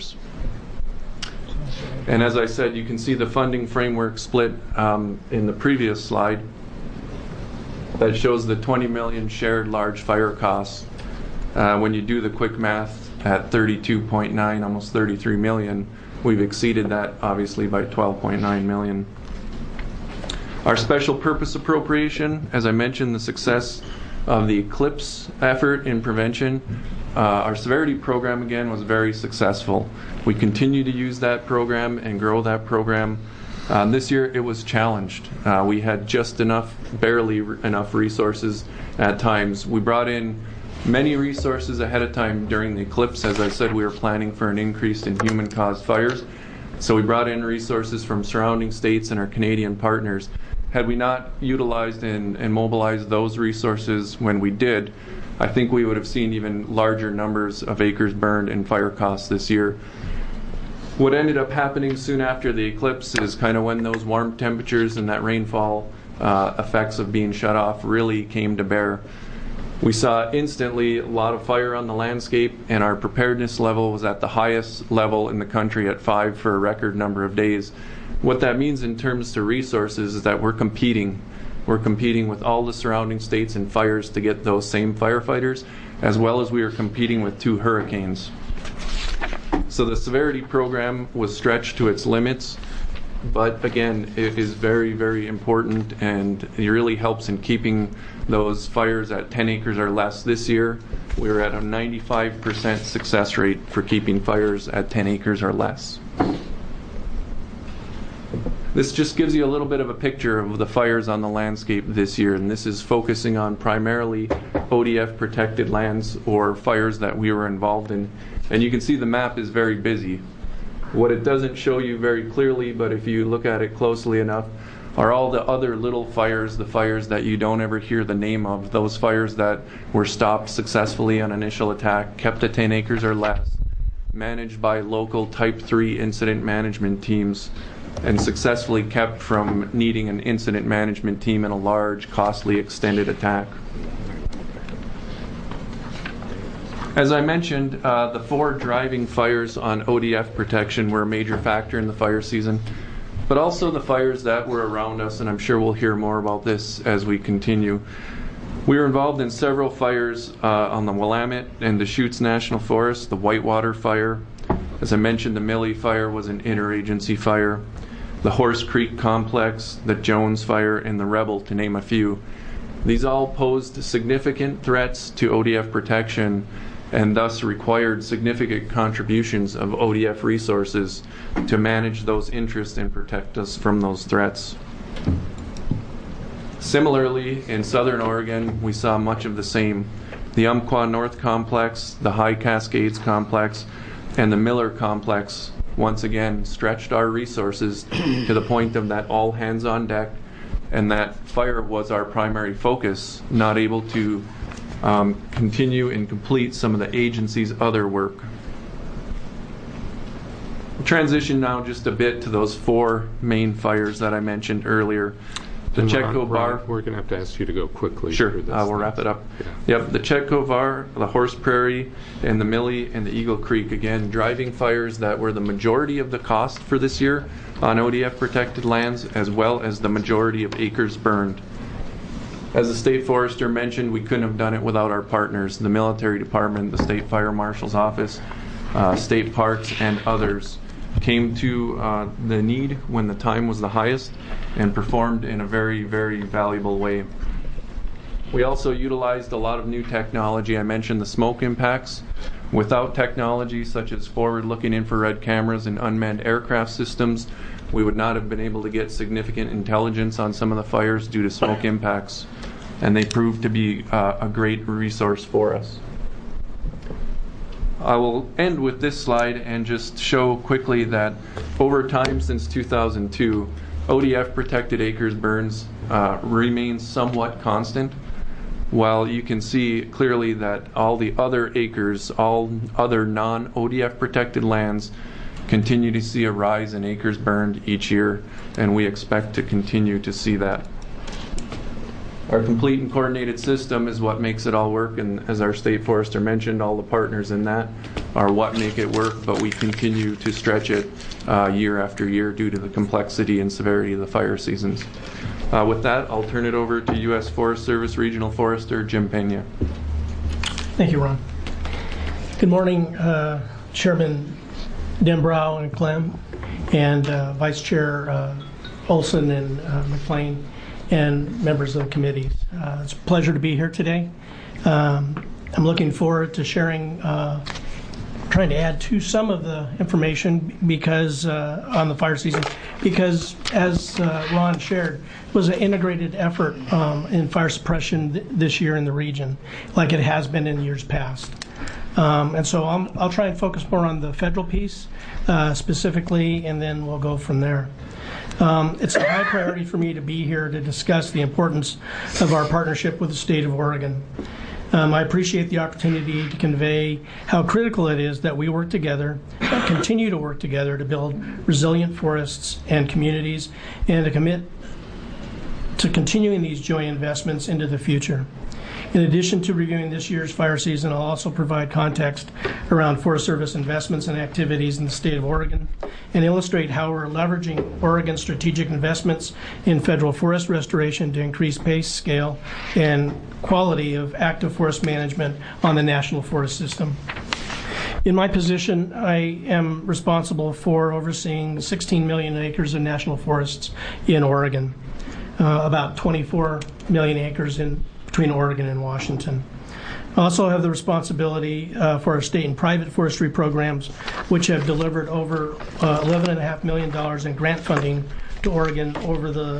And as I said, you can see the funding framework split in the previous slide that shows the $20 million shared large fire costs. When you do the quick math at 32.9, almost 33 million, we've exceeded that obviously by 12.9 million. Our special purpose appropriation, as I mentioned, the success of the eclipse effort in prevention. Our severity program, again, was very successful. We continue to use that program and grow that program. This year it was challenged. We had just barely enough resources at times. We brought in many resources ahead of time during the eclipse. As I said, we were planning for an increase in human-caused fires. So we brought in resources from surrounding states and our Canadian partners. Had we not utilized and mobilized those resources when we did, I think we would have seen even larger numbers of acres burned and fire costs this year. What ended up happening soon after the eclipse is kind of when those warm temperatures and that rainfall effects of being shut off really came to bear. We saw instantly a lot of fire on the landscape, and our preparedness level was at the highest level in the country at 5 for a record number of days. What that means in terms of resources is that we're competing. We're competing with all the surrounding states and fires to get those same firefighters, as well as we are competing with 2 hurricanes. So the severity program was stretched to its limits, but again, it is very, very important, and it really helps in keeping those fires at 10 acres or less. This year, we were at a 95% success rate for keeping fires at 10 acres or less. This just gives you a little bit of a picture of the fires on the landscape this year, and this is focusing on primarily ODF protected lands or fires that we were involved in. And you can see the map is very busy. What it doesn't show you very clearly, but if you look at it closely enough, are all the other little fires, the fires that you don't ever hear the name of, those fires that were stopped successfully on initial attack, kept at 10 acres or less, managed by local Type 3 incident management teams, and successfully kept from needing an incident management team in a large, costly, extended attack. As I mentioned, the 4 driving fires on ODF protection were a major factor in the fire season, but also the fires that were around us, and I'm sure we'll hear more about this as we continue. We were involved in several fires on the Willamette and Deschutes National Forest, the Whitewater Fire. As I mentioned, the Millie Fire was an interagency fire. The Horse Creek Complex, the Jones Fire, and the Rebel, to name a few. These all posed significant threats to ODF protection and thus required significant contributions of ODF resources to manage those interests and protect us from those threats. Similarly, in southern Oregon, we saw much of the same. The Umpqua North Complex, the High Cascades Complex, and the Miller Complex once again stretched our resources to the point of that all hands on deck, and that fire was our primary focus, not able to continue and complete some of the agency's other work. transition now just a bit to those 4 main fires that I mentioned earlier. The Chetco Bar. We're going to have to ask you to go quickly. Sure, through this. we'll wrap it up. Yeah. Yep, the Chetco Bar, the Horse Prairie, and the Millie and the Eagle Creek, again, driving fires that were the majority of the cost for this year on ODF protected lands, as well as the majority of acres burned. As the State Forester mentioned, we couldn't have done it without our partners, the Military Department, the State Fire Marshal's Office, State Parks, and others came to the need when the time was the highest and performed in a very, very valuable way. We also utilized a lot of new technology. I mentioned the smoke impacts. Without technology such as forward-looking infrared cameras and unmanned aircraft systems, we would not have been able to get significant intelligence on some of the fires due to smoke impacts, and they proved to be a great resource for us. I will end with this slide and just show quickly that over time since 2002, ODF protected acres burns remain somewhat constant, while you can see clearly that all the other acres, all other non-ODF protected lands continue to see a rise in acres burned each year, and we expect to continue to see that. Our complete and coordinated system is what makes it all work, and as our State Forester mentioned, all the partners in that are what make it work, but we continue to stretch it year after year due to the complexity and severity of the fire seasons. With that, I'll turn it over to U.S. Forest Service Regional Forester Jim Pena. Thank you, Ron. Good morning, Chairman Denbrow and Clem, and Vice Chair Olson and McLean, and members of the committees. It's a pleasure to be here today. I'm looking forward to sharing, trying to add to some of the information because on the fire season, because as Ron shared, it was an integrated effort in fire suppression this year in the region, like it has been in years past. And so I'll try and focus more on the federal piece specifically, and then we'll go from there. It's a high priority for me to be here to discuss the importance of our partnership with the state of Oregon. I appreciate the opportunity to convey how critical it is that we work together, continue to work together to build resilient forests and communities, and to commit to continuing these joint investments into the future. In addition to reviewing this year's fire season, I'll also provide context around Forest Service investments and activities in the state of Oregon and illustrate how we're leveraging Oregon's strategic investments in federal forest restoration to increase pace, scale, and quality of active forest management on the national forest system. In my position, I am responsible for overseeing 16 million acres of national forests in Oregon, about 24 million acres between Oregon and Washington. I also have the responsibility for our state and private forestry programs, which have delivered over $11.5 million in grant funding to Oregon over the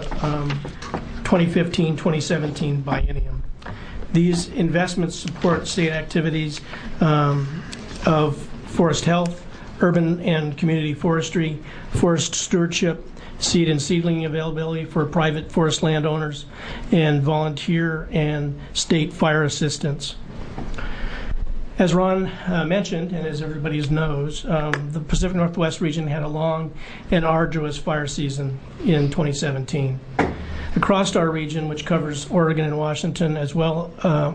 2015-2017 biennium. These investments support state activities of forest health, urban and community forestry, forest stewardship, seed and seedling availability for private forest landowners, and volunteer and state fire assistance. As Ron mentioned, and as everybody knows, the Pacific Northwest region had a long and arduous fire season in 2017. Across our region, which covers Oregon and Washington as well,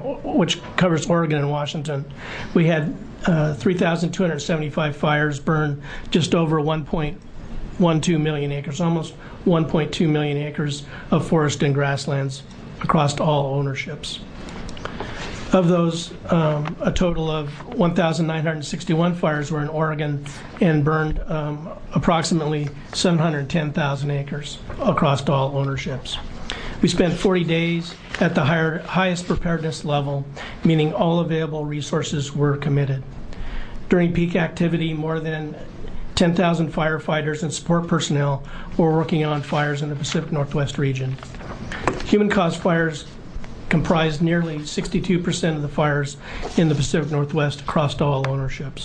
we had 3,275 fires burn just over 1.12 million acres, almost 1.2 million acres of forest and grasslands across all ownerships. Of those, a total of 1,961 fires were in Oregon and burned approximately 710,000 acres across all ownerships. We spent 40 days at the highest preparedness level, meaning all available resources were committed. During peak activity, more than 10,000 firefighters and support personnel were working on fires in the Pacific Northwest region. Human-caused fires comprised nearly 62% of the fires in the Pacific Northwest across all ownerships.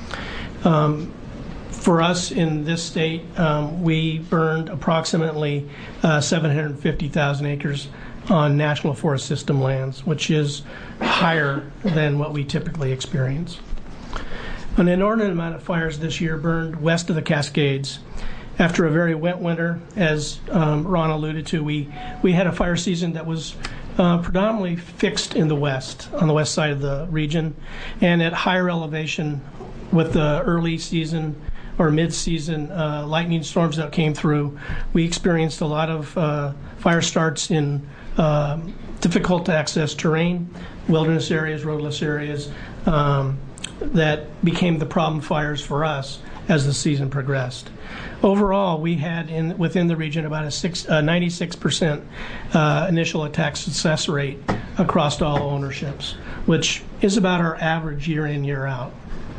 For us in this state, we burned approximately 750,000 acres on National Forest System lands, which is higher than what we typically experience. An inordinate amount of fires this year burned west of the Cascades. After a very wet winter, as Ron alluded to, we had a fire season that was predominantly fixed in the west, on the west side of the region, and at higher elevation with the early season or mid-season lightning storms that came through. We experienced a lot of fire starts in difficult to access terrain, wilderness areas, roadless areas, that became the problem fires for us as the season progressed. Overall, we had within the region about a 96% initial attack success rate across all ownerships, which is about our average year in, year out.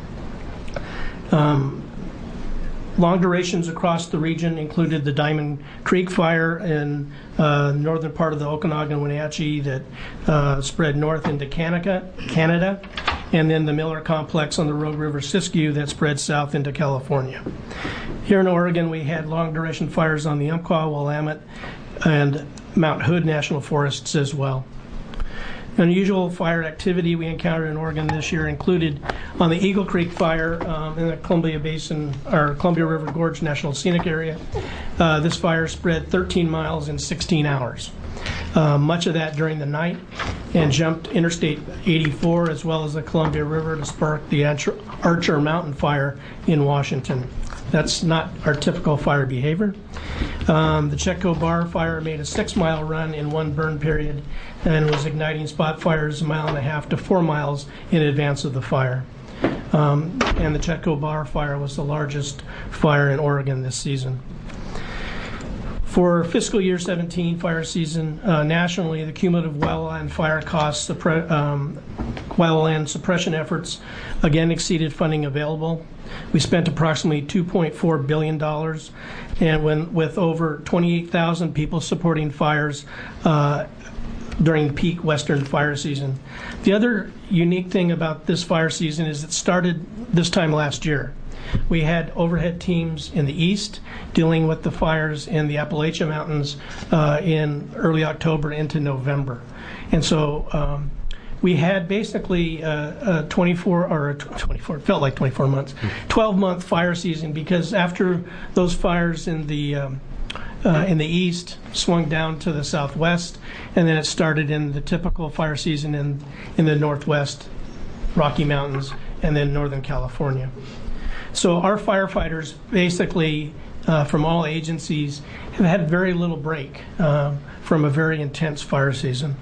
Long durations across the region included the Diamond Creek fire in northern part of the Okanagan Wenatchee that spread north into Canada, and then the Miller Complex on the Rogue River Siskiyou that spread south into California. Here in Oregon, we had long duration fires on the Umpqua, Willamette, and Mount Hood National Forests as well. Unusual fire activity we encountered in Oregon this year included on the Eagle Creek fire in the Columbia Basin, or Columbia River Gorge National Scenic Area. This fire spread 13 miles in 16 hours. Much of that during the night, and jumped Interstate 84 as well as the Columbia River to spark the Archer Mountain fire in Washington. That's not our typical fire behavior. The Chetco Bar fire made a 6-mile run in one burn period and was igniting spot fires 1.5 miles to 4 miles in advance of the fire. And the Chetco Bar fire was the largest fire in Oregon this season. For fiscal year 17 fire season, nationally, the cumulative wildland fire costs, wildland suppression efforts again exceeded funding available. We spent approximately $2.4 billion, and with over 28,000 people supporting fires during peak western fire season. The other unique thing about this fire season is it started this time last year. We had overhead teams in the east dealing with the fires in the Appalachian Mountains in early October into November. And so we had basically a 24, it felt like 24 months, 12-month fire season, because after those fires in the east swung down to the southwest, and then it started in the typical fire season in the northwest, Rocky Mountains, and then Northern California. So our firefighters, basically from all agencies, have had very little break from a very intense fire season.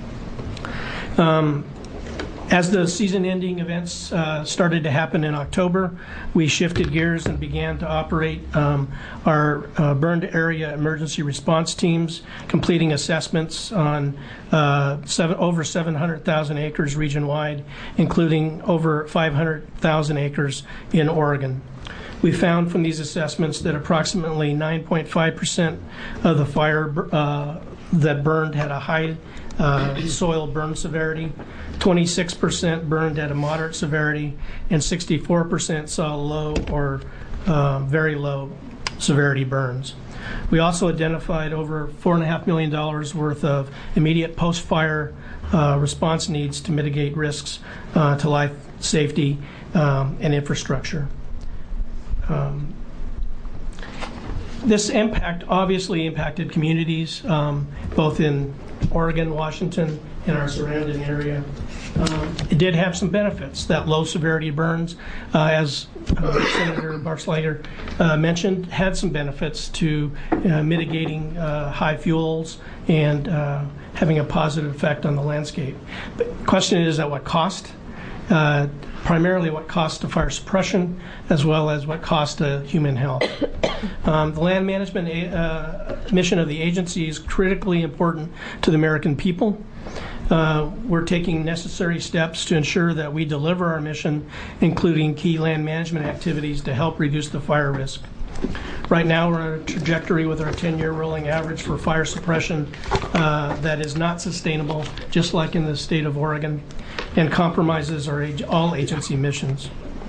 As the season-ending events started to happen in October, we shifted gears and began to operate our burned area emergency response teams, completing assessments on over 700,000 acres region-wide, including over 500,000 acres in Oregon. We found from these assessments that approximately 9.5% of the fire that burned had a high soil burn severity, 26% burned at a moderate severity, and 64% saw low or very low severity burns. We also identified over $4.5 million worth of immediate post-fire response needs to mitigate risks to life, safety, and infrastructure. This impact obviously impacted communities, both in Oregon, Washington, and our surrounding area. It did have some benefits. That low severity burns, as Senator Barslater mentioned, had some benefits to mitigating high fuels and having a positive effect on the landscape. But the question is at what cost? Primarily what cost to fire suppression, as well as what cost to human health. The land management mission of the agency is critically important to the American people. We're taking necessary steps to ensure that we deliver our mission, including key land management activities to help reduce the fire risk. Right now, we're on a trajectory with our 10-year rolling average for fire suppression that is not sustainable, just like in the state of Oregon, and compromises all agency missions.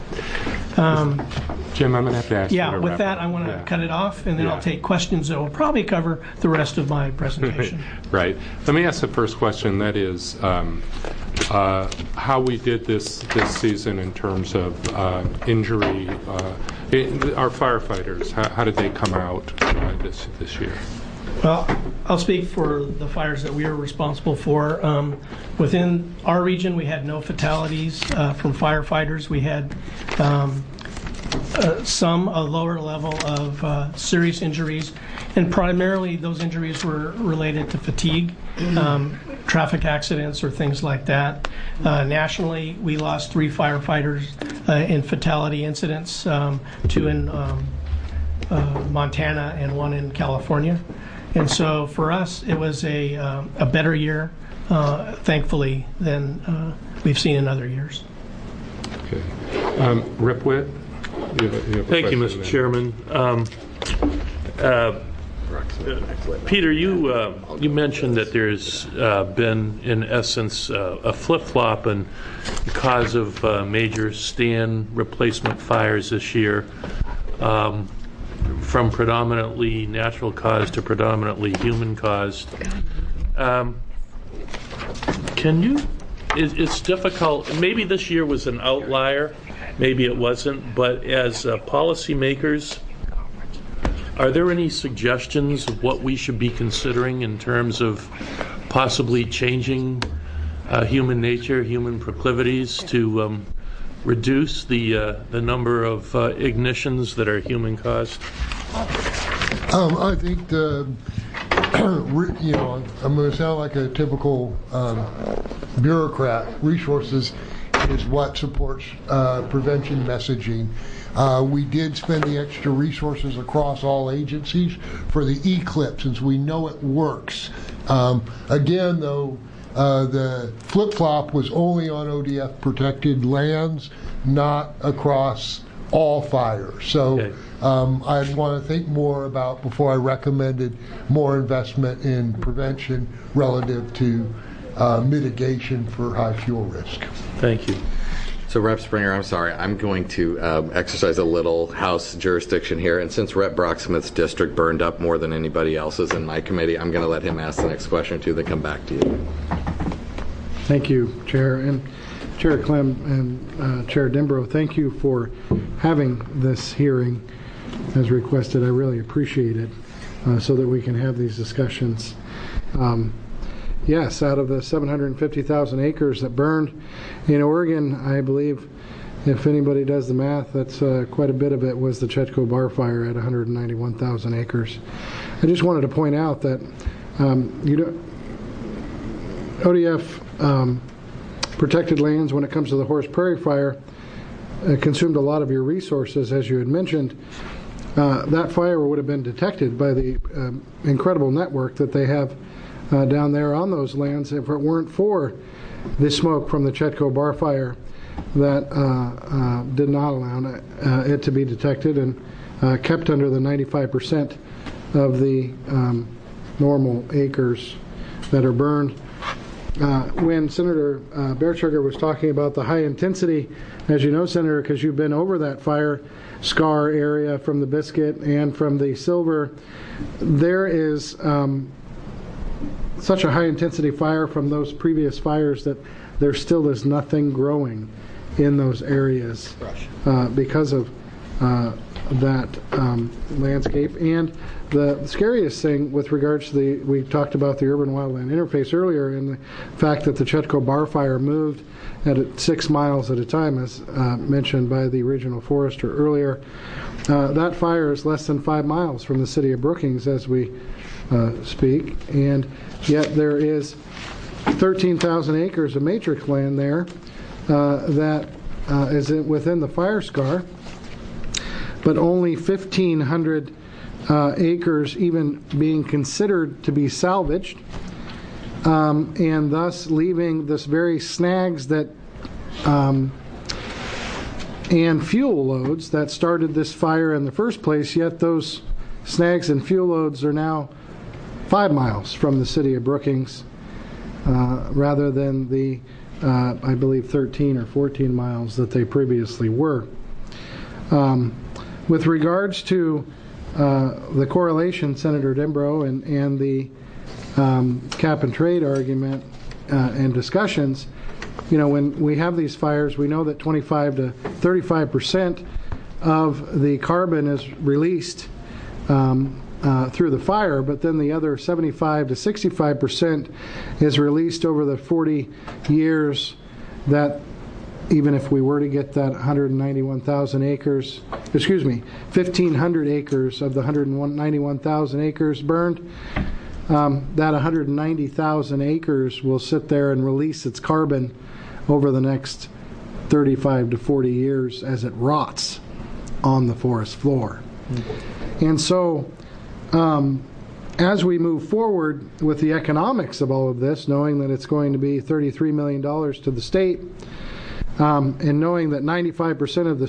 Jim, I'm going to have to ask you to with wrap that, up. I want to cut it off, and then I'll take questions that will probably cover the rest of my presentation. Right. Let me ask the first question. That is, the how we did this season in terms of injury. Our firefighters, how did they come out this year? Well, I'll speak for the fires that we are responsible for. Within our region, we had no fatalities from firefighters. We had a lower level of serious injuries, and primarily those injuries were related to fatigue, traffic accidents, or things like that. Nationally, we lost 3 firefighters in fatality incidents, 2 in Montana and 1 in California. And so for us, it was a better year, thankfully, than we've seen in other years. Okay. Rip Witt? Thank you, Mr. Chairman. Peter, you mentioned that there's been, in essence, a flip-flop in the cause of major stand replacement fires this year, from predominantly natural cause to predominantly human caused. It's difficult. Maybe this year was an outlier. Maybe it wasn't. But as policymakers, are there any suggestions of what we should be considering in terms of possibly changing human nature, human proclivities to reduce the number of ignitions that are human caused? I think I'm going to sound like a typical bureaucrat. Resources is what supports prevention messaging. We did spend the extra resources across all agencies for the Eclipse, since we know it works. Again, though, the flip-flop was only on ODF protected lands, not across all fires. So okay. I'd want to think more about, before I recommended more investment in prevention relative to mitigation for high fuel risk. Thank you. So Rep. Springer, I'm sorry, I'm going to exercise a little House jurisdiction here, and since Rep. Brocksmith's district burned up more than anybody else's in my committee, I'm going to let him ask the next question or two, then come back to you. Thank you, Chair. And Chair Clem and Chair Denbrough, thank you for having this hearing as requested. I really appreciate it, so that we can have these discussions. Yes, out of the 750,000 acres that burned in Oregon, I believe, if anybody does the math, that's quite a bit of it was the Chetco Bar Fire at 191,000 acres. I just wanted to point out that ODF protected lands, when it comes to the Horse Prairie Fire, consumed a lot of your resources, as you had mentioned. That fire would have been detected by the incredible network that they have down there on those lands if it weren't for the smoke from the Chetco Bar Fire that did not allow it to be detected and kept under the 95% of the normal acres that are burned. When Senator Bearsugar was talking about the high intensity, as you know, Senator, because you've been over that fire scar area from the Biscuit and from the Silver, there is such a high intensity fire from those previous fires that there still is nothing growing in those areas because of that landscape. And the scariest thing with regards to we talked about the urban wildland interface earlier, and the fact that the Chetco Bar Fire moved at 6 miles at a time, as mentioned by the regional forester earlier. That fire is less than 5 miles from the city of Brookings as we speak, and yet there is 13,000 acres of matrix land there that is within the fire scar, but only 1,500 acres even being considered to be salvaged, and thus leaving this very snags that and fuel loads that started this fire in the first place, yet those snags and fuel loads are now 5 miles from the city of Brookings, rather than the, I believe, 13 or 14 miles that they previously were. With regards to the correlation, Senator Denbrough, and the cap and trade argument and discussions, when we have these fires, we know that 25 to 35% of the carbon is released through the fire, but then the other 75 to 65% is released over the 40 years that, even if we were to get that 191,000 acres, 1,500 acres of the 191,000 acres burned, that 190,000 acres will sit there and release its carbon over the next 35 to 40 years as it rots on the forest floor. And so, as we move forward with the economics of all of this, knowing that it's going to be $33 million to the state, and knowing that 95% of the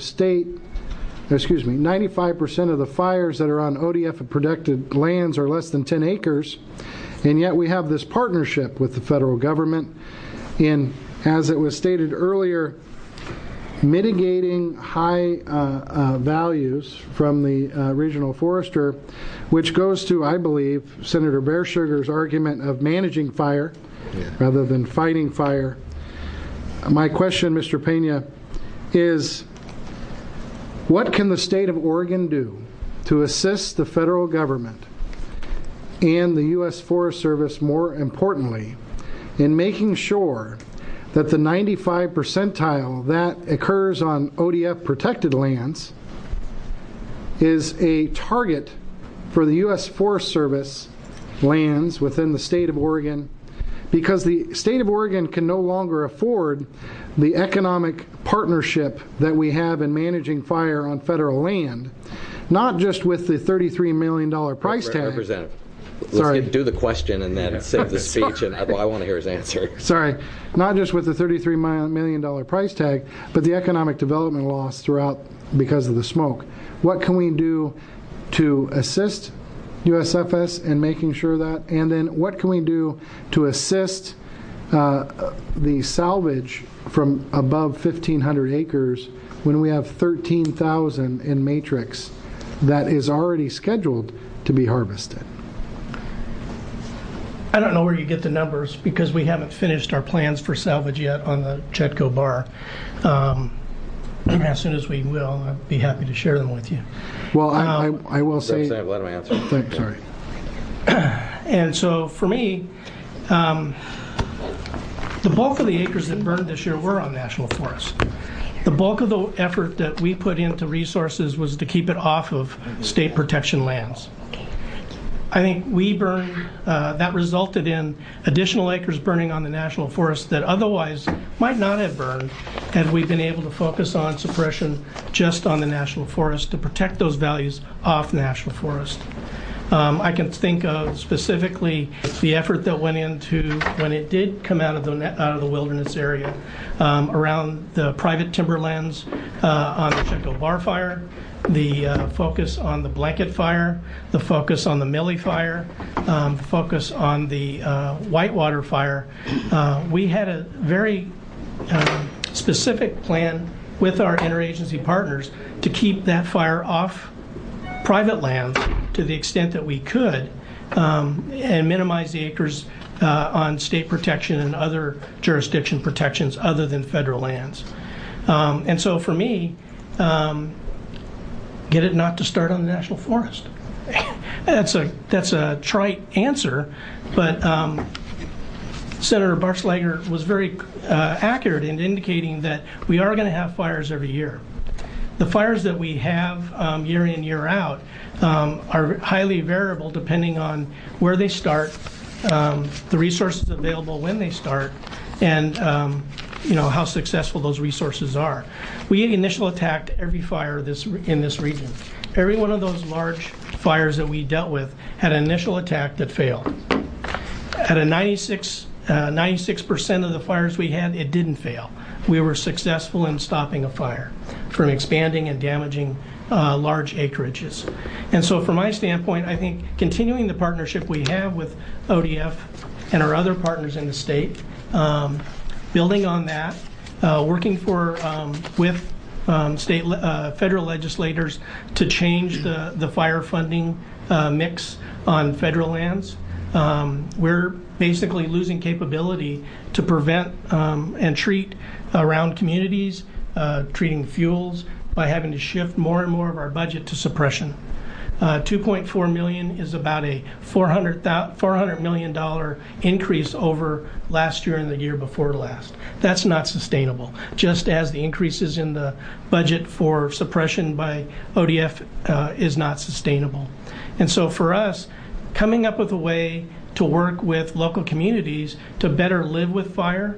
95% of the fires that are on ODF protected lands are less than 10 acres, and yet we have this partnership with the federal government in, as it was stated earlier, mitigating high values from the regional forester, which goes to, I believe, Senator Bearsugar's argument of managing fire rather than fighting fire. My question, Mr. Pena, is what can the state of Oregon do to assist the federal government and the U.S. Forest Service, more importantly, in making sure that the 95 percentile that occurs on ODF protected lands is a target for the U.S. Forest Service lands within the state of Oregon, because the state of Oregon can no longer afford the economic partnership that we have in managing fire on federal land, not just with the $33 million price tag. Representative, let's do the question and then save the speech, and I want to hear his answer. Sorry, not just with the $33 million price tag, but the economic development loss throughout because of the smoke. What can we do to assist USFS in making sure that, and then what can we do to assist the salvage from above 1,500 acres when we have 13,000 in matrix that is already scheduled to be harvested? I don't know where you get the numbers because we haven't finished our plans for salvage yet on the Chetco bar. As soon as we will, I'd be happy to share them with you. Well, I will say... Representative, let him answer. Thanks, sorry. And so for me, the bulk of the acres that burned this year were on national forests. The bulk of the effort that we put into resources was to keep it off of state protection lands. I think we burned, that resulted in additional acres burning on the national forest that otherwise might not have burned had we been able to focus on suppression just on the national forest to protect those values off national forest. I can think of specifically the effort that went into when it did come out of the wilderness area around the private timberlands on the Chetco Bar fire, the focus on the blanket fire, the focus on the Millie fire, focus on the Whitewater fire. We had a very specific plan with our interagency partners to keep that fire off private lands to the extent that we could, and minimize the acres on state protection and other jurisdiction protections other than federal lands. And so for me, get it not to start on the national forest. That's a trite answer, but Senator Bartschlager was very accurate in indicating that we are going to have fires every year. The fires that we have year in, year out are highly variable depending on where they start, the resources available when they start, and how successful those resources are. We initial attacked every fire in this region. Every one of those large fires that we dealt with had an initial attack that failed. At a 96% of the fires we had, it didn't fail. We were successful in stopping a fire from expanding and damaging large acreages. And so from my standpoint, I think continuing the partnership we have with ODF and our other partners in the state, building on that, working with federal legislators to change the fire funding mix on federal lands. We're basically losing capability to prevent and treat around communities, treating fuels, by having to shift more and more of our budget to suppression. $2.4 million is about a $400 million increase over last year and the year before last. That's not sustainable, just as the increases in the budget for suppression by ODF is not sustainable. And so for us, coming up with a way to work with local communities to better live with fire,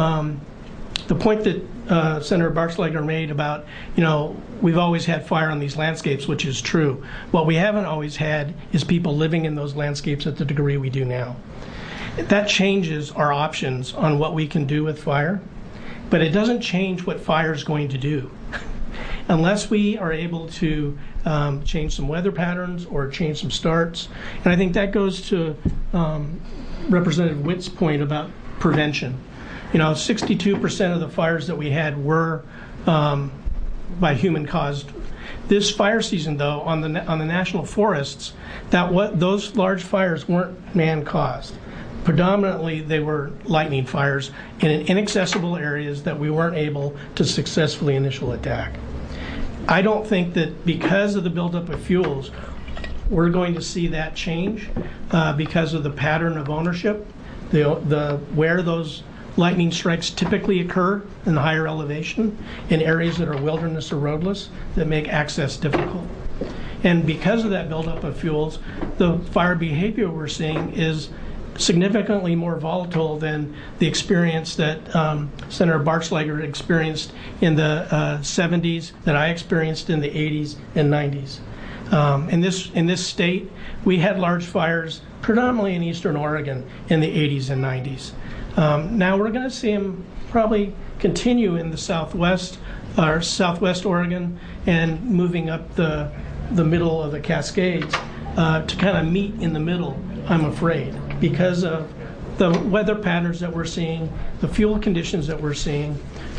the point that Senator Barksdale made about, we've always had fire on these landscapes, which is true. What we haven't always had is people living in those landscapes at the degree we do now. That changes our options on what we can do with fire, but it doesn't change what fire is going to do. Unless we are able to change some weather patterns or change some starts. And I think that goes to Representative Witt's point about prevention. 62% of the fires that we had were by human caused. This fire season, though, on the national forests, those large fires weren't man caused. Predominantly, they were lightning fires in inaccessible areas that we weren't able to successfully initial attack. I don't think that because of the buildup of fuels, we're going to see that change because of the pattern of ownership, where those lightning strikes typically occur in higher elevation in areas that are wilderness or roadless that make access difficult. And because of that buildup of fuels, the fire behavior we're seeing is significantly more volatile than the experience that Senator Barksdale experienced in the 70s, that I experienced in the 80s and 90s. In this state, we had large fires predominantly in eastern Oregon in the 80s and 90s. Now we're going to see them probably continue in the southwest Oregon and moving up the middle of the Cascades to kind of meet in the middle, I'm afraid, because of the weather patterns that we're seeing, the fuel conditions that we're seeing,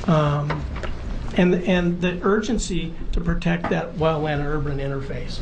and the urgency to protect that wildland-urban interface.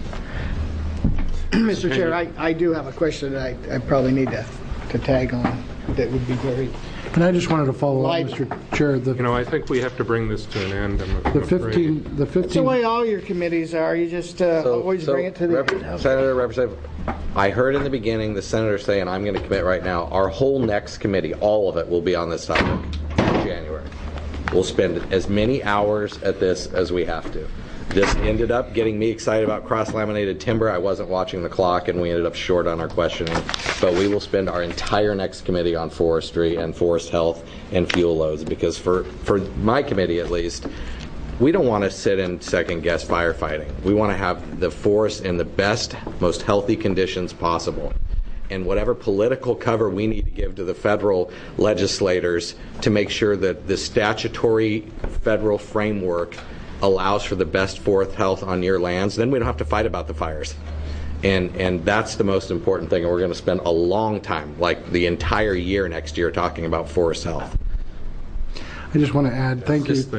Mr. Chair, I do have a question that I probably need to tag on. That would be very. And I just wanted to follow up, Mr. Chair. I think we have to bring this to an end. The 15. That's the way all your committees are. You just always bring it to the end. Senator, Representative, I heard in the beginning the senator say, and I'm going to commit right now, our whole next committee, all of it, will be on this topic in January. We'll spend as many hours at this as we have to. This ended up getting me excited about cross-laminated timber. I wasn't watching the clock, and we ended up short on our questioning. But we will spend our entire next committee on forestry and forest health and fuel loads, because for my committee at least, we don't want to sit and second-guess firefighting. We want to have the forest in the best, most healthy conditions possible. And whatever political cover we need to give to the federal legislators to make sure that the statutory federal framework allows for the best forest health on your lands, then we don't have to fight about the fires. And that's the most important thing. And we're going to spend a long time, like the entire year next year, talking about forest health. I just want to add, thank you.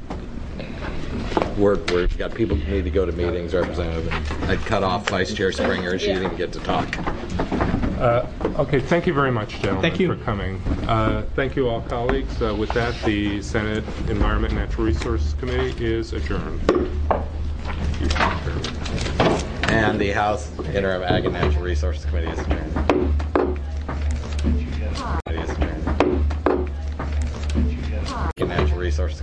We've got people who need to go to meetings, Representative. I'd cut off Vice Chair Springer, and she didn't even get to talk. Okay, thank you very much, gentlemen, thank you for coming. Thank you all, colleagues. With that, the Senate Environment and Natural Resources Committee is adjourned. And the House Interim Ag and Natural Resources Committee is adjourned. Natural Resources